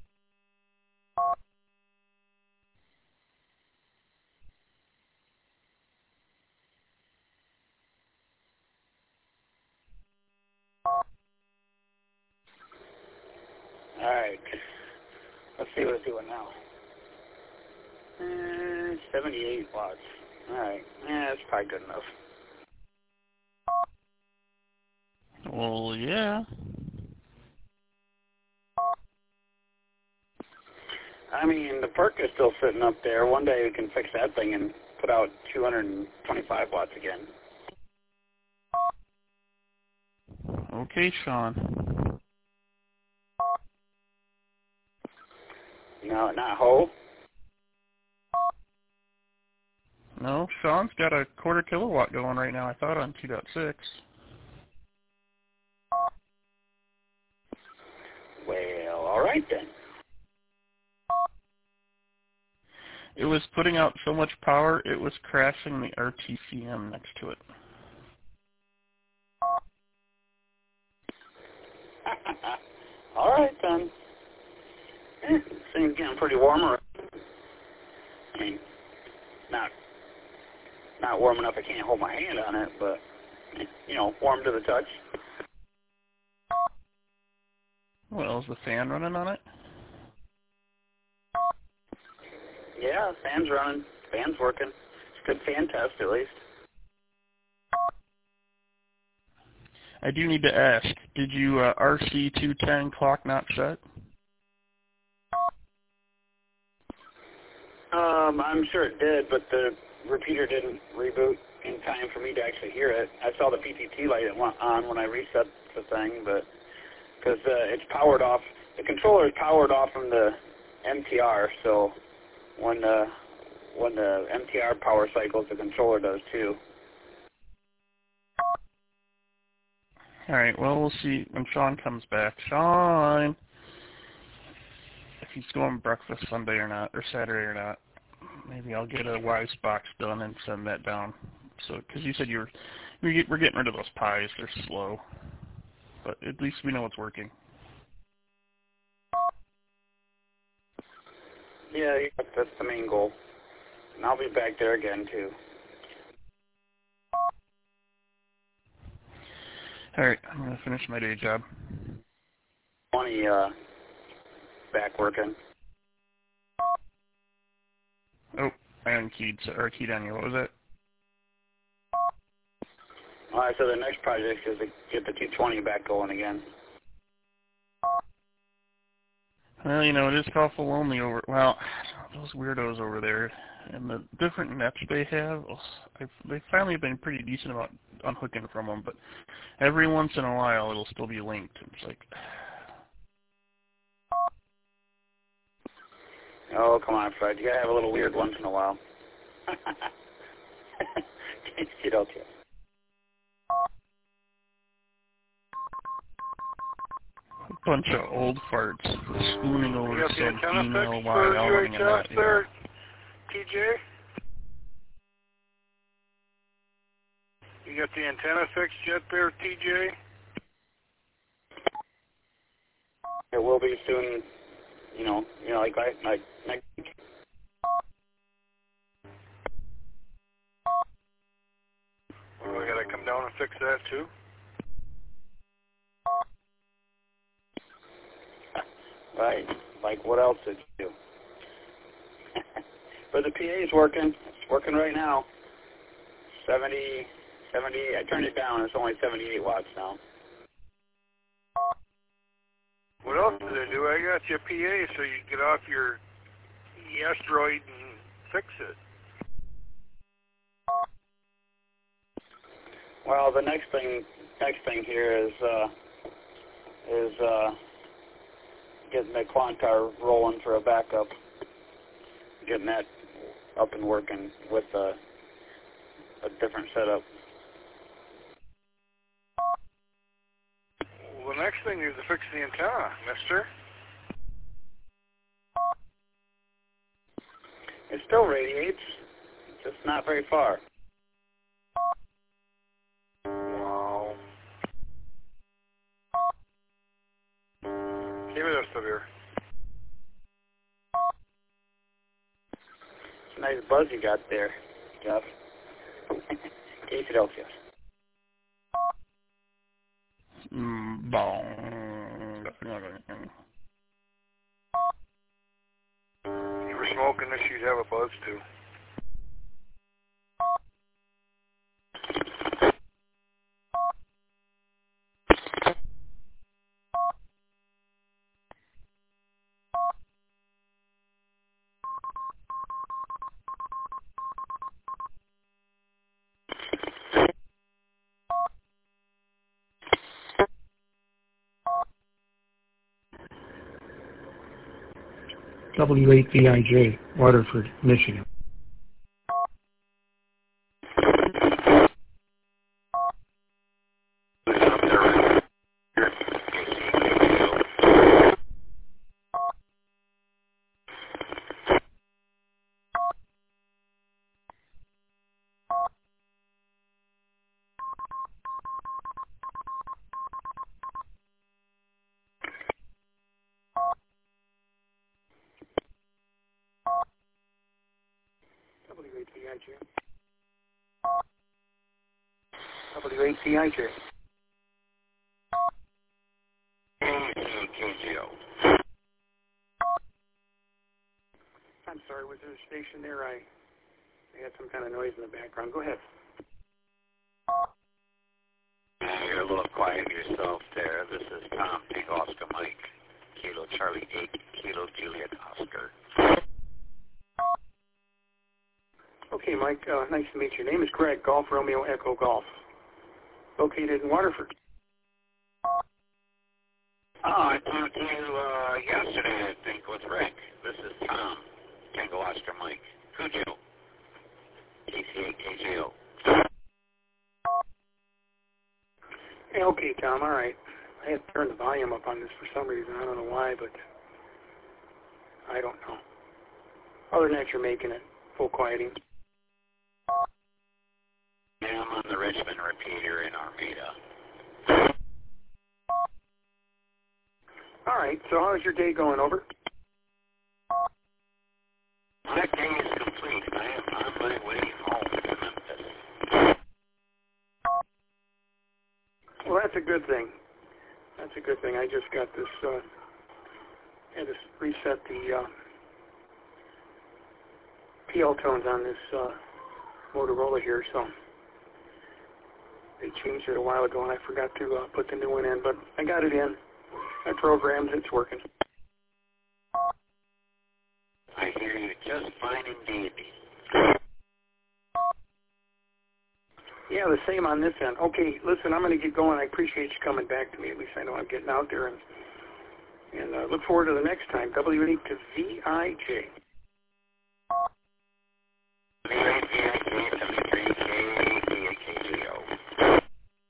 All right. Let's see what it's doing now. Uh, seventy-eight watts. All right. Yeah, that's probably good enough. Well, yeah. I mean, the perk is still sitting up there. One day we can fix that thing and put out two hundred twenty-five watts again. Okay, Sean. No, not Ho. No, Sean's got a quarter kilowatt going right now, I thought, on two point six. Well, all right then. It was putting out so much power, it was crashing the R T C M next to it. All right then. Eh, thing's getting pretty warm. I mean, not not warm enough I can't hold my hand on it, but you know, warm to the touch. Well, is the fan running on it? Yeah, fan's running. Fan's working. It's a good fan test, at least. I do need to ask, did you uh, R C two ten clock not set? Um, I'm sure it did, but the repeater didn't reboot in time for me to actually hear it. I saw the P T T light on when I reset the thing, but because uh, it's powered off, the controller is powered off from the M T R, so when the when the M T R power cycles, the controller does too. All right, well, we'll see when Sean comes back. Sean! If he's going breakfast Sunday or not, or Saturday or not, maybe I'll get a Wise box done and send that down. So, because you said you were, we get, we're getting rid of those pies. They're slow. But at least we know it's working. Yeah, yeah, that's the main goal. And I'll be back there again, too. All right, I'm going to finish my day job. twenty, uh, back working. Oh, I unkeyed, or keyed on you. What was that? All right, so the next project is to get the two twenty back going again. Well, you know, it is awful lonely over, well, those weirdos over there, and the different nets they have, I've, they finally have been pretty decent about unhooking from them, but every once in a while it'll still be linked. It's like... Oh, come on, Fred. You gotta have a little weird once in a while. Get out here. A bunch of old farts spooning over some female while yelling in that there, T J? You got the antenna fixed yet there, T J? It will be soon, you know, you know, like, like next week. Well, we gotta come down and fix that too? Right. Like, what else did you do? But the P A is working. It's working right now. seventy, seventy, I turned it down. It's only seventy-eight watts now. What else did I do? I got you a P A so you get off your asteroid and fix it. Well, the next thing, next thing here is uh, is uh, getting the Quantar rolling for a backup, getting that up and working with a, a different setup. Well, the next thing is to fix the antenna, mister. It still radiates, just not very far. Wow. Give it us, Severe. It's a nice buzz you got there, Jeff. Case it out, Jeff. Mm, bong. If you were smoking this, you'd have a buzz too. W eight V I J, Waterford, Michigan. W eight V I J. W eight V I J. I'm sorry, was there a station there? I, I had some kind of noise in the background. Go ahead. You're a little quiet yourself there. This is Tom, Tango Oscar Mike, Kilo Charlie eight, Kilo Juliet Oscar. Okay, Mike, uh, nice to meet you. Your name is Greg, Golf Romeo Echo Golf, located in Waterford. Oh, I talked to you uh, yesterday, I think, with Rick. This is Tom, Tango Oscar Mike, Cujo, K C eight K J O. Hey, okay, Tom, all right. I had to turn the volume up on this for some reason. I don't know why, but I don't know. Other than that, you're making it full quieting. Yeah, I'm on the Richmond repeater in Armada. All right, so how's your day going, over? My day is complete. I am on my way home to Memphis. Well, that's a good thing. That's a good thing. I just got this, uh, had to reset the uh, P L tones on this uh, Motorola here, so they changed it a while ago, and I forgot to uh, put the new one in, but I got it in. I programmed it. It's working. I hear you just fine and dandy. Yeah, the same on this end. Okay, listen, I'm going to get going. I appreciate you coming back to me. At least I know I'm getting out there, and and uh, look forward to the next time. W eight to V I J. V I J seventy-three K K K J O.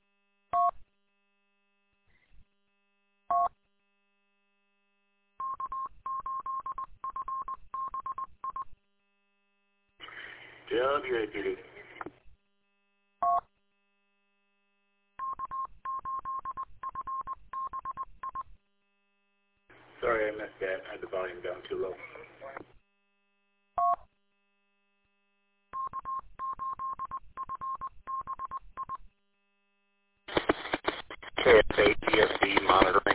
W A P D. Sorry, I missed that. I had the volume down too low. K S A T S D monitoring.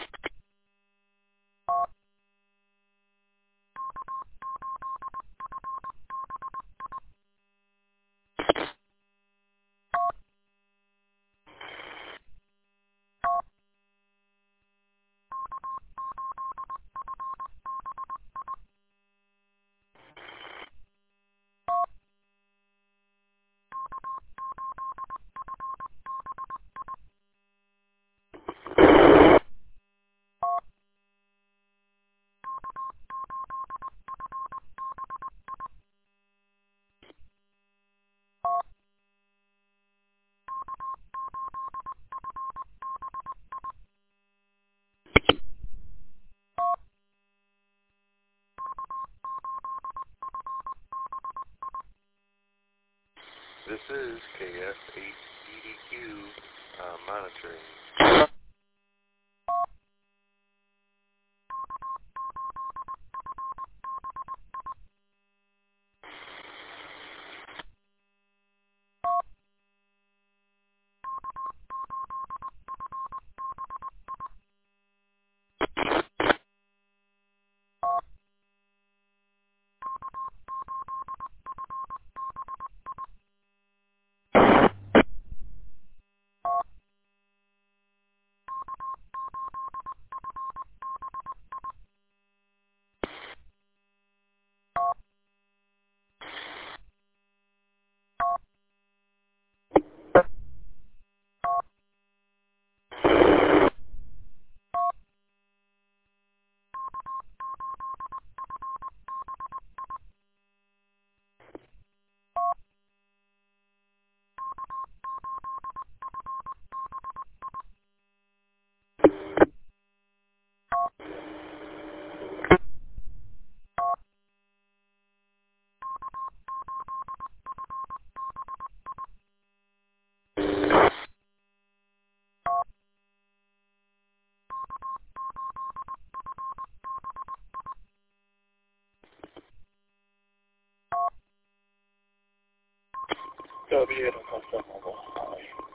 This is K S eight E D Q uh, monitoring. W, Delta Mobile, Holly.